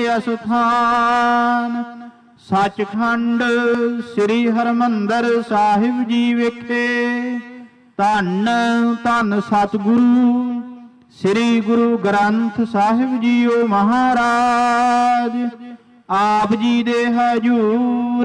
ਅਸਥਾਨ ਸੱਚਖੰਡ ਸ੍ਰੀ ਹਰਿਮੰਦਰ ਸਾਹਿਬ ਜੀ ਵਿਖੇ ਧੰਨ ਧੰਨ ਸਤਿਗੁਰੂ ਸ੍ਰੀ ਗੁਰੂ ਗ੍ਰੰਥ ਸਾਹਿਬ ਜੀਓ ਮਹਾਰਾਜ ਆਪ ਜੀ ਦੇ ਹਜੂਰ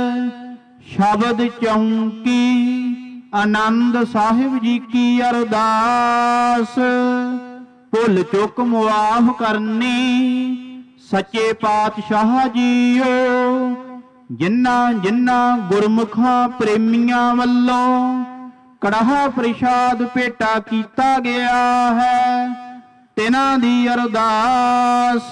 ਸ਼ਬਦ ਚੌਂਕੀ ਆਨੰਦ ਸਾਹਿਬ ਜੀ ਕੀ ਅਰਦਾਸ ਭੁੱਲ ਚੁੱਕ ਮੁਆਫ ਕਰਨੀ ਸੱਚੇ ਪਾਤਸ਼ਾਹ ਜੀਓ। ਜਿਨ੍ਹਾਂ ਜਿਨ੍ਹਾਂ ਗੁਰਮੁਖਾਂ ਪ੍ਰੇਮੀਆਂ ਵੱਲੋਂ ਕੜਾਹ ਪ੍ਰਸ਼ਾਦ ਭੇਟਾ ਕੀਤਾ ਗਿਆ ਹੈ ਤਿਨਾਂ ਦੀ ਅਰਦਾਸ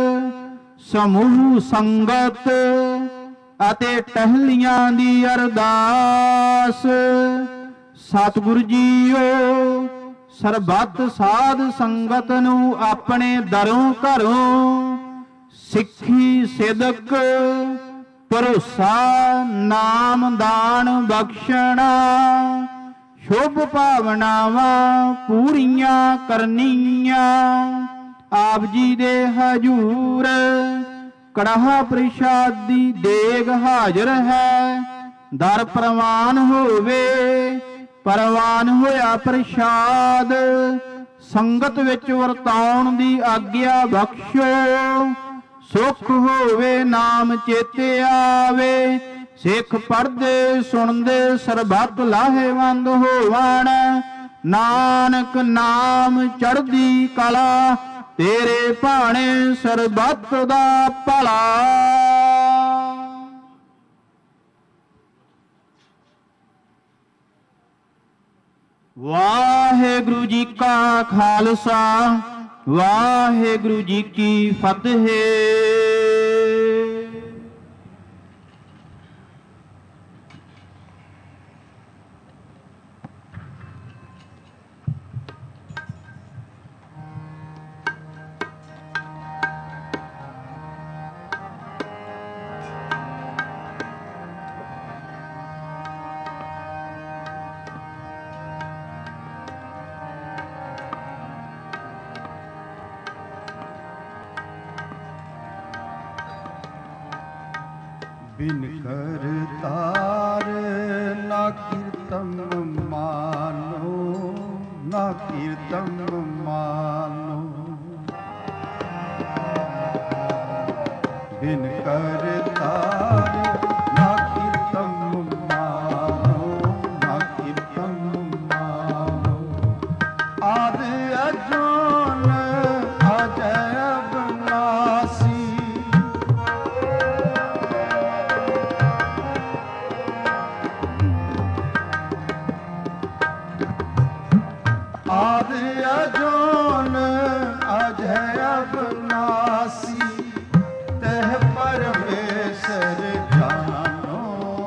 ਸਮੂਹ ਸੰਗਤ ਅਤੇ ਟਹਿਲੀਆਂ ਦੀ ਅਰਦਾਸ ਸਤਿਗੁਰੂ ਜੀਓ ਸਰਬੱਤ ਸਾਧ ਸੰਗਤ ਨੂੰ ਆਪਣੇ ਦਰੋਂ ਘਰੋਂ ਸਿੱਖੀ ਸਿਦਕ ਭਰੋਸਾ ਨਾਮ ਦਾਨ ਬਖਸ਼ਣਾ ਸ਼ੁਭ ਭਾਵਨਾਵਾਂ ਪੂਰੀਆਂ ਕਰਨੀਆਂ ਆਪ ਜੀ ਦੇ ਹਜੂਰ ਕੜਾਹ ਪ੍ਰਸ਼ਾਦ ਦੀ ਦੇਗ ਹਾਜ਼ਰ ਹੈ ਦਰ ਪ੍ਰਵਾਨ ਹੋਵੇ ਪ੍ਰਵਾਨ ਹੋਇਆ ਪ੍ਰਸ਼ਾਦ ਸੰਗਤ ਵਿੱਚ ਵਰਤਾਉਣ ਦੀ ਆਗਿਆ ਬਖਸ਼ੋ ਸੁਖ ਹੋਵੇ ਨਾਮ ਚੇਤੇ ਆਵੇ ਸਿੱਖ ਪੜ੍ਹਦੇ ਸੁਣਦੇ ਸਰਬੱਤ ਲਾਹੇਵੰਦ ਹੋਵਣ ਨਾਨਕ ਨਾਮ ਚੜ੍ਹਦੀ ਕਲਾ ਤੇਰੇ ਭਾਣੇ ਸਰਬੱਤ ਦਾ ਭਲਾ। ਵਾਹਿਗੁਰੂ ਜੀ ਕਾ ਖਾਲਸਾ ਵਾਹਿਗੁਰੂ ਜੀ ਕੀ ਫਤਿਹ। बिन करतार ना कीर्तन मानो, ना कीर्तन मानो। बिन करतार ना कीर्तन मानो, ना कीर्तन मानो। आदि अजून अजय अविनाशी, आदि अजून अजय अविनाशी। तह परमेश्वर जानो,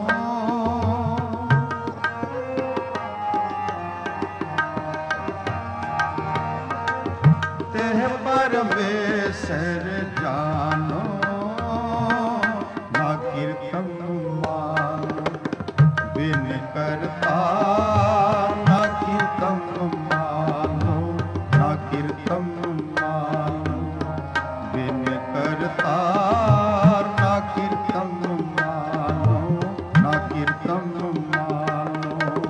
तह परमेश्वर जानो। ना कीर्तन मानो बिन करता, ना कीर्तन मानो, ना कीर्तन मानो बिन करता, ना कीर्तन मानो, ना कीर्तन मानो।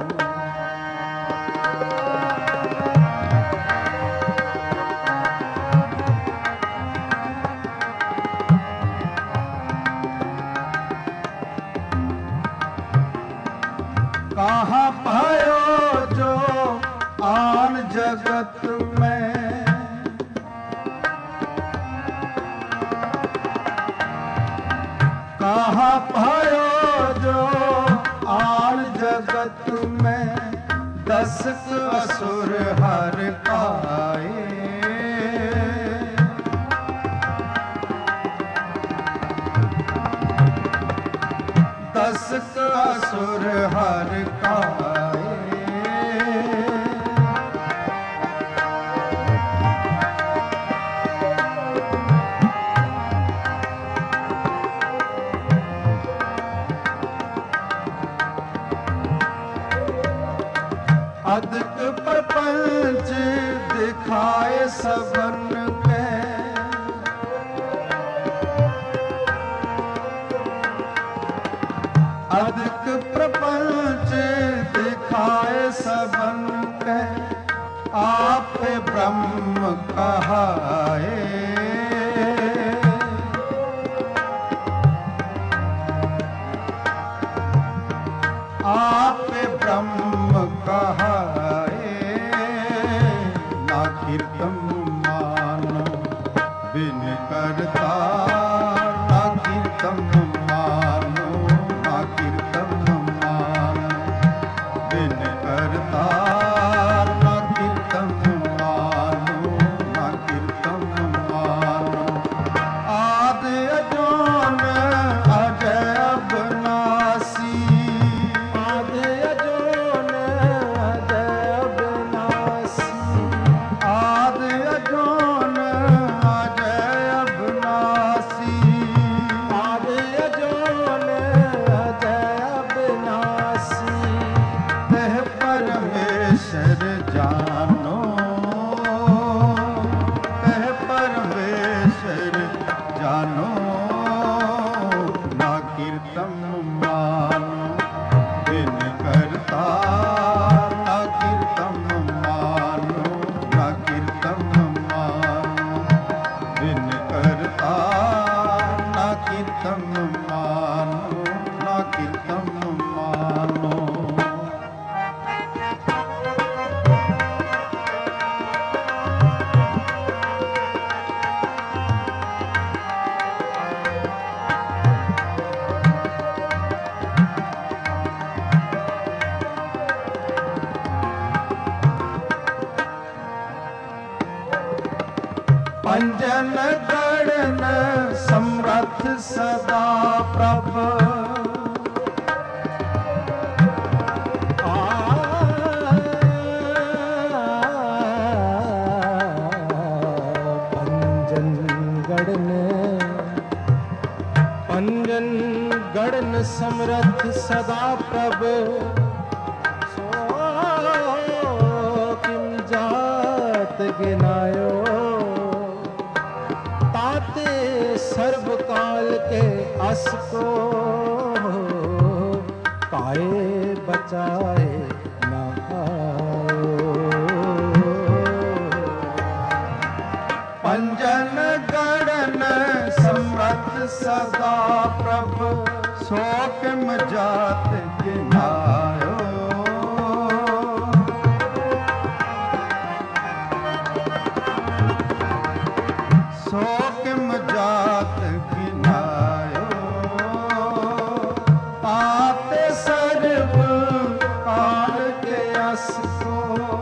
कहाँ पायो जो आन जगत में, कहाँ पायो जो आन जगत में। दस असुर हर पाए, दस असुर हर काए। अधिक प्रपंच दिखाए सबन के, अधिक प्रपंच दिखाए सबन के। आप ब्रह्म कहाए, आप ब्रह्म कहाए। ना कीर्तन मानो बिन करता, ना कीर्तन मानो, ना कीर्तन मानो बिन करता, ना कीर्तन मानो, ना कीर्तन मानो। आदि अजून अजय अविनाशी, आदि अजून अजय अविनाशी। आदि पंजन गणन समर्थ सदा प्रभ पंजन गणन पंजन गणन समर्थ सदा प्रभ सो किम जात गिनायो ताते सर्व काल के अस को काए बचाए ना पंजन गणन समर्थ सदा प्रभ सो किम जात गिनायो सो किम जात गिनायो आते सर्व काल के अस को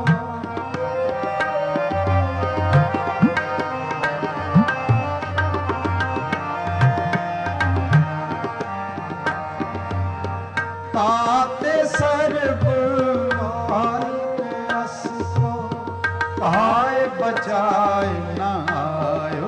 ताते सर्व काल के अस को काए बचाए ना आयो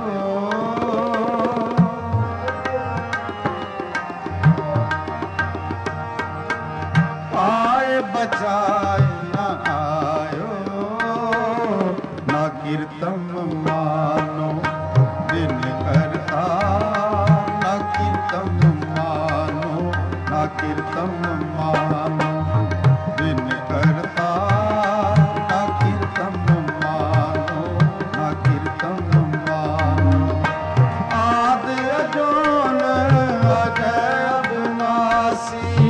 काए बचाए ना आयो ना कीर्तन मानो दिन करता ना कीर्तन मानो ना कीर्तन मानो दिन करता ना कीर्तन मानो ना कीर्तन मानो आदि अजोन अजय अविनाशी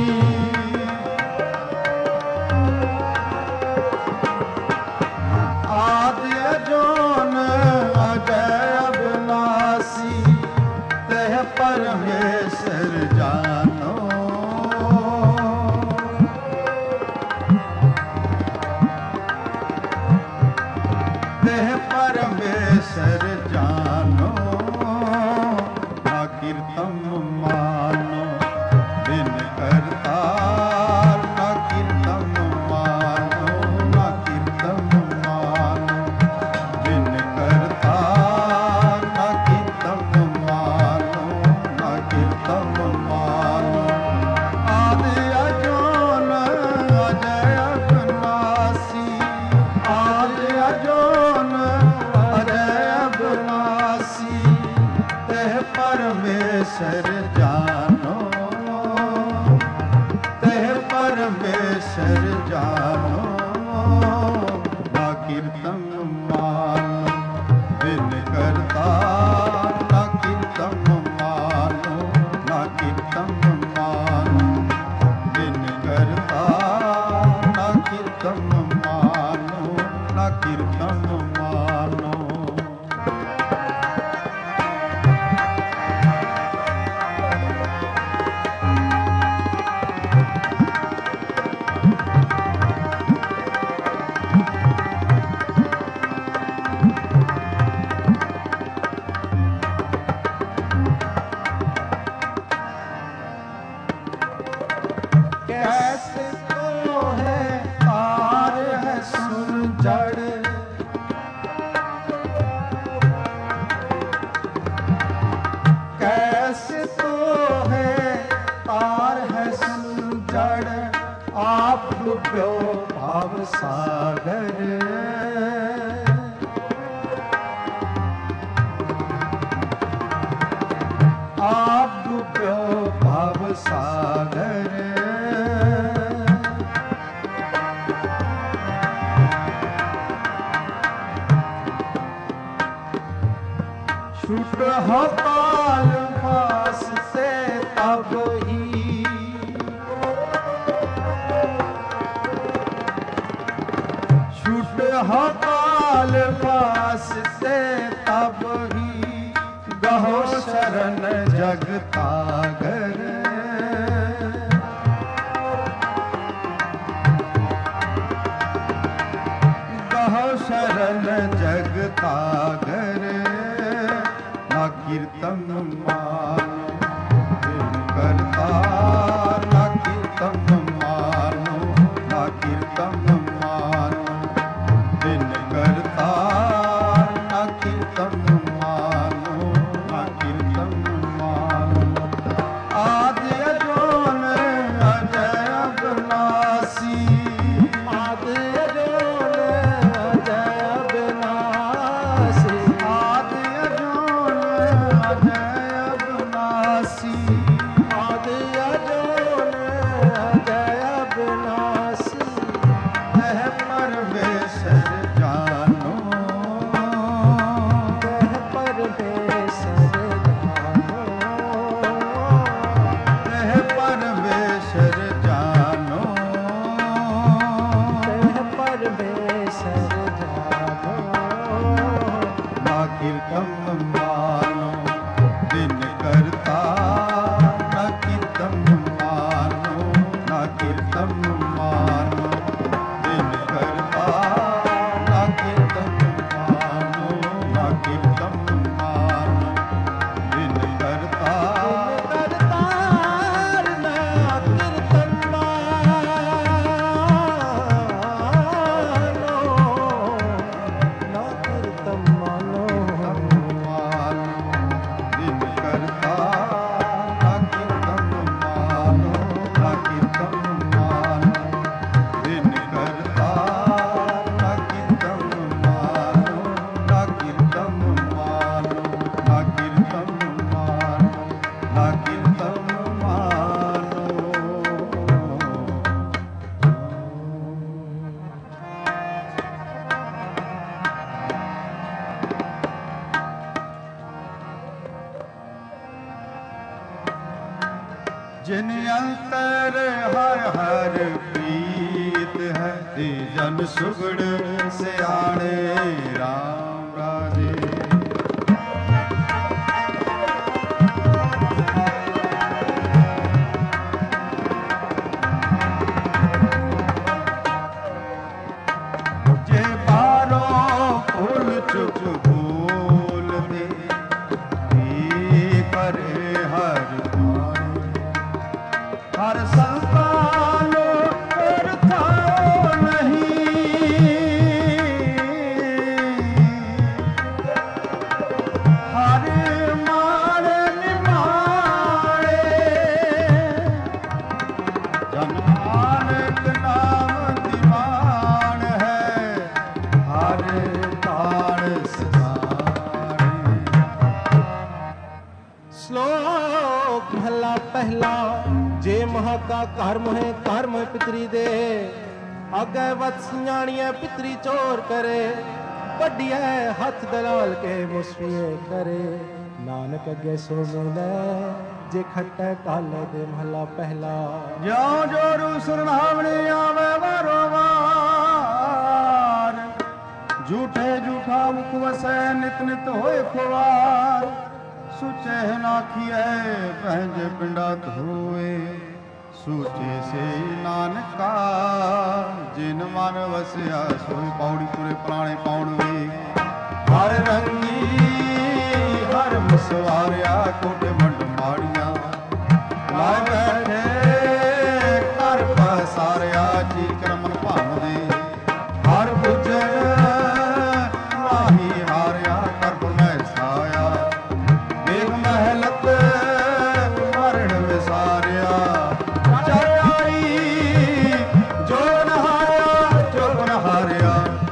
आदि अजोन अजय अविनाशी तह परमेश्वर जानो तह परमेश्वर जानो ना कीर्तन मानो दिन करता ना कीर्तन मानो ना कीर्तन मानो दिन करता ना कीर्तन मानो ना कीर्तन मानो आदि अजोन अजय अविनाशी आदि अजोन अजय अविनाशी तह परमेश्वर जानो तह परमेश्वर जानो ना कीर्तन मानो दिन करता ना कीर्तन मानो ना कीर्तन मानो दिन करता ना कीर्तन मानो ना कीर्तन मानो कैसे तो है तार है सुन जड़ कैसे तो है तार है सुन जड़ आप डूबो भाव सागर आप डूबो भाव सागर छूट हो काल पास से तब ही छूट हो काल पास से तब ही गहो शरण जगतागर गहो शरण जगतागर ਕੀਰਤਨ ਮਾਨੋ ਦਿਨ ਕਰਤਾਰ, ਨਾ ਕੀਰਤਨ ਮਾਨੋ, ਨਾ ਕੀਰਤਨ ਮਾਨੋ ਦਿਨ ਕਰਤਾਰ, ਨਾ ਕੀਰਤਨ ਮਾਨੋ, ਨਾ ਕੀਰਤਨ ਮਾਨੋ ਆਦਿ ਅਜੋਨ ਅਜੈ ਅਬਨਾਸੀ, ਆਦਿ ਅਜੋਨ ਅਜੈ ਅਬਨਾਸੀ, ਆਦਿ ਅਜੋਨ ਅਜੈ ਅਬਨਾਸੀ, ਆਦਿ ਅਜੋਨ ਅਜੈ ਅਬਨਾਸੀ ਇਹ ਪਰਮੇਸ਼ਰ ਜਾਨੋ, ਕਹਿ ਪਰਮੇਸ਼ਰ ਜਾਨੋ, ਇਹ ਪਰਮੇਸ਼ਰ ਜਾਨੋ, ਕਹਿ ਪਰਮੇਸ਼ਰ ਜਾਨੋ ਨਾ ਕੀਰਤਨ ਮਾਨੋ ਦਿਨ ਕਰਤਾ, ਨਾ ਕੀਰਤਨ ਮਾਨੋ, ਨਾ ਕੀਰਤਨ ਮਾਨੋ ਦਿਨ ਕਰਤਾ, ਨਾ ਕੀਰਤਨ ਮਾਨੋ, ਨਾ ਕੀਰਤਨ ਮਾਨੋ ਦਿਨ ਕਰਤਾ, ਕਰਤਾਰ ਨਾ ਕੀਰਤਨ ਮਾਨੋ, ਨਾ ਕੀਰਤਨ ਮਾਨੋ ਦਿਨ ਕਰਤਾ, ਨਾ ਕੀਰਤਨ ਮਾਨੋ, ਨਾ ਕੀਰਤਨ ਮਾਨੋ ਦਿਨ ਕਰਤਾ, ਨਾ ਕੀਰਤਨ ਮਾਨੋ, ਨਾ ਕੀਰਤਨ ਮਾਨੋ, ਨਾ ਕੀਰਤਨ ਮਾਨੋ, ਨਾ ਕੀਰਤਨ ਮਾਨੋ। ਜਿਨ ਅੰਤਰ ਹਰ ਹਰ ਪ੍ਰੀਤ ਹੈ, ਤੇ ਜਨ ਸੁਗੜ ਸਿਆਣੇ ਰਾਮ ਰਾਜੇ। ਜੇ ਬਾਰੋਂ ਫੁੱਲ ਚੁੱਕ ਬੋਲਦੇ, ਕੀ ਕਰੇ ਹਰ ਹਰ ਸੰਤਾਨ ਅਰਥਾਉ ਨਹੀਂ, ਹਰ ਮਾਣ ਨਿਮਾਣੇ, ਜਨ ਨਾਨਕ ਨਾਮ ਦੀਵਾਨ ਹੈ, ਹਰ ਤਾਣ ਸਿਧਾਣੇ। ਸ਼ਲੋਕ ਮਹਲਾ ਪਹਿਲਾ। ਜੇ ਮਹਾ ਕਾ ਘਰ ਮੋਹੇ ਘਰ ਮੋਹਿ ਪਿਤਰੀ ਦੇ, ਆਗੇ ਵਤ ਸਿਆਣੀਐ ਪਿਤਰੀ ਚੋਰ ਕਰੇ, ਵੱਡੀਐ ਹੱਥ ਦਲਾਲ ਕੇ ਮੁਸਫੀਏ ਕਰੇ, ਨਾਨਕ ਅੱਗੇ ਸੋ ਮਿਲੈ ਜੇ ਖੱਟੈ ਕਾਲੇ ਦੇ। ਮਹਲਾ ਪਹਿਲਾ। ਜਿਉ ਜੋਰੂ ਸਰਨਾਵਣੀ ਆਵੇ ਵਾਰੋ ਵਾਰ, ਝੂਠੇ ਝੂਠਾ ਮੁਖ ਵਸੈ ਨਿਤ ਨਿਤ ਹੋਏ ਖੁਆਰ, ਸੁਚੇ ਨਾਖੀਐ ਪਹਿਜ ਪਿੰਡਾ ਧੋਏ, ਸੂਚੇ ਸੇ ਨਾਨਕਾ ਜਿਨ ਮਨ ਵਸਿਆ ਸੋਈ। ਪੌੜੀ ਤੁਰੇ ਪੁਰਾਣੇ ਪਾਉਣ ਵੇ, ਹਰ ਰੰਗੀ ਹਰ ਮਸਵਾਰਿਆ, ਕੋਟੇ ਮੰਡ ਮਾੜੀਆਂ ਲਾਇ ਬੈਠੇ ਘਰ ਪਸਾਰਿਆ, ਜੀ ਕਰਮਨ ਭਾਉਂਦੇ ਹਰ ਗੁਜਰ ਮਾਹੀ ਹਾਰਿਆ, ਕਰ ਪੁਰਮੈ ਸਾਇਆ ਵੇਗ ਮਹਿਲਤ ਮਰਨ ਵਿਸਾਰਿਆ, ਚਰ ਆਈ ਜੋ ਨਹਾਰਿਆ, ਜੋ ਨਹਾਰਿਆ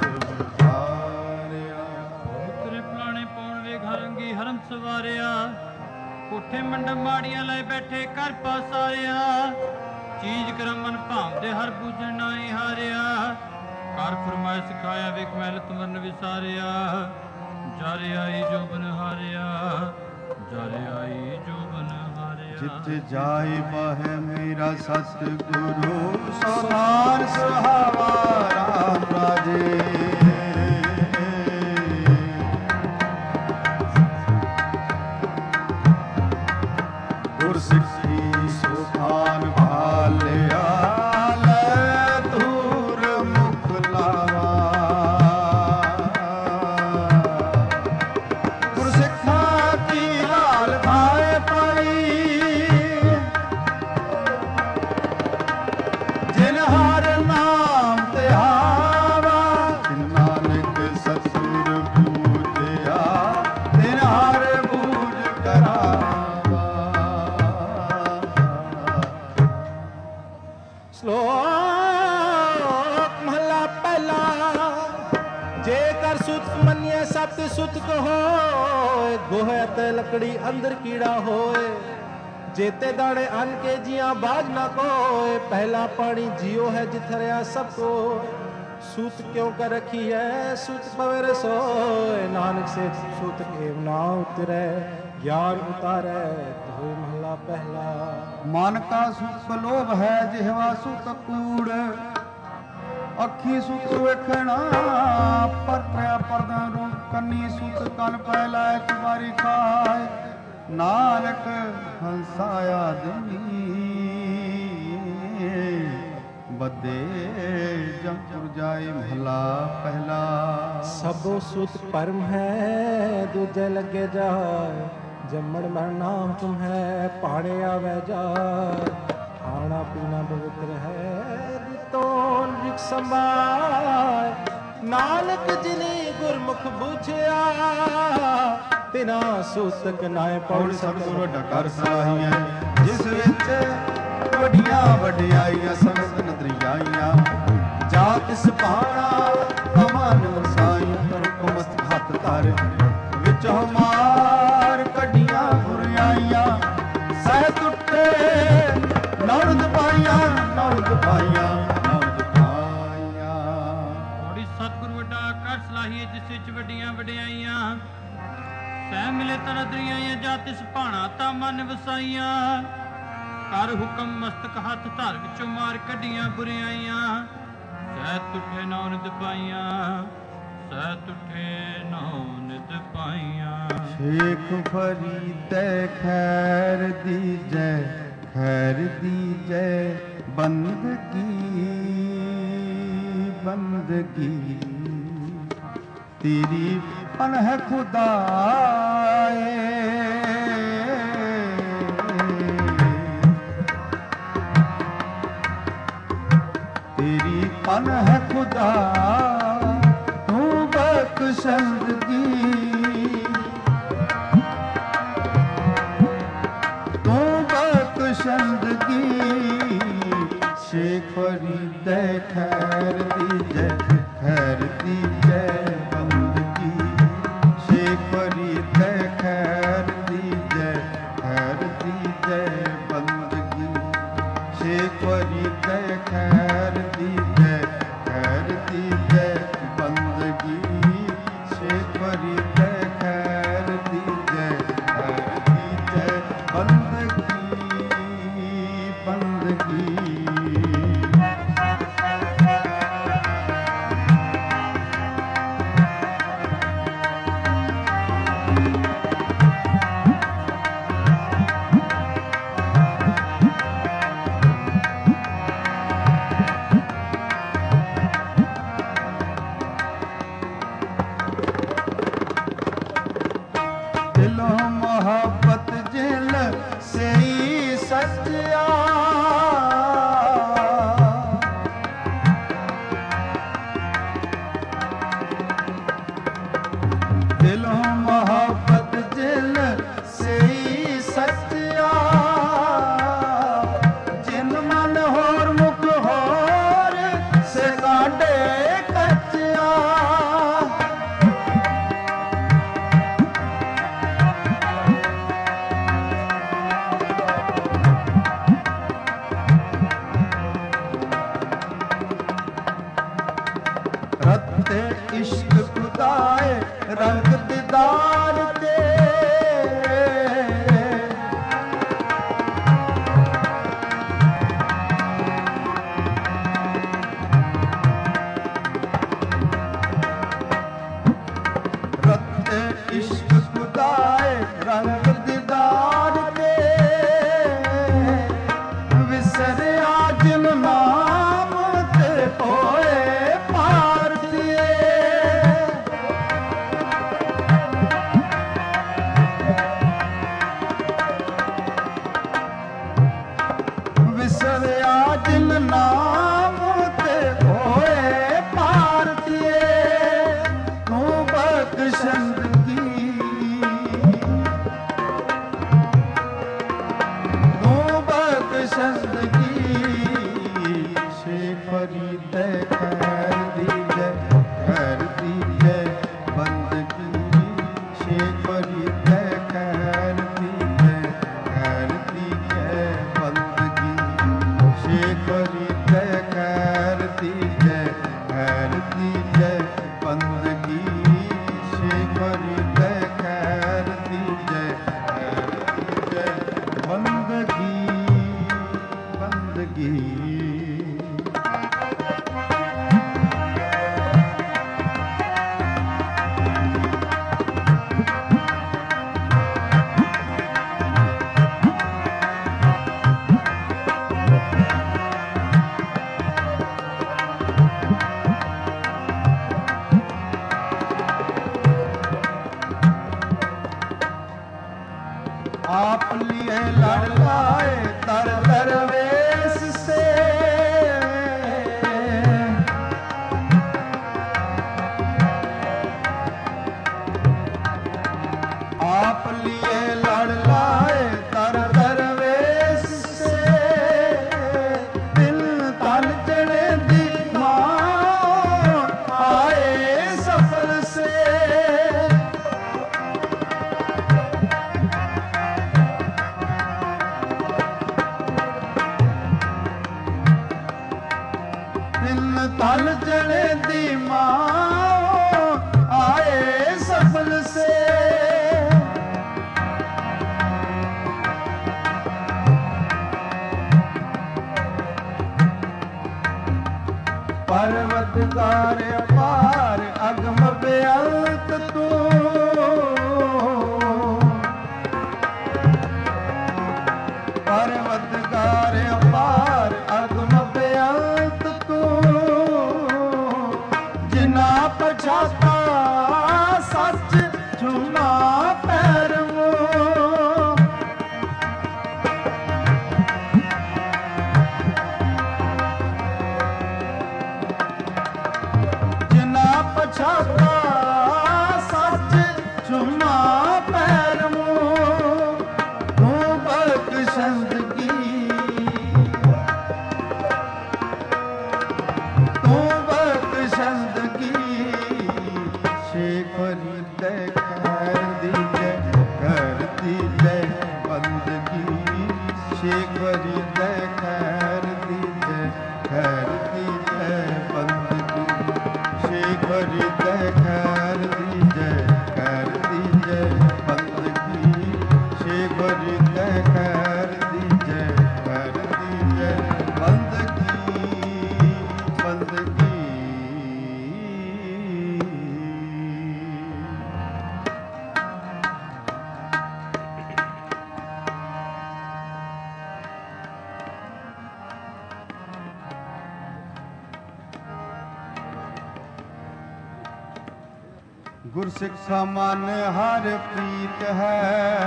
ਉਤਰੇ ਪਲਾਣੇ ਪਾਉਣ ਵੇ ਘਰੰਗੀ ਹਰਮ ਸਵਾਰਿਆ, ਕੋਠੇ ਮੰਡਪ ਮਾੜੀਆਂ ਲੈ ਬੈਠੇ ਘਰ ਪਸਾਰਿਆ, ਚੀਜ਼ ਕਰਮ ਮਨ ਭਾਉਂਦੇ ਹਰ ਬੂਝਣ ਨਾਹੀ ਹਾਰਿਆ, ਕਰ ਫਰਮਾਇ ਸਿਖਾਇਆ ਵੇਖ ਮਹਿਲਤ ਮਰਨ ਵਿਸਾਰਿਆ, ਜਰ ਆਈ ਜੋ ਬਨ ਹਾਰਿਆ, ਜਰ ਆਈ ਜੋ ਬਨ ਹਾਰਿਆ। ਜਿਤ ਜਾਇ ਬਹਿ ਮੇਰਾ ਸਤ ਗੁਰੂ, ਸੋਨਾਰ ਸੁਹਾਵਾ ਰਾਮ ਰਾਜੇ। ਗੁਰ ਸਿੱਖੀ ਸੁਖਾਨ ਭਾਲਿਆ, ਲੈ ਧੂਰ ਮੁਖ ਲਾਵਾ, ਗੁਰ ਸਿੱਖਾ ਕੀ ਮੰਨਿਆ ਸਤ ਸੁਤ ਕਹੋਏ, ਗੋਹੇ ਤੇ ਲੱਕੜੀ ਅੰਦਰ ਕੀੜਾ ਹੋਏ। जेते दाणे अन के जिया बाज ना कोय, पहला पानी जियो है जिथरिया सबको। सूत क्यों कर रखी है सूत पवेर सोए, नानक से सूत केव ना उतरे, ज्ञान उतारे धोए महला पहला। मन का सुख लोभ है जिहवा सुख कूड़, अखी सुख वेखना परत्रिया परदा रूप, कन्नी सुख कन पहला तुम्हारी खाए। नानक हंसाया दमी बदे जमपुर जाए महला पहला। सबो सुत परम है दूजे लगे जाए, जमण मर नाम तुम है पाड़े आवे जाए। खाना पीना पवित्र है तो रिक संभाय, नानक जिनी गुरमुख बुझिया, तिना सूतक नाय पौड़ सतगुर ਵੱਡਾ ਕਰ ਸਲਾਹੀਆਂ, ਜਿਸ ਵਿੱਚ ਵੱਡੀਆਂ ਵਡਿਆਈਆਂ ਸੰਗਤ ਨਦਰੀਆਈਆਂ। ਜਾ ਤਿਸ ਭਾਣਾ ਅਮਨ ਵਸਾਈ, ਪਰ ਕੁਮਤ ਹੱਥ ਧਰ ਵਿੱਚ ਹਮਾਰ ਕੱਢੀਆਂ ਬੁਰਾਈਆਂ। ਸਹਿ ਟੁੱਟੇ ਨੌਲਦ ਪਾਈਆਂ, ਨੌਲਦ ਪਾਈਆਂ, ਨੌਲਦ ਪਾਈਆਂ। ਬੜੀ ਸਤਿਗੁਰ ਵੱਡਾ ਕਰ ਸਲਾਹੀਏ, ਜਿਸ ਵਿੱਚ ਵੱਡੀਆਂ ਵਡਿਆਈਆਂ। ਸਹਿ ਮਿਲੇ ਤਰਦਰੀਆਂ ਜਾ ਤਿਸ ਭਾਣਾ ਤਾਂ ਮਨ ਵਸਾਈਆਂ। ਕਰ ਹੁਕਮ ਮਸਤਕ ਹੱਥ ਧਰ ਵਿੱਚੋਂ ਮਾਰ ਕੱਢੀਆਂ ਬੁਰਾਈਆਂ। ਸਹਿ ਤੁਠੇ ਨੌ ਨਿਤ ਪਾਈਆਂ, ਸਹਿ ਤੁਠੇ ਨੌ ਨਿਤ ਪਾਈਆਂ। ਸ਼ੇਖ ਫਰੀਦੇ ਖੈਰ ਦੀਜੈ, ਖੈਰ ਦੀਜੈ ਬੰਦਗੀ ਬੰਦਗੀ। तेरी पन है खुदाए, तेरी पन है खुदा तू बख्शंदगी। तू बख्शंदगी शेख फरीदे खैर दीजै, खैर दीजै की शेखरी दे खैर दीजै खैर दीजै बंदगी बंदगी। आप लिए लड़ लाए तर दरवेश से, आप लिए लड़ लाए तर दरवेश से, दिल तन चढ़े दी मां आए सफल से। तल चढ़े दी मां आए सफल से, पर्वतगार अपार अगम बेअंत तू, पर्वतगार अपार अगम बेअंत तू, जिना पछाता सच झूमा पैरवो, जिना पछाता सच झूमा पैरवो, तू बख्शंदगी तू बख्शंदगी शेखरी दे खैर दीजै खैर दीजै बंदगी, शेखरी दे खैर दीजै खैर दीजै बंदगी, शेखरी दे खैर दीजै खैर दीजै बंदगी, शेखरी दे खैर दीजै खैर दीजै बंदगी बंदगी। गुर शिक्षा मन हर प्रीत है,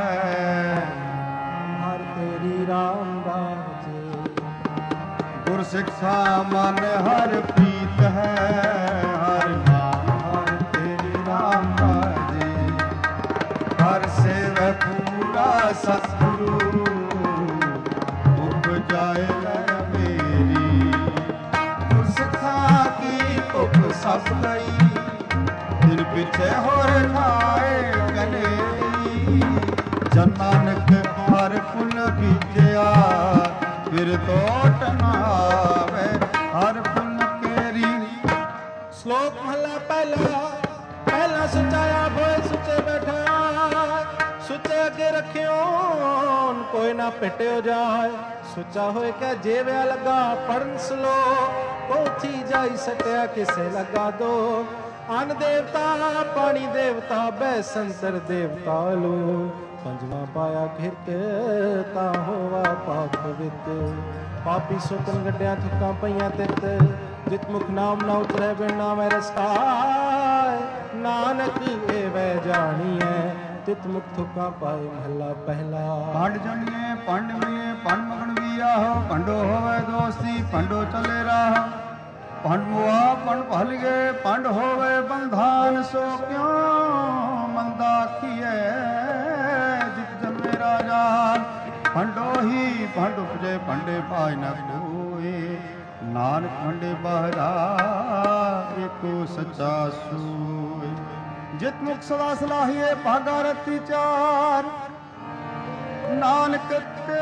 हर तेरी राम राजे। गुर शिक्षा मन हर प्रीत है, हर नाम हर तेरी राम राजे। हर सेवै पूरा सतगुरु उप जाए मेरी, गुर शिक्षा की उप सब गई, दिन पिछे होर खाए कनेरी। जन नानक हर फुल बीजया, फिर तोट न आवे हर फुल केरी। श्लोक महला पहला, पहला सुचाया भोए सुचे बैठा, सुचे अगे रखियो कोई ना पिटियो जाए। सुचा होए क्या जेव्या लगा पढ़न सलो, पोथी जाई सटिया किसे लगा दो। अन्न देवता पानी देवता बह संतर देवता लो, पंजवा पाया घिरत ता होवा पाप वित। पापी सुतन गड्डिया थुक्का पईयां तित, जित मुख नाम ना उतरै बिन नामै रसकाय। नानक एवै जानिए तित मुख थुक्का पाए महला पहला। पंड जनिए पंड मिले पंड मगन भी आहो, पंडो होवे दोस्ती पंडो चले राह। पंड मुआ पंड भल गए पंड होवे बंधान, सो क्यों मंदा किए जित जन्मे राजा। पंडो ही पंड उपजे पंडे पाय न कोई, नानक पंडे बहरा एको सच्चा सोय। जित मुख सदा सलाहिए भागा रति चार, नानक ते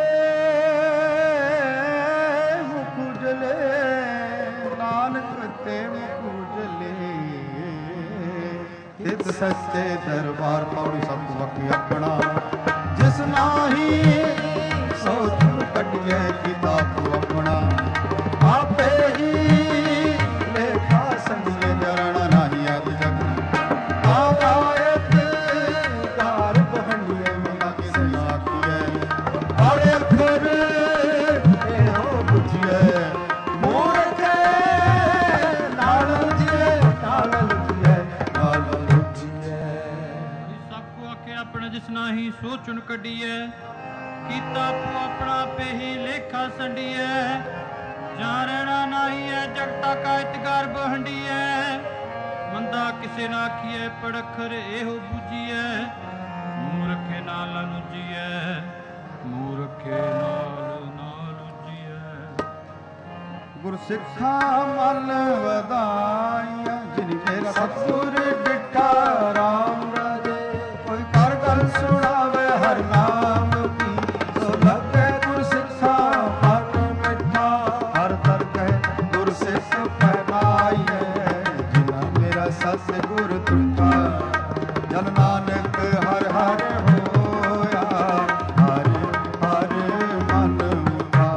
मुख उजले, नानक ते मुख उजले। ਤਿਤ ਸੱਚੇ ਦਰਬਾਰ ਪੌੜੀ ਸਭ ਵਕੀ ਆਪਣਾ ਜਿਸ ਨਾਹੀ ਸੋਚ ਕੱਢੀਏ ਕਿਤਾਬ ਆਪਣਾ ਆਪੇ ਹੀ ਲੇਖਾ ਸੰਗੇ ਜਰਣ ਨਾਹੀ ਅਜ ਜਗ ਆਵਾਇਤ ਕਾਰ ਬਹਣੀਏ ਮਨਾ ਕਿਸ ਨਾਕੀਏ ਅੜੇ ਅੱਖਰ ਇਹੋ ਬੁਝੀਏ ਮੂਰਖੇ ਨਾਲ ਲੁਝੀਏ ਨਾਲ ਲੁਝੀਏ ਨਾਲ ਲੁਝੀਏ ਸਭ ਕੋ ਆਖੇ ਆਪਣਾ ਜਿਸ ਨਾਹੀ ਸੋਚਣ ਕੱਢੀਏ ਕੀਤਾ ਆਪੋ ਆਪਣਾ ਆਪੇ ਹੀ ਲੇਖਾ ਸੰਡੀਏ ਜਾਂ ਰਹਿਣਾ ਨਾਹੀ ਹੈ ਜਗਤਾ ਕਾ ਇਤਗਾਰ ਬਹੰਡੀਏ ਮੰਦਾ ਕਿਸੇ ਨਾ ਆਖੀਏ ਪੜਖਰ ਇਹੋ ਬੁਝੀਏ ਮੂਰਖੇ ਨਾਲ ਲੁਝੀਏ ਮੂਰਖੇ ਨਾਲ ਨਾ ਲੁਝੀਏ ਗੁਰ ਸਿੱਖਾਂ ਮਨ ਵਧਾਈਆਂ ਜਿਨ ਮੇਰਾ ਸਤਿਗੁਰ ਡਿਠਾ ਰਾਮ ਰਾਜੇ ਕੋਈ ਕਰ ਗੱਲ ਸੁਣਾਵੇ ਹਰ ਨਾਮ ਕੀ ਸੋ ਲੱਗੇ ਗੁਰ ਸਿੱਖਾਂ ਮਨ ਮਿੱਠਾ ਹਰ ਦਰ ਕਹੇ ਗੁਰ ਸਿੱਖ ਪਹਿਨਾਈਏ ਜਿਨਾ ਮੇਰਾ ਸਤਿਗੁਰ ਤੁਠਾ ਜਨ ਨਾਨਕ ਹਰ ਹਰ ਹੋਇਆ ਹਰ ਹਰ ਮਨ ਮੁਠਾ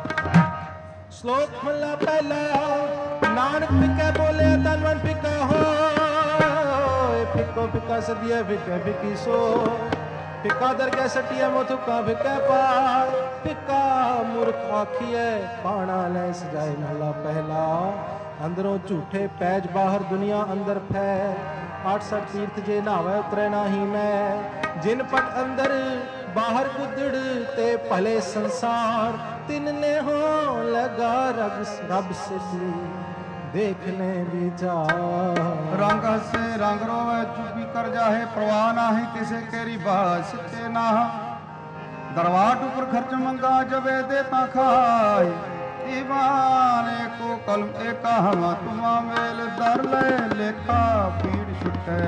ਸ਼ਲੋਕ ਮਹਲਾ ਪਹਿਲਾ ਨਾਨਕ ਫਿੱਕੇ ਬੋਲੇ ਤਨਵਨ ਫਿੱਕਾ ਹੋਏ ਫਿੱਕੋ ਫਿੱਕਾ ਸਦੀਏ ਫਿੱਕੇ ਫਿੱਕੀ ਸੋ ਫਿੱਕਾ ਦਰਗਹਿ ਸਟੀਏ ਮੋਥੁਕਾ ਫਿੱਕੇ ਪਾਰ ਫਿੱਕਾ ਮੂਰਖ ਆਖੀਏ ਪਾਣਾ ਲੈ ਸਜਾਏ ਮਹਲਾ ਪਹਿਲਾ ਅੰਦਰੋਂ ਝੂਠੇ ਪੈਜ ਬਾਹਰ ਦੁਨੀਆ ਅੰਦਰ ਫੈ ਅੱਠ ਸੱਠ ਤੀਰਥ ਜੇ ਨਹਾਵੇ ਉਤਰੇ ਨਾਹੀ ਮੈਂ ਜਿਨ ਪਟ ਅੰਦਰ ਬਾਹਰ ਗੁੱਦੜ ਤੇ ਭਲੇ ਸੰਸਾਰ ਤਿਨ ਨੇ ਹੋ ਲਗਾ ਰਬ ਰੱਬ ਸਿੱਧੀ ਦੇਖਨੇ ਵਿਚਾਰ ਰੰਗ ਹਸੇ ਰੰਗ ਰੋਵੇ ਚੁੱਪੀ ਕਰ ਜਾਹੇ ਪ੍ਰਵਾਹ ਨਾਹੀ ਕਿਸੇ ਕੇਰੀ ਬਾਤ ਸਿੱਤੇ ਨਾ ਦਰਵਾਟ ਉਪਰ ਖਰਚ ਮੰਗਾ ਜਵੇ ਦੇ ਤਾਂ ਖਾਏ ਈਵਾਨ ਏਕੋ ਕਲਮ ਏਕਾ ਹਵਾ ਤੁਮਾ ਮੇਲ ਦਰ ਲੈ ਲੇਖਾ ਪੀੜ ਛੁਟੈ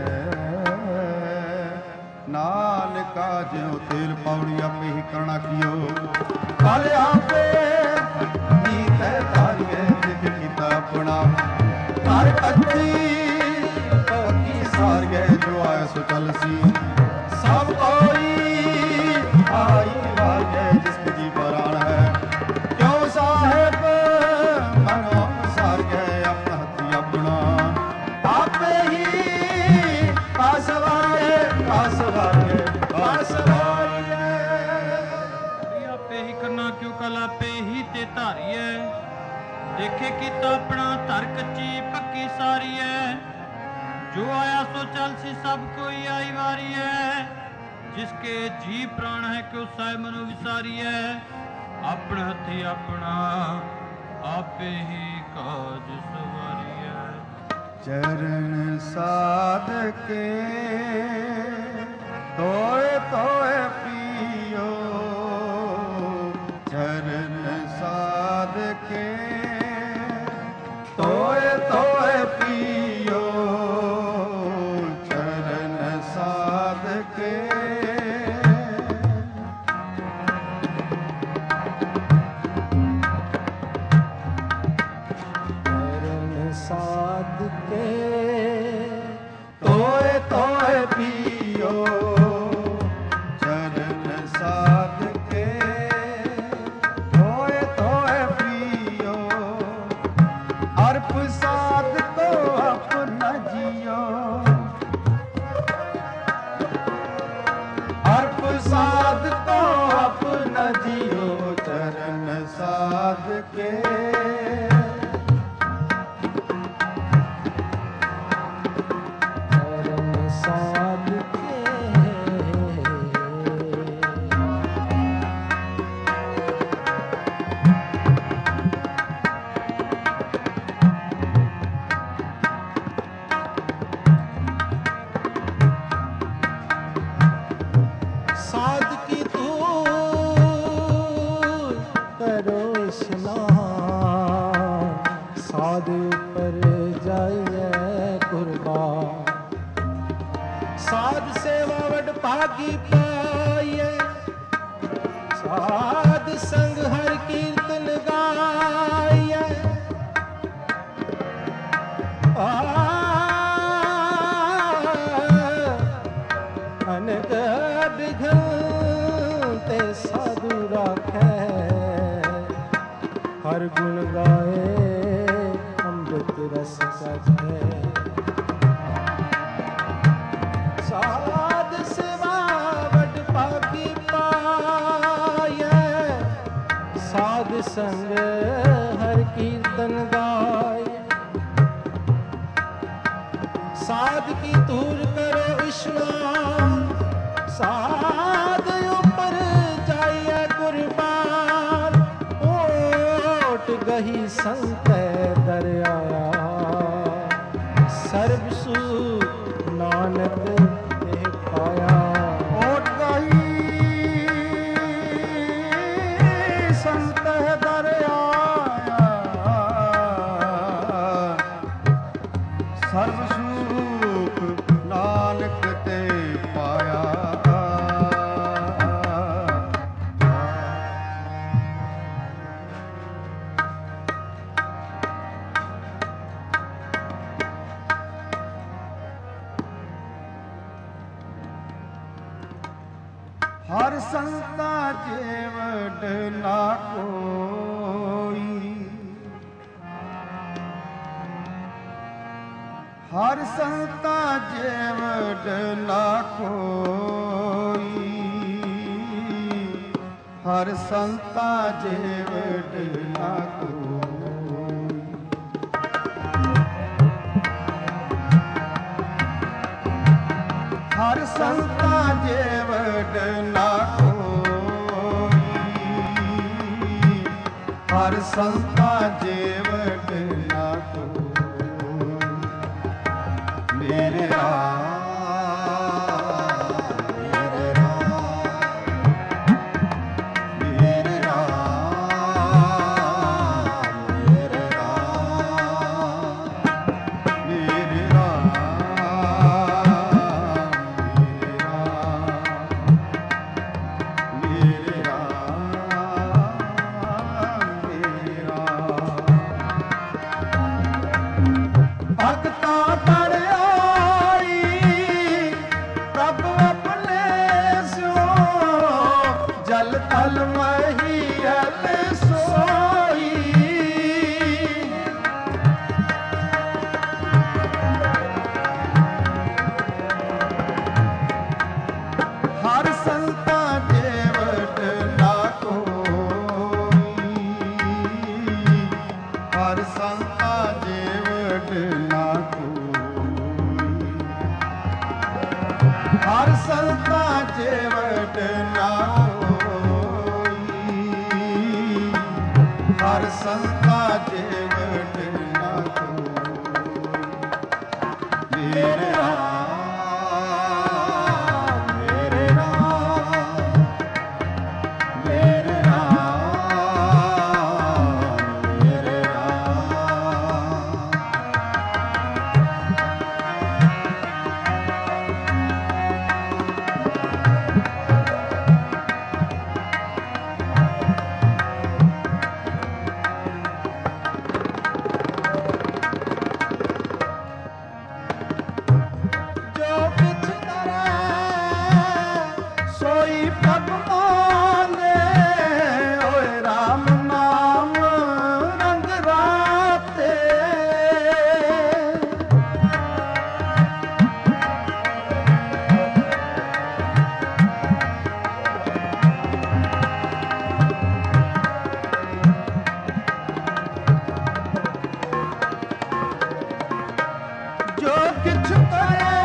ਨਾਨਕਾ ਜਿਉ ਤੇਲ ਪੌੜੀ ਆਪੇ ਹੀ ਕਰਨਾ ਕੀਓ ਕਾਲੇ ਆਪੇ ਨੀਤੈ ਤਾਰੀਏ ਜਿਤ ਕੀਤਾ ਆਪਣਾ ਘਰ ਕੱਚੀ ਪੱਕੀ ਸਾਰ ਗਏ ਜੋ ਆਇਆ ਸੋ ਚਲ ਸੀ ਸਭ ਕੋਈ ਆਈ ਵਾਜੇ ਜਿਸ ਜੀ ਬਰਾਨ ਹੈ ਕਿਉਂ ਸਾਹਿਬ ਮਨੋ ਸਾਰ ਗਏ ਆਪਣਾ ਹੱਥੀ ਆਪਣਾ ਆਪੇ ਹੀ ਪਾਸ ਵਾਰੇ ਪਾਸ ਵਾਰੇ ਪਾਸ ਵਾਰੇ ਆਪੇ ਹੀ ਕਰਨਾ ਕਿਉਂ ਕਲ ਆਪੇ ਹੀ ਤੇ ਧਾਰੀਏ ਦੇਖੇ ਕੀਤਾ ਆਪਣਾ ਧਰ ਕੱਚੀ ਪੱਕੀ ਸਾਰੀਏ ਜੋ ਆਇਆ ਸੋ ਚੱਲ ਸੀ ਸਭ ਕੋਈ ਆਈ ਵਾਰੀਏ ਜਿਸਕੇ ਜੀ ਪ੍ਰਾਣ ਹੈ ਕਿਉ ਸਾਹਿਬ ਮਨੁ ਵਿਸਾਰੀਏ ਆਪਣੇ ਹੱਥੀ ਆਪਣਾ ਆਪੇ ਹੀ ਕਾਜ ਸਵਾਰੀਏ ਚਰਨ ਸਾਧ ਕੇ ਤੋਏ ਤੋਏ ਪੀਓ ਚਰਨ ਸਾਧ ਕੇ ਤੋਏ ਤੋਏ ਪੀਓ ਚਰਨ ਸਾਧ ਕੇ ਚਰਨ ਸਾਧ ਕੇ ਤੋਏ ਤੋਏ ਪੀਓ ਚਰਨ ਸਾਧ ਕੇ ਤੋਏ ਤੋਏ ਪੀਓ ਅਰਪ ਸਾਧ ਕੋ ਆਪਣਾ ਜੀਓ ਅਰਪ ਸਾਧ ਕੋ ਆਪਣਾ ਜੀਓ ਚਰਨ ਸਾਧ ਕੇ ਚਰਨ ਸਾਧ ਕੇ ਸਾਧ ਕੀ ਤੂੰ ਕਰੋ ਇਸ਼ਨਾਨ ਸਾਧ ਉੱਪਰ ਜਾਈਏ ਕੁਰਬਾਨ ਸਾਧ ਸੇਵਾ ਵਡ ਭਾਗੀ ਪਾਈਏ ਸਾਧ ਸੰਗ ਹਰ ਕੀਰਤਨ ਗਾਈਏ ਆ ਗੁਣ ਗਾਏ ਅੰਮ੍ਰਿਤ ਰਸ ਚਖੇ। ਸਾਧ ਸੇਵਾ ਵਡ ਭਾਗੀ ਪਾਇਐ ਸਾਧ ਸੰਗ ਹਰ ਕੀਰਤਨ ਗਾਏ। ਸਾਧ ਕੀ ਧੂਰ ਕਰੋ ਇਸ਼ਨਾਨ ਸਾਧ ਉਪਰ ਜਾਈਐ ਕੁਰਬਾਨ। ਓਟ ਗਹੀ ਸੰਤੈ ਦਰ ਆਇਆ ਸਰਬ ਸੁਖ ਨਾਨਕ ਤੇ ਪਾਇਆ। ਓਟ ਗਹੀ ਸੰਤੈ ਦਰ ਆਇਆ ਸਰਬ ਸੁਖ ਨਾਨਕ ਤੇ ਪਾਇਆ। ਹਰ ਸੰਤਾ ਜੀਵੜ ਨਾ ਕੋਈ ਹਰ ਸੰਤਾ ਜੀਵੜ ਨਾ ਕੋਈ ਹਰ ਸੰਤਾ ਜੀਵੜ ਨਾ ਕੋਈ। ਹਰ ਸੰਤਾ ਜੀਵੜ ਨਾ ਕੋਈ ਹਰ ਸੰਤਾ ਜੀਵੜ ਨਾ ਕੋਈ। ਮੇਰੇ ਰਾਮ ਮੇਰੇ ਰਾਮ ਮੇਰੇ ਰਾਮ ਮੇਰੇ ਰਾਮ ਮੇਰੇ ਰਾਮ ਮੇਰੇ ਰਾਮ ਭਗਤਾ ਬੜਿਆਈ ਪ੍ਰਭ ਆਪਣੇ ਸਿਓ ਜਲ ਤਲ ਮਹੀਅਲ ਸੋਈ। ਹਰ ਸੰਤਾ ਜੀਵੜ ਨਾ ਕੋਈ ਹਰ ਸੰਤਾ ਜੀਵੜ ਨਾ ਕੋਈ ਹਰ ਸੰਤਾ ਜੀਵੜ ਨਾ ਕੋਈ ਹਰ ਸੰਤਾ ਜੀਵੜ ਨਾ ਕੋਈ। ਮੇਰੇ ਰਾਮ ਮੇਰੇ ਰਾਮ ਮੇਰੇ ਰਾਮ ਮੇਰੇ ਰਾਮ ਜੋ ਕਿਛ ਕਰੇ ਸੋਈ ਪ੍ਰਭ ਮਾਨੇ ਓਏ ਰਾਮ ਨਾਮ ਰੰਗ ਰਾਤੇ। ਜੋ ਕਿਛ ਕਰੇ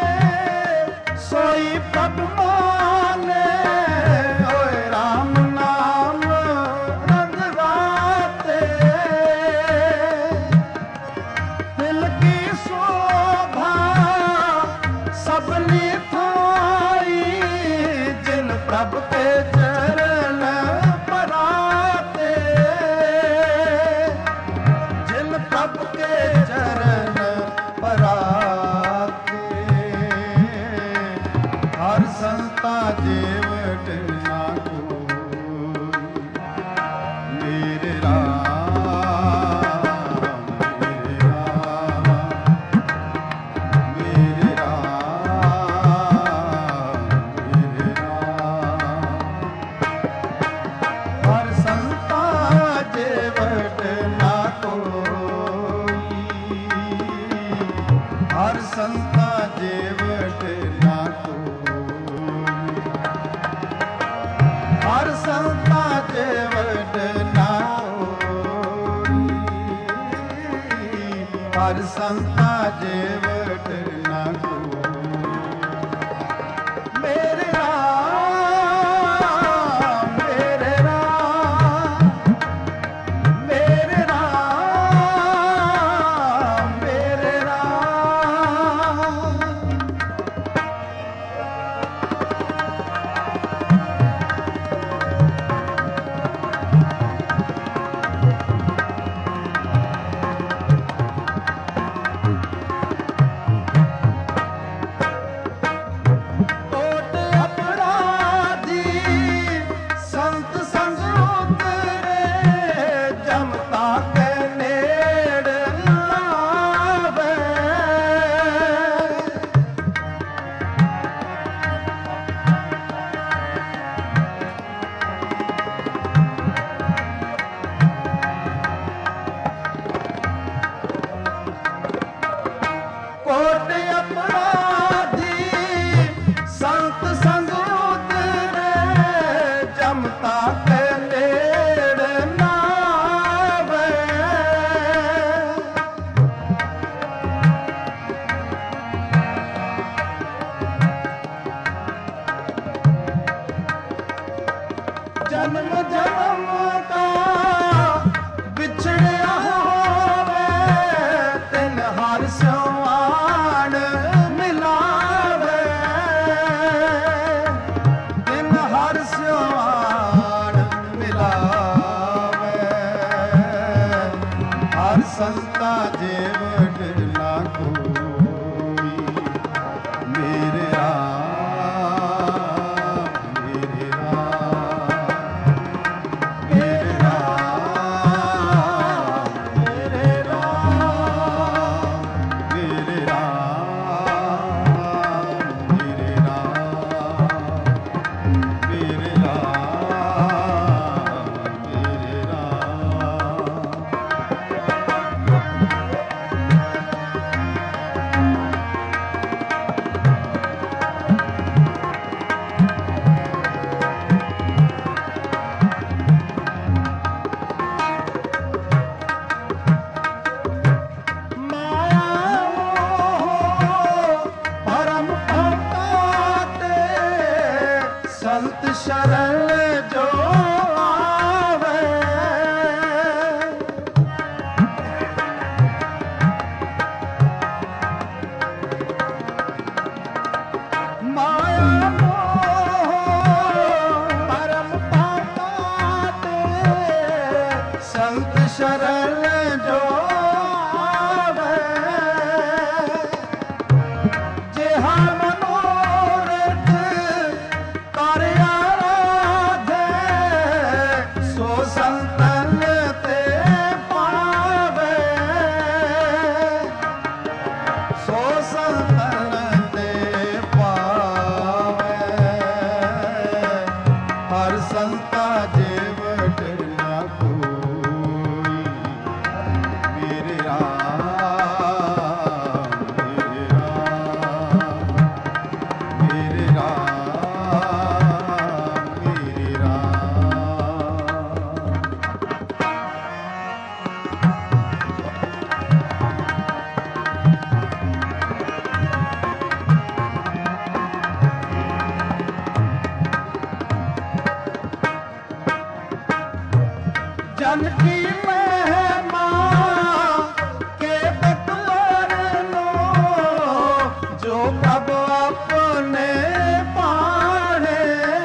ਸੋਈ ਪ੍ਰਭ ਮਾਨੇ ਓਏ ਰਾਮ ਨਾਮ ਰੰਗ ਰਾਤੇ। ਦਿਲ ਕੀ ਸੋਭਾ ਸਭਨੀ ਥਾਈ ਜਿਨ ਪ੍ਰਭ ਕੇ ਚਰਨ ਪਰਾਤੇ। ਜਿਨ ਪ੍ਰਭ ਕੇ ਚਰਨ ਪਰਾਤੇ ਹਰ ਸੰਤਾ ਜੀਵੜ ਨਾ ਕੋਈ। ਮੇਰੇ ਰਾਮ ਮੇਰੇ ਰਾਮ ਮੇਰੇ ਰਾਮ ਸੰਤਾ ਜੀਵਟ ਨਾ ਕੋਈ। ਮੇਰੇ ਰਾਮ ਮੇਰੇ ਰਾਮ ਮੇਰੇ ਰਾਮ ਮੇਰੇ ਰਾਮ। ਕੋਟ ਅਪਰਾਧੀ ਸੰਤ ਸੰਗ ਉਤਰੇ, ਜਮਤਾ ਕੇ ਨੇੜ ਨਾ ਆਵੇ। ਕੋਟ ਅਪਰਾਧੀ ਸੰਤ ਸੰਗ ਉਤਰੇ, ਜਮਤਾ ਕੇ ਨੇੜ ਨਾ ਆਵੇ। ਜਨਮ ਜਨਮ ਦਾ ਵਿਛੜਿਆ ਹੋਵੇ, ਤਿਨ ਹਰ ਸਿਆਣ ਮਿਲਾਵੇ। ਤਿਨ ਹਰ ਸਿਆਣ ਮਿਲਾਵੇ। ਹਰ ਸੰਤਾ ਜੀਵਟ ਨਾ ਕੋਈ। ਮੇਰੇ ਰਾਮ ਮੇਰੇ ਰਾਮ ਮੇਰੇ ਰਾਮ ਮੇਰੇ ਰਾਮ ਮੇਰੇ ਰਾਮ ਮੇਰੇ ਰਾਮ ਮੇਰੇ ਰਾਮ ਮੇਰੇ ਰਾਮ। ਮਾਇਆ ਮੋਹ ਪਰਮ ਭਗਤਾਤੇ, ਸੰਤ ਸ਼ਰਨ ਜੋ ਆਵੇ। ਮਾਇਆ ਮੋਹ ਪਰਮ ਭਗਤਾਤੇ, ਸੰਤ ਸ਼ਰਨ ਜੋ ਆਵੇ। ਜਿਹਾ ਮਨੋਰਥ ਕਰ ਆਰਾਧੇ, ਸੋ ਸੰਤਨ ਤੇ ਪਾਵੇ। ਸੋ ਸੰਤਨ ਤੇ ਪਾਵੇ। ਹਰ ਸੰਤਾ ਜੀਵਟ ਨਾ ਕੋਈ। ਮੇਰੇ ਰਾਮ ਮੇਰੇ ਰਾਮ ਮੇਰੇ ਰਾਮ ਮੇਰੇ ਰਾਮ। ਜਨ ਕੀ ਮਹਿਮਾ ਕੇ ਬਤਵਰਨੋ, ਜੋ ਪ੍ਰਭ ਆਪਣੇ ਪਾਣੇ।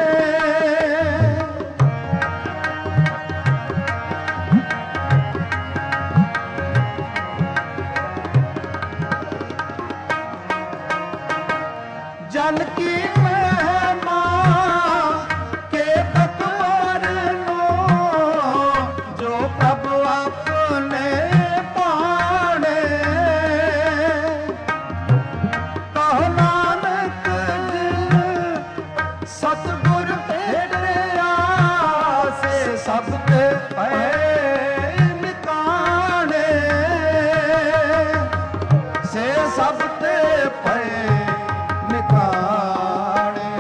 ਜਨ ਕੀ ਮਹਿਮਾ ਕੇ ਬਤਵਰਨੋ, ਜੋ ਪ੍ਰਭ ਆਪਣੇ ਪਾਣੇ। ਕਹੋ ਨਾਨਕ ਜਿਨ ਸਤਿਗੁਰ ਭੇਟਿਆ, ਸੇ ਸਭ ਤੇ ਪਏ ਨਿਕਾਣੇ। ਸੇ ਸਭ ਤੇ ਪਏ ਨਿਕਾਣੇ।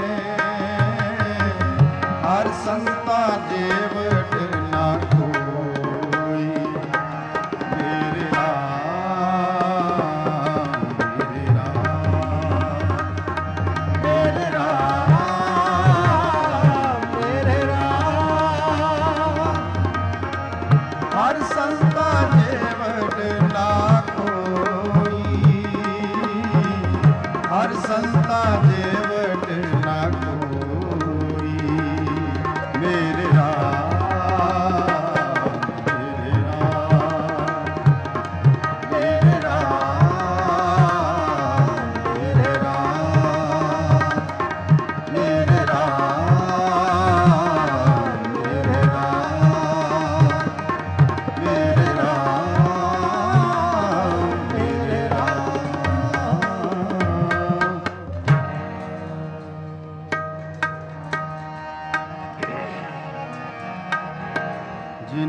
ਹਰ ਸੰਤਾ ਜੀਵਟ ਨਾ ਕੋਈ। ਮੇਰੇ ਰਾਮ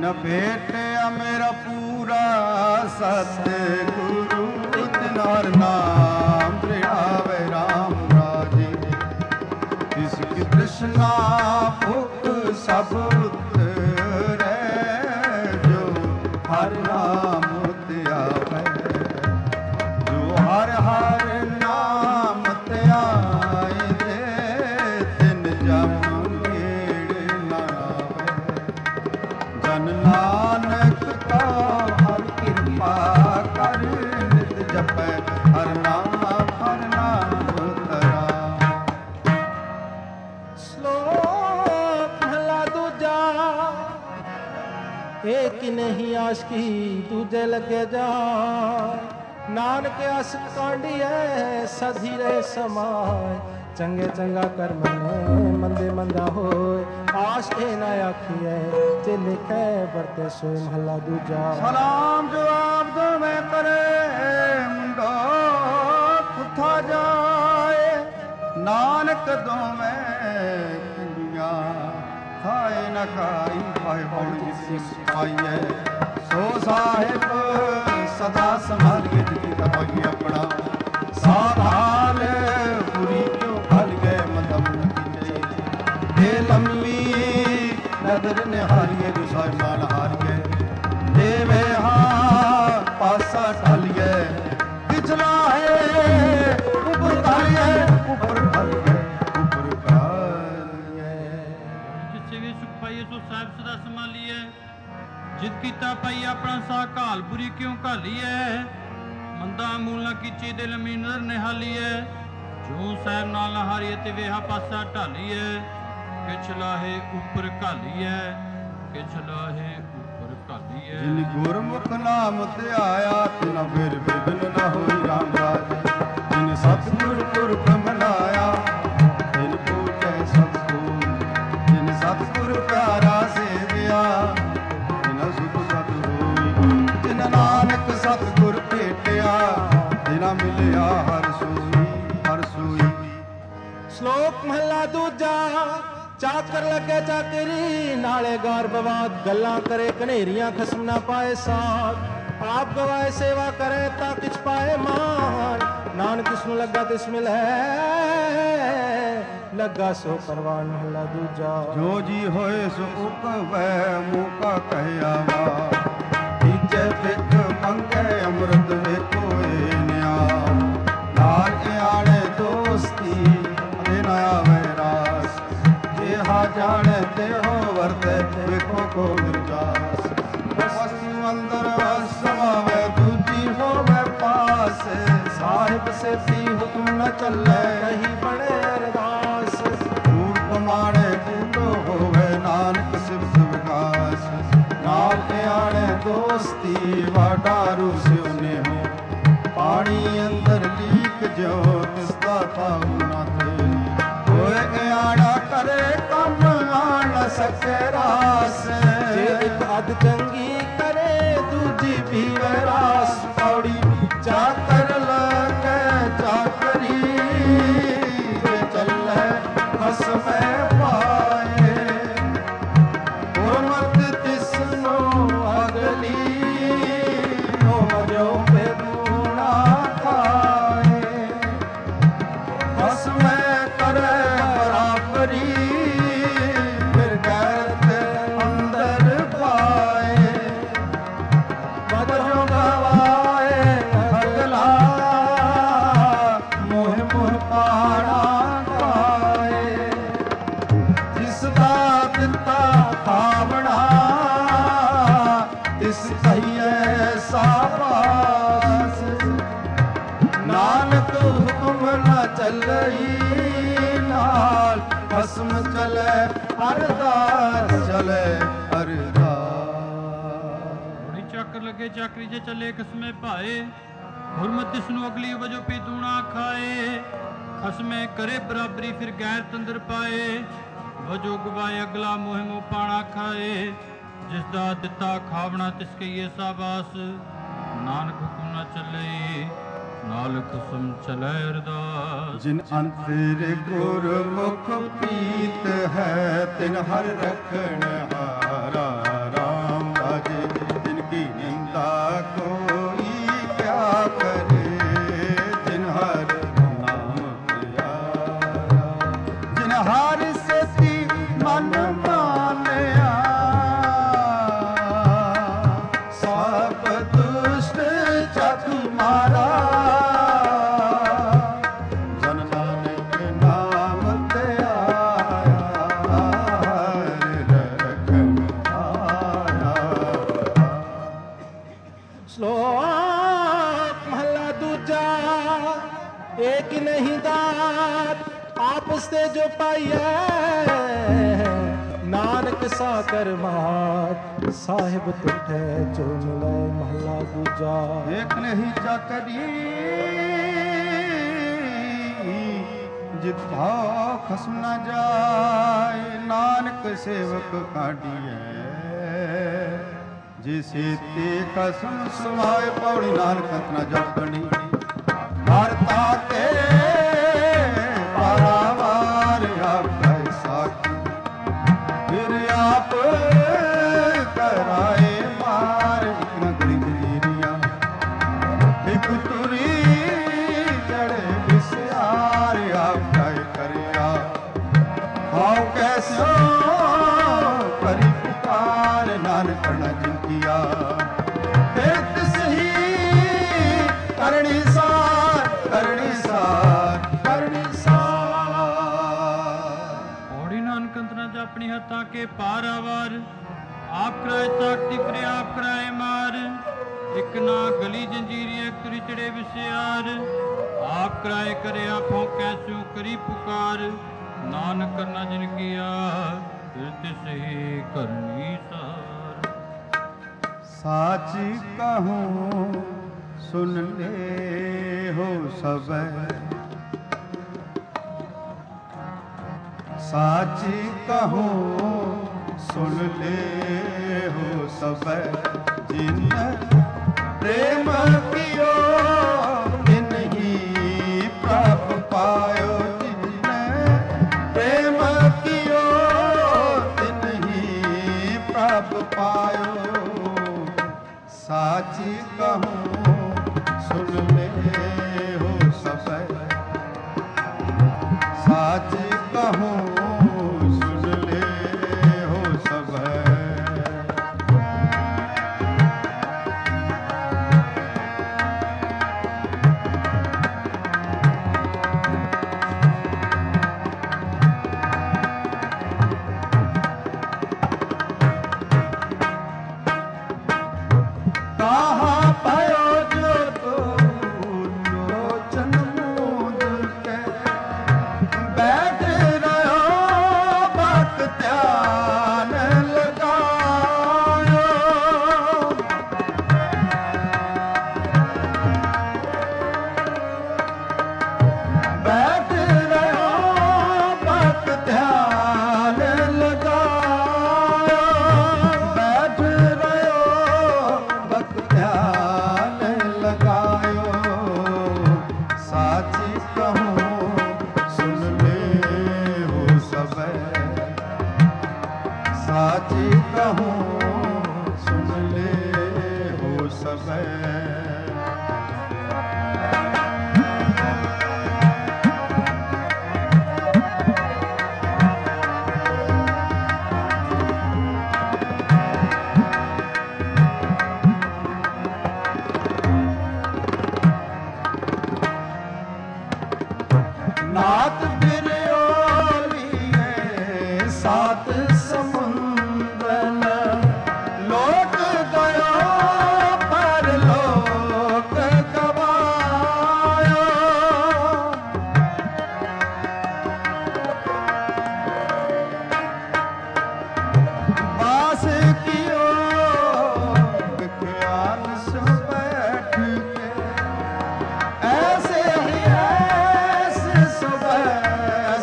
ਜਿਨ ਭੇਟਿਆ ਮੇਰਾ ਪੂਰਾ ਸਤਿਗੁਰੂ ਇਤਨਾਰ ਨਾਮ ਦ੍ਰਿੜਾਵੇ ਰਾਮ ਰਾਜੇ ਇਸ ਕੀ ਤ੍ਰਿਸ਼ਨਾ ਭੁਖ ਸਭ ਉਤਰੈ ਜੋ ਹਰ ਨਾਮ ਧਿਆਵੈ ਜੋ ਹਰ ਹਰ ਨਾਮ ਧਿਆਏ ਦੇ ਤਿਨ ਜਮ ਨੇੜੇ ਨਾ ਆਵੈ ਜਨ ਨਾਨਕ ਕਾ ਹਰ ਕਿਰਪਾ ਕਰ ਨਿਤ ਜਪੈ ਹਰ ਨਾਮ ਹਰ ਨਾਮ ਤਰਾ। ਸ਼ਲੋਕ ਮਹਲਾ ਦੂਜਾ। ਏਕ ਨਹੀਂ ਆਸ਼ਕੀ ਦੂਜੇ ਲੱਗੇ ਜਾ ਨਾਨਕ ਅਸ ਕਾਂਡੀਐ ਸਧੀ ਰਹੇ ਸਮਾਏ ਚੰਗੇ ਚੰਗਾ ਕਰਮ ਨੇ ਮੰਦੇ ਮੰਦਾ ਹੋਏ ਆਸ਼ ਇਹ ਨਾ ਆਖੀਐ ਜੇ ਲਿਖੈ ਵਰਤੇ ਸੋਏ ਮਹਲਾ ਦੂਜਾ। ਸਲਾਮ ਜਵਾਬ ਦੋ ਮੈਂ ਕਰੇ ਮੁੰਡਾ ਕੁੱਥਾ ਜਾਏ ਨਾਨਕ ਦੋਵੇਂ ਕੁੜੀਆਂ ਖਾਏ ਨਾ ਖਾਈ ਪਾਏ ਬਣ ਜਿਸ ਪਾਈਐ ਸੋ ਸਾਹਿਬ ਸਦਾ ਸੰਭਾਲੀਏ ਜਿਤੀ ਦਾ ਪਾਈਏ ਆਪਣਾ ਸਾਧਾਲ ਪੂਰੀ ਕਿਉਂ ਭਲ ਗਏ ਮਦਮ ਕੀਤੇ ਇਹ ਲੰਮੀ ਨਦਰ ਨਿਹਾਰੀਏ ਜੋ ਸਾਹਿਬਾਨ ਹਾਰੀਏ ਦੇਵੇ ਹਾਂ ਪਾਸਾ ਢਾਲੀਏ ਪਿਛਲਾ ਹੈ ਉੱਪਰ ਢਾਲੀਏ ਉੱਪਰ ਢਾਲੀਏ ਉੱਪਰ ਢਾਲੀਏ ਜਿਸੇ ਵੀ ਸੁਖ ਪਾਈਏ ਸੋ ਸਾਹਿਬ ਸਦਾ ਸੰਭਾਲੀਏ ਜਿਤ ਕੀਤਾ ਪਾਈ ਆਪਣਾ ਸਾ ਘਾਲ ਬੁਰੀ ਕਿਉਂ ਘਾਲੀਐ ਮੰਦਾ ਮੂਲ ਨਾ ਕੀਚੀ ਦਿਲ ਮੀ ਨਦਰ ਨਿਹਾਲੀਐ ਜੋ ਸਾਹਿਬ ਨਾਲ ਹਾਰੀਏ ਤੇ ਵੇਹਾ ਪਾਸਾ ਢਾਲੀਐ ਕਿਛ ਲਾਹੇ ਉੱਪਰ ਘਾਲੀਐ ਕਿਛ ਲਾਹੇ ਉੱਪਰ ਘਾਲੀਐ ਜਿਨ ਗੁਰਮੁਖ ਨਾਮ ਧਿਆਇਆ ਤਿਨਾ ਫਿਰ ਬਿਗਨ ਨਾ ਹੋਈ ਰਾਮ ਰਾਜ ਜਿਨ ਸਤਿਗੁਰ ਪੁਰਖ ਮਨਾਇਆ ਤਿਨ ਪੂਜੈ ਸਭ ਕੋ ਜਿਨ ਸਤਿਗੁਰ ਪਿਆਰਾ ਸੇਵਿਆ ਤਿਨਾ ਸੁਖ ਸਤ ਹੋਈ ਜਿਨ ਨਾਨਕ ਸਤਿਗੁਰ ਭੇਟਿਆ ਤਿਨਾ ਮਿਲਿਆ ਹਰ ਸੋਈ ਹਰ ਸੋਈ। ਸ਼ਲੋਕ ਮਹਲਾ ਦੂਜਾ। ਚਾਕਰ ਲੱਗੇ ਚਾਕਰੀ ਨਾਲੇ ਗਾਰ ਬਵਾਦ ਗੱਲਾਂ ਕਰੇ ਘਨੇਰੀਆਂ ਖਸਮ ਨਾ ਪਾਏ ਸਾਥ ਆਪ ਗਵਾਏ ਸੇਵਾ ਕਰੇ ਤਾਂ ਕਿਛ ਪਾਏ ਮਾਨ ਨਾਨਕ ਕਿਸ ਨੂੰ ਲੱਗਾ ਤਿਸ ਮਿਲੈ ਲੱਗਾ ਸੋ ਪਰਵਾਨ ਮਹਲਾ ਦੂਜਾ। ਜੋ ਜੀ ਹੋਏ ਸੋ ਉਕਵੈ ਮੂਕਾ ਕਹਿਆ ਵਾ ਤੀਜੇ ਵਿਖ ਮੰਗੇ ਅੰਮ੍ਰਿਤ ਵੇਖੋਏ ਨਿਆ ਨਾਲ ਆਣੇ ਦੋਸਤੀ ਦੇ ਨਾ ਆਵੇ ਰਾਸ ਜਿਹਾ ਜਾਣੇ ਤੇ ਹੋ ਵਰਤੇ ਵੇਖੋ ਕੋ ਨਿਰਜਾਸ ਵਸਤੂ ਅੰਦਰ ਵਸਮਾਵੇ ਦੂਜੀ ਹੋਵੇ ਪਾਸ ਸਾਹਿਬ ਸੇਤੀ ਹੁਕਮ ਨ ਚੱਲੇ ਰਹੀ ਬਣੇ ਅਰਦਾਸ ਕੂੜ ਮਾਣੇ ਕੂੜੋ ਹੋਵੇ ਨਾਨਕ ਸਿਫਤ ਵਿਕਾਸ ਨਾਲ ਆਣੇ ਦੋਸਤੀ ਵਾਡਾਰੂ ਸਿਉਨੇ ਹੋ ਪਾਣੀ ਅੰਦਰ ਲੀਕ ਜੋ ਤਿਸ ਦਾ ਪਾਉ ਨਾ ਤੇ ਹੋਏ ਆੜਾ ਕਰੇ ਕੰਮ ਆ ਨ ਸਕੇ ਰਾਸ ਜੇ ਇੱਕ ਅੱਧ ਚੰਗੀ ਕਰੇ ਦੂਜੀ ਵੀ ਵੈਰਾਸ ਪੌੜੀ ਚਾਕਰ ਲਗੇ ਚਾਕਰੀ ਜੇ ਚੱਲੇ ਹਸਮੈ ਪਾਏ ਗੁਰਮਤਿ ਤਿਸ ਨੂੰ ਅਗਲੀ ਹੋ ਮਰਿਓ ਬੇਗੁਣਾ ਖਾਏ ਹਸਮੈ ਕਰੇ ਬਰਾਬਰੀ ਫਿਰ ਗੈਰਤ ਅੰਦਰ ਪਾਏ ਵਜੋ ਗਵਾਏ ਅਗਲਾ ਮੋਹ ਮੋਹ ਪਾਣਾ ਖਾਏ ਜਿਸ ਦਾ ਦਿੱਤਾ ਖਾਵਣਾ ਤਿਸ ਕਹੀਏ ਸਾਬਾਸ ਨਾਨਕ ਹੁਕਮ ਨਾ ਚੱਲਈ ਨਾਲ ਹਸਮ ਚਲੇ ਅਰਦਾਸ ਚਲੇ ਅਰਦਾਸ। ਬੜੀ ਚੱਕਰ ਲੱਗੇ ਚਾਕਰੀ ਜੇ ਚੱਲੇ ਕਸਮੇ ਭਾਏ ਹੁਰਮਤ ਇਸ ਨੂੰ ਅਗਲੀ ਵਜੋ ਪੀ ਦੂਣਾ ਖਾਏ ਖਸਮੇ ਕਰੇ ਬਰਾਬਰੀ ਫਿਰ ਗੈਰ ਤੰਦਰ ਪਾਏ ਵਜੋ ਗਵਾਏ ਅਗਲਾ ਮੋਹ ਮੋ ਪਾਣਾ ਖਾਏ ਜਿਸ ਦਾ ਦਿੱਤਾ ਖਾਵਣਾ ਤਿਸ ਕਹੀਏ ਸਾਬਾਸ ਨਾਨਕ ਹੁਕਮ ਨਾ ਚੱਲੇ ਨਾਲ ਖਸਮ ਚਲੇ ਅਰਦਾਸ। ਜਿਨ ਅੰਤਰ ਗੁਰਮੁਖ ਪ੍ਰੀਤ ਹੈ ਤਿਨ ਹਰ ਰਖਣ ਹਾਰਾ ਰਾਮ ਹਰ ਸੇਤੀ ਮਨ ਮਾਨਿਆ ਸਭ ਦੁਸ਼ਟ ਜਗ ਮਾਰਾ ਜਨ ਨਾਨਕ ਨਾਮ ਤੇ ਆਇਆ ਰਖਣ ਆਇਆ। ਸ਼ਲੋਕ ਮਹਲਾ ਦੂਜਾ। ਏਕ ਨਹੀਂ ਦਾਤ ਆਪਸ ਤੇ ਜੋ ਪਾਈਐ ਨਾਨਕ ਸਾ ਕਰਮਾਤ ਸਾਹਿਬ ਤੁਠੈ ਚੁਨ ਲੈ। ਮਹਲਾ ਦੂਜਾ। ਏਕ ਨਹੀਂ ਚਾਕਰੀ ਜਿਤ ਭਾਉ ਖਸਮ ਨ ਜਾਏ ਨਾਨਕ ਸੇਵਕ ਕਾਢੀਐ ਜਿਸੇ ਤੇ ਖਸਮ ਸਮਾਏ ਪੌੜੀ ਨਾਨਕ ਅੰਤ ਨ ਜਪਣੀ ਹਰ ਤਾਤੇ ਪਾਰਾਵਾਰ ਆਪੈ ਸਾਖੀ ਫਿਰ ਆਪ ਕਰਾਏ ਮਾਰ ਇਕ ਨ ਗਲੀ ਜੀਰੀਆਂ ਇਕ ਤੁਰੀ ਜੜੇ ਵਿਸਿਆਰ ਆਪੈ ਕਰਿਆ ਹਾਉ ਕੈਸੋ ਕਰੀ ਪੁਕਾਰ ਨਾਨਕ ਨ ਜਿੰਕਿਆ ਫਿਰ ਤਿਸਹੀ ਕਰਨੀ ਸਾਰ ਕਰਨੀ ਸਾਰ ਕਰਨੀ ਸਾਰ। ਔੜੀ ਨਾਨਕ ਅੰਤਰਾ ਜਾਪਣੀ ਹੱਥਾਂ ਕੇ ਪਾਰਾਵਾਰ ਆਪ ਕਰਾਏ ਤਾਕਤੀ ਫਿਰ ਆਪ ਕਰਾਏ ਮਾਰ ਇਕ ਨਾ ਗਲੀ ਜੰਜੀਰੀ ਇੱਕ ਤੁਰੀ ਚੜੇ ਵਿਸਿਆਰ ਆਪ ਕਰਾਏ ਕਰੇ ਆਪੋਂ ਕੈਸੋ ਕਰੀ ਪੁਕਾਰ ਨਾਨਕ ਕਰਨਾ ਜਿਨ ਕੀਆ ਫਿਰ ਤਿਸਹੀ ਕਰਨੀ ਸਾਰ। ਸਾਚ ਕਹੂੰ ਸੁਨ ਲੈ ਹੋ ਸਭੈ ਸਾਚ ਕਹੂੰ ਸੁਨ ਲੈ ਹੋ ਸਭੈ ਜਿਨ ਪ੍ਰੇਮ ਕੀਓ ਤਿਨ ਹੀ ਪ੍ਰਭ ਪਾਇਓ ਜਿਨ ਪ੍ਰੇਮ ਕੀਓ ਤਿਨ ਹੀ ਪ੍ਰਭ ਪਾਇਓ ਸਾਚੀ ਕਹੂੰ ਸੁਨ ਲੈ ਹੋ ਸਭੈ ਸਾਚੀ ਕਹੂੰ ਸੁਨ ਲੈ ਹੋ ਸਭੈ। ਕਹਾਂ ਪਇਓ ਜੋ ਤੋ ਲੋਚਨ ਮੂਦ ਕੇ ਬੈਠ ਰਹਿਓ ਬਕ ਧਿਆਨ ਲਗਾਇਓ ਬੈਠ ਰਹਿਓ ਬਕ ਧਿਆਨ ਲਗਾਇਓ ਬੈਠ ਰਹਿਓ ਬਕ ਧਿਆਨ ਲਗਾਇਓ ਸਾਚੀ ਕਹੂੰ ਸੁਨ ਲੈ ਹੋ ਸਭੈ ਸਾਚੀ ਕਹੂੰ ਸੁਨ ਲੈ ਹੋ ਸਭੈ। ਨਾਥ ਬਿਰਿਓਲੀਏ ਸਾਤ ਸਮੁੰਦਰਨ ਲੋਕ ਗਇਓ ਪਰ ਲੋਕ ਗਵਾਇਓ ਬਾਸ ਕੀਓ ਵਿਖਿਆਨ ਸੋ ਬੈਠ ਕੇ ਐਸੇ ਹੀ ਐਸੇ ਸਭੈ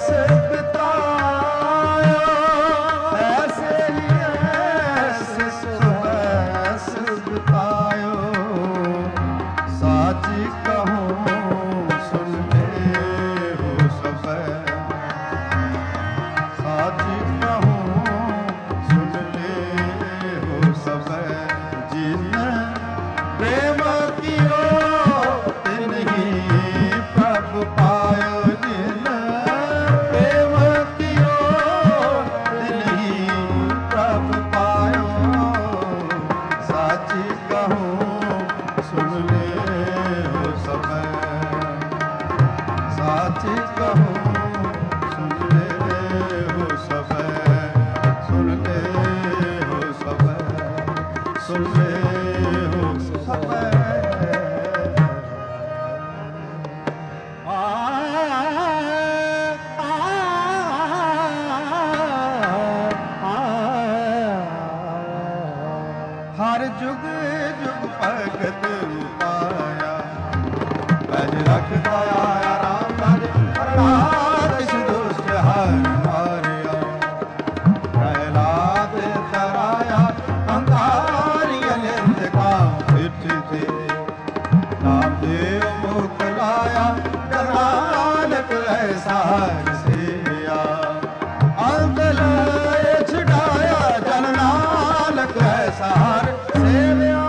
ਸਹਿਜ ਸੇਵਿਆ ਅੰਦਲ ਛਡਾਇਆ ਜਨ ਨਾਨਕ ਐਸਾ ਹਰ ਸੇਵਿਆ।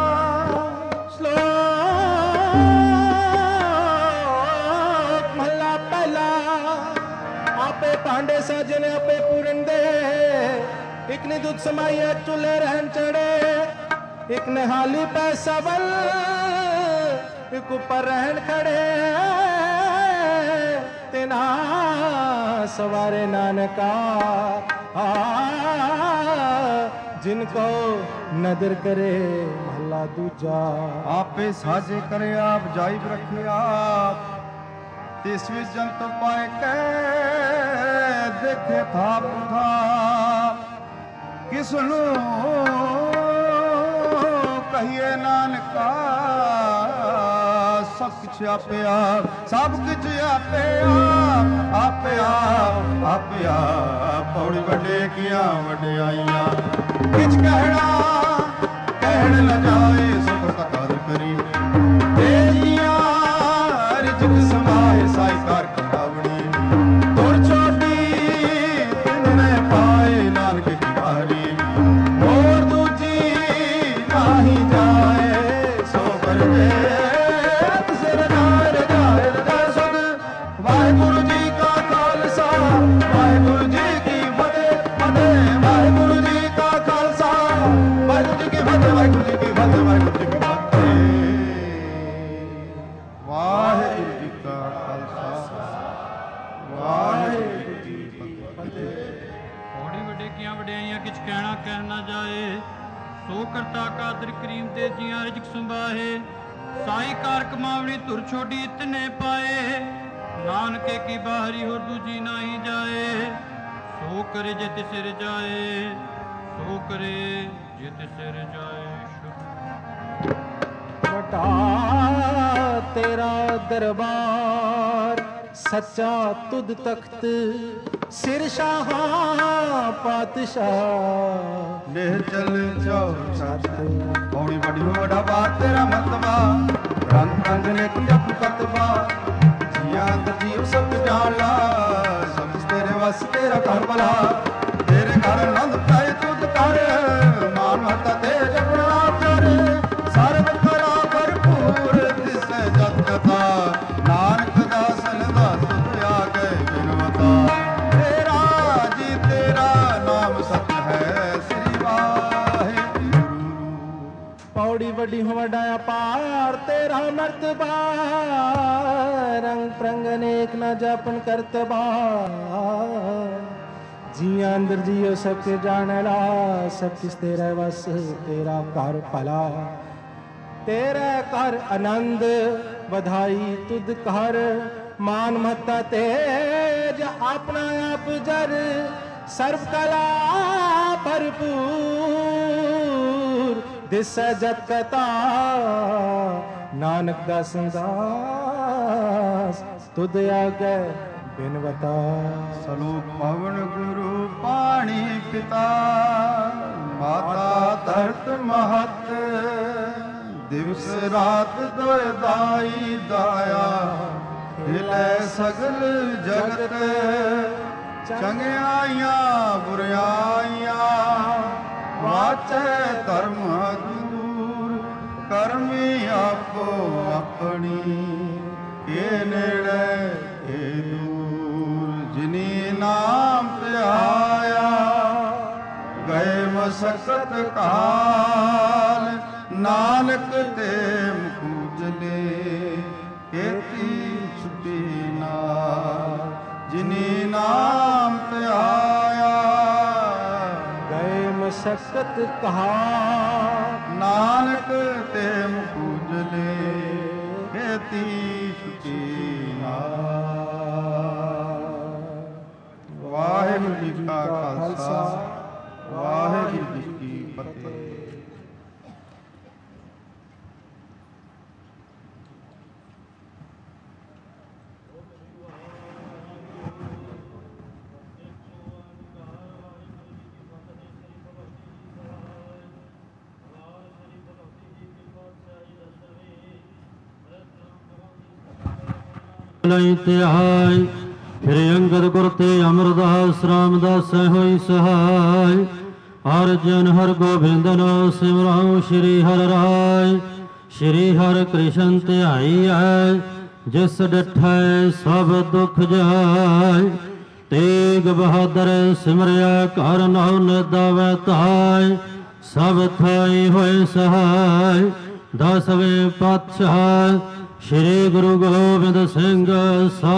ਸ਼ਲੋਕ ਮਹਲਾ ਪਹਿਲਾ। ਆਪੇ ਭਾਂਡੇ ਸਾਜਨ ਆਪੇ ਪੂਰਨ ਦੇ, ਇੱਕ ਨੇ ਦੁੱਧ ਸਮਾਈਆ ਚੁੱਲ੍ਹੇ ਰਹਿਣ ਚੜੇ, ਇੱਕ ਨੇ ਹਾਲੀ ਪੈ ਸਵਲ, ਇੱਕ ਉੱਪਰ ਰਹਿਣ ਖੜੇ, ਤਿਨਾ ਸਵਾਰੇ ਨਾਨਕਾ जिनको नदर करे। महला दूजा। आपे साजे करे आप जाइब रखे आप, तिस विच जंत पाए कै देखे था पुधा, किसनु कहिए नानका सब कुछ आपे आप, सब कुछ आपे आप, आपे आप, आपे आप। पौड़ी वड्डे किया वड्डियाइयां किछ कहना कहण न जाए, सुख कतर करी तेजियां रिजक समाए साई कर कटावणी, तुर छोटी तिन्ने पाए नानक की बारी, और दूजी नाही जाए सो कर दे सिर नार जाए रजा सुध। वाहिगुरु जी का खालसा वाहिगुरु जी की फतेह, फतेह वाहिगुरु जी का खालसा वाहिगुरु जी की फतेह, वाहिगुरु जी की फतेह, वाहिगुरु जी की फतेह। वाहिगुरु जी का खालसा वाहिगुरु जी की फतेह। थोड़ी वड्डे किया वड्डियाइयां किछ कहना कह ना जाए, सो करता कादर करीम ते जियां रिजक संभाहे, साई कार कमावणी तुर छोड़ी इतने पाए, नानके की बाहरी होर दूजी नाही जाए, सो करे जे तिसे जाए, सो करे जे तिसे जाए। बटा तेरा दरबार सच्चा तुद तख्त, सिर शाह पातशाह ले चल जाओ छत। पौड़ी बड़ी हो बड़ा बात तेरा मतबा, रंग रंग ने जप कतबा, जिया जीव सब जान ला, सब तेरे वस तेरा कर भला, तेरे घर नंद पाए तुद कर, मान मता ते जपना कर, सर्व करा भरपूर तिस जत कथा, नानक दासन दा तुद आगे बिनवता, तेरा जी तेरा नाम सत है श्री वाहिगुरु। पौड़ी बड़ी हो वड्डा पार तेरा मर्तबा, रंग प्रंग अनेक न जापन करतबा, जिया अंदर जियो सबके जानला, सब किस तेरा वस तेरा कर भला, तेरा कर आनंद बधाई तुद कर, मान महता तेज अपना आप जर, सर्व कला भरपूर दिस जत कथा, नानक दासन दास तुद आगे बिनवता। सलोक पवन गुरु पाणी पिता, माता धरत महत, दिवस रात दोय दाई दाया, हिले सगल जगत, चंगियाइयां बुरियाइयां, वाचे धर्म दूर, करमी आपो अपनी, के नेड़े के दूर, जिनी नाम ते आया, गए मसकत काल, नानक ते मुकुजले, केती छुटी नाल, जिनी नाम ते आया, गए मसकत कहा, नानक ते मुकुजले, केती छुटी नाल। वाहिगुरु जी का खालसा वाहिगुरु जी की फतेह। ਲਈ ਧਿਆਇ ਫਿਰ ਅੰਗਦ ਗੁਰ ਤੇ ਅਮਰਦਾਸ ਰਾਮਦਾਸ ਹੋਈ ਸਹਾਇ। ਹਰ ਜਨ ਹਰ ਗੋਬਿੰਦਨ ਸਿਮਰਾਉ ਸ਼੍ਰੀ ਹਰਿ ਰਾਇ। ਸ਼੍ਰੀ ਹਰਿ ਕ੍ਰਿਸ਼ਨ ਧਿਆਈ ਹੈ ਜਿਸ ਡਿਠੈ ਸਭ ਦੁਖ ਜਾਇ। ਤੇਗ ਬਹਾਦਰ ਸਿਮਰਿਆ ਕਰ ਨਾਉ ਨਿਦਾਵੈ ਧਾਇ। ਸਭ ਥਾਈ ਹੋਏ ਸਹਾਇ ਦਸਵੇਂ ਪਾਤਸ਼ਾਹ ਸ਼੍ਰੀ ਗੁਰੂ ਗੋਬਿੰਦ ਸਿੰਘ।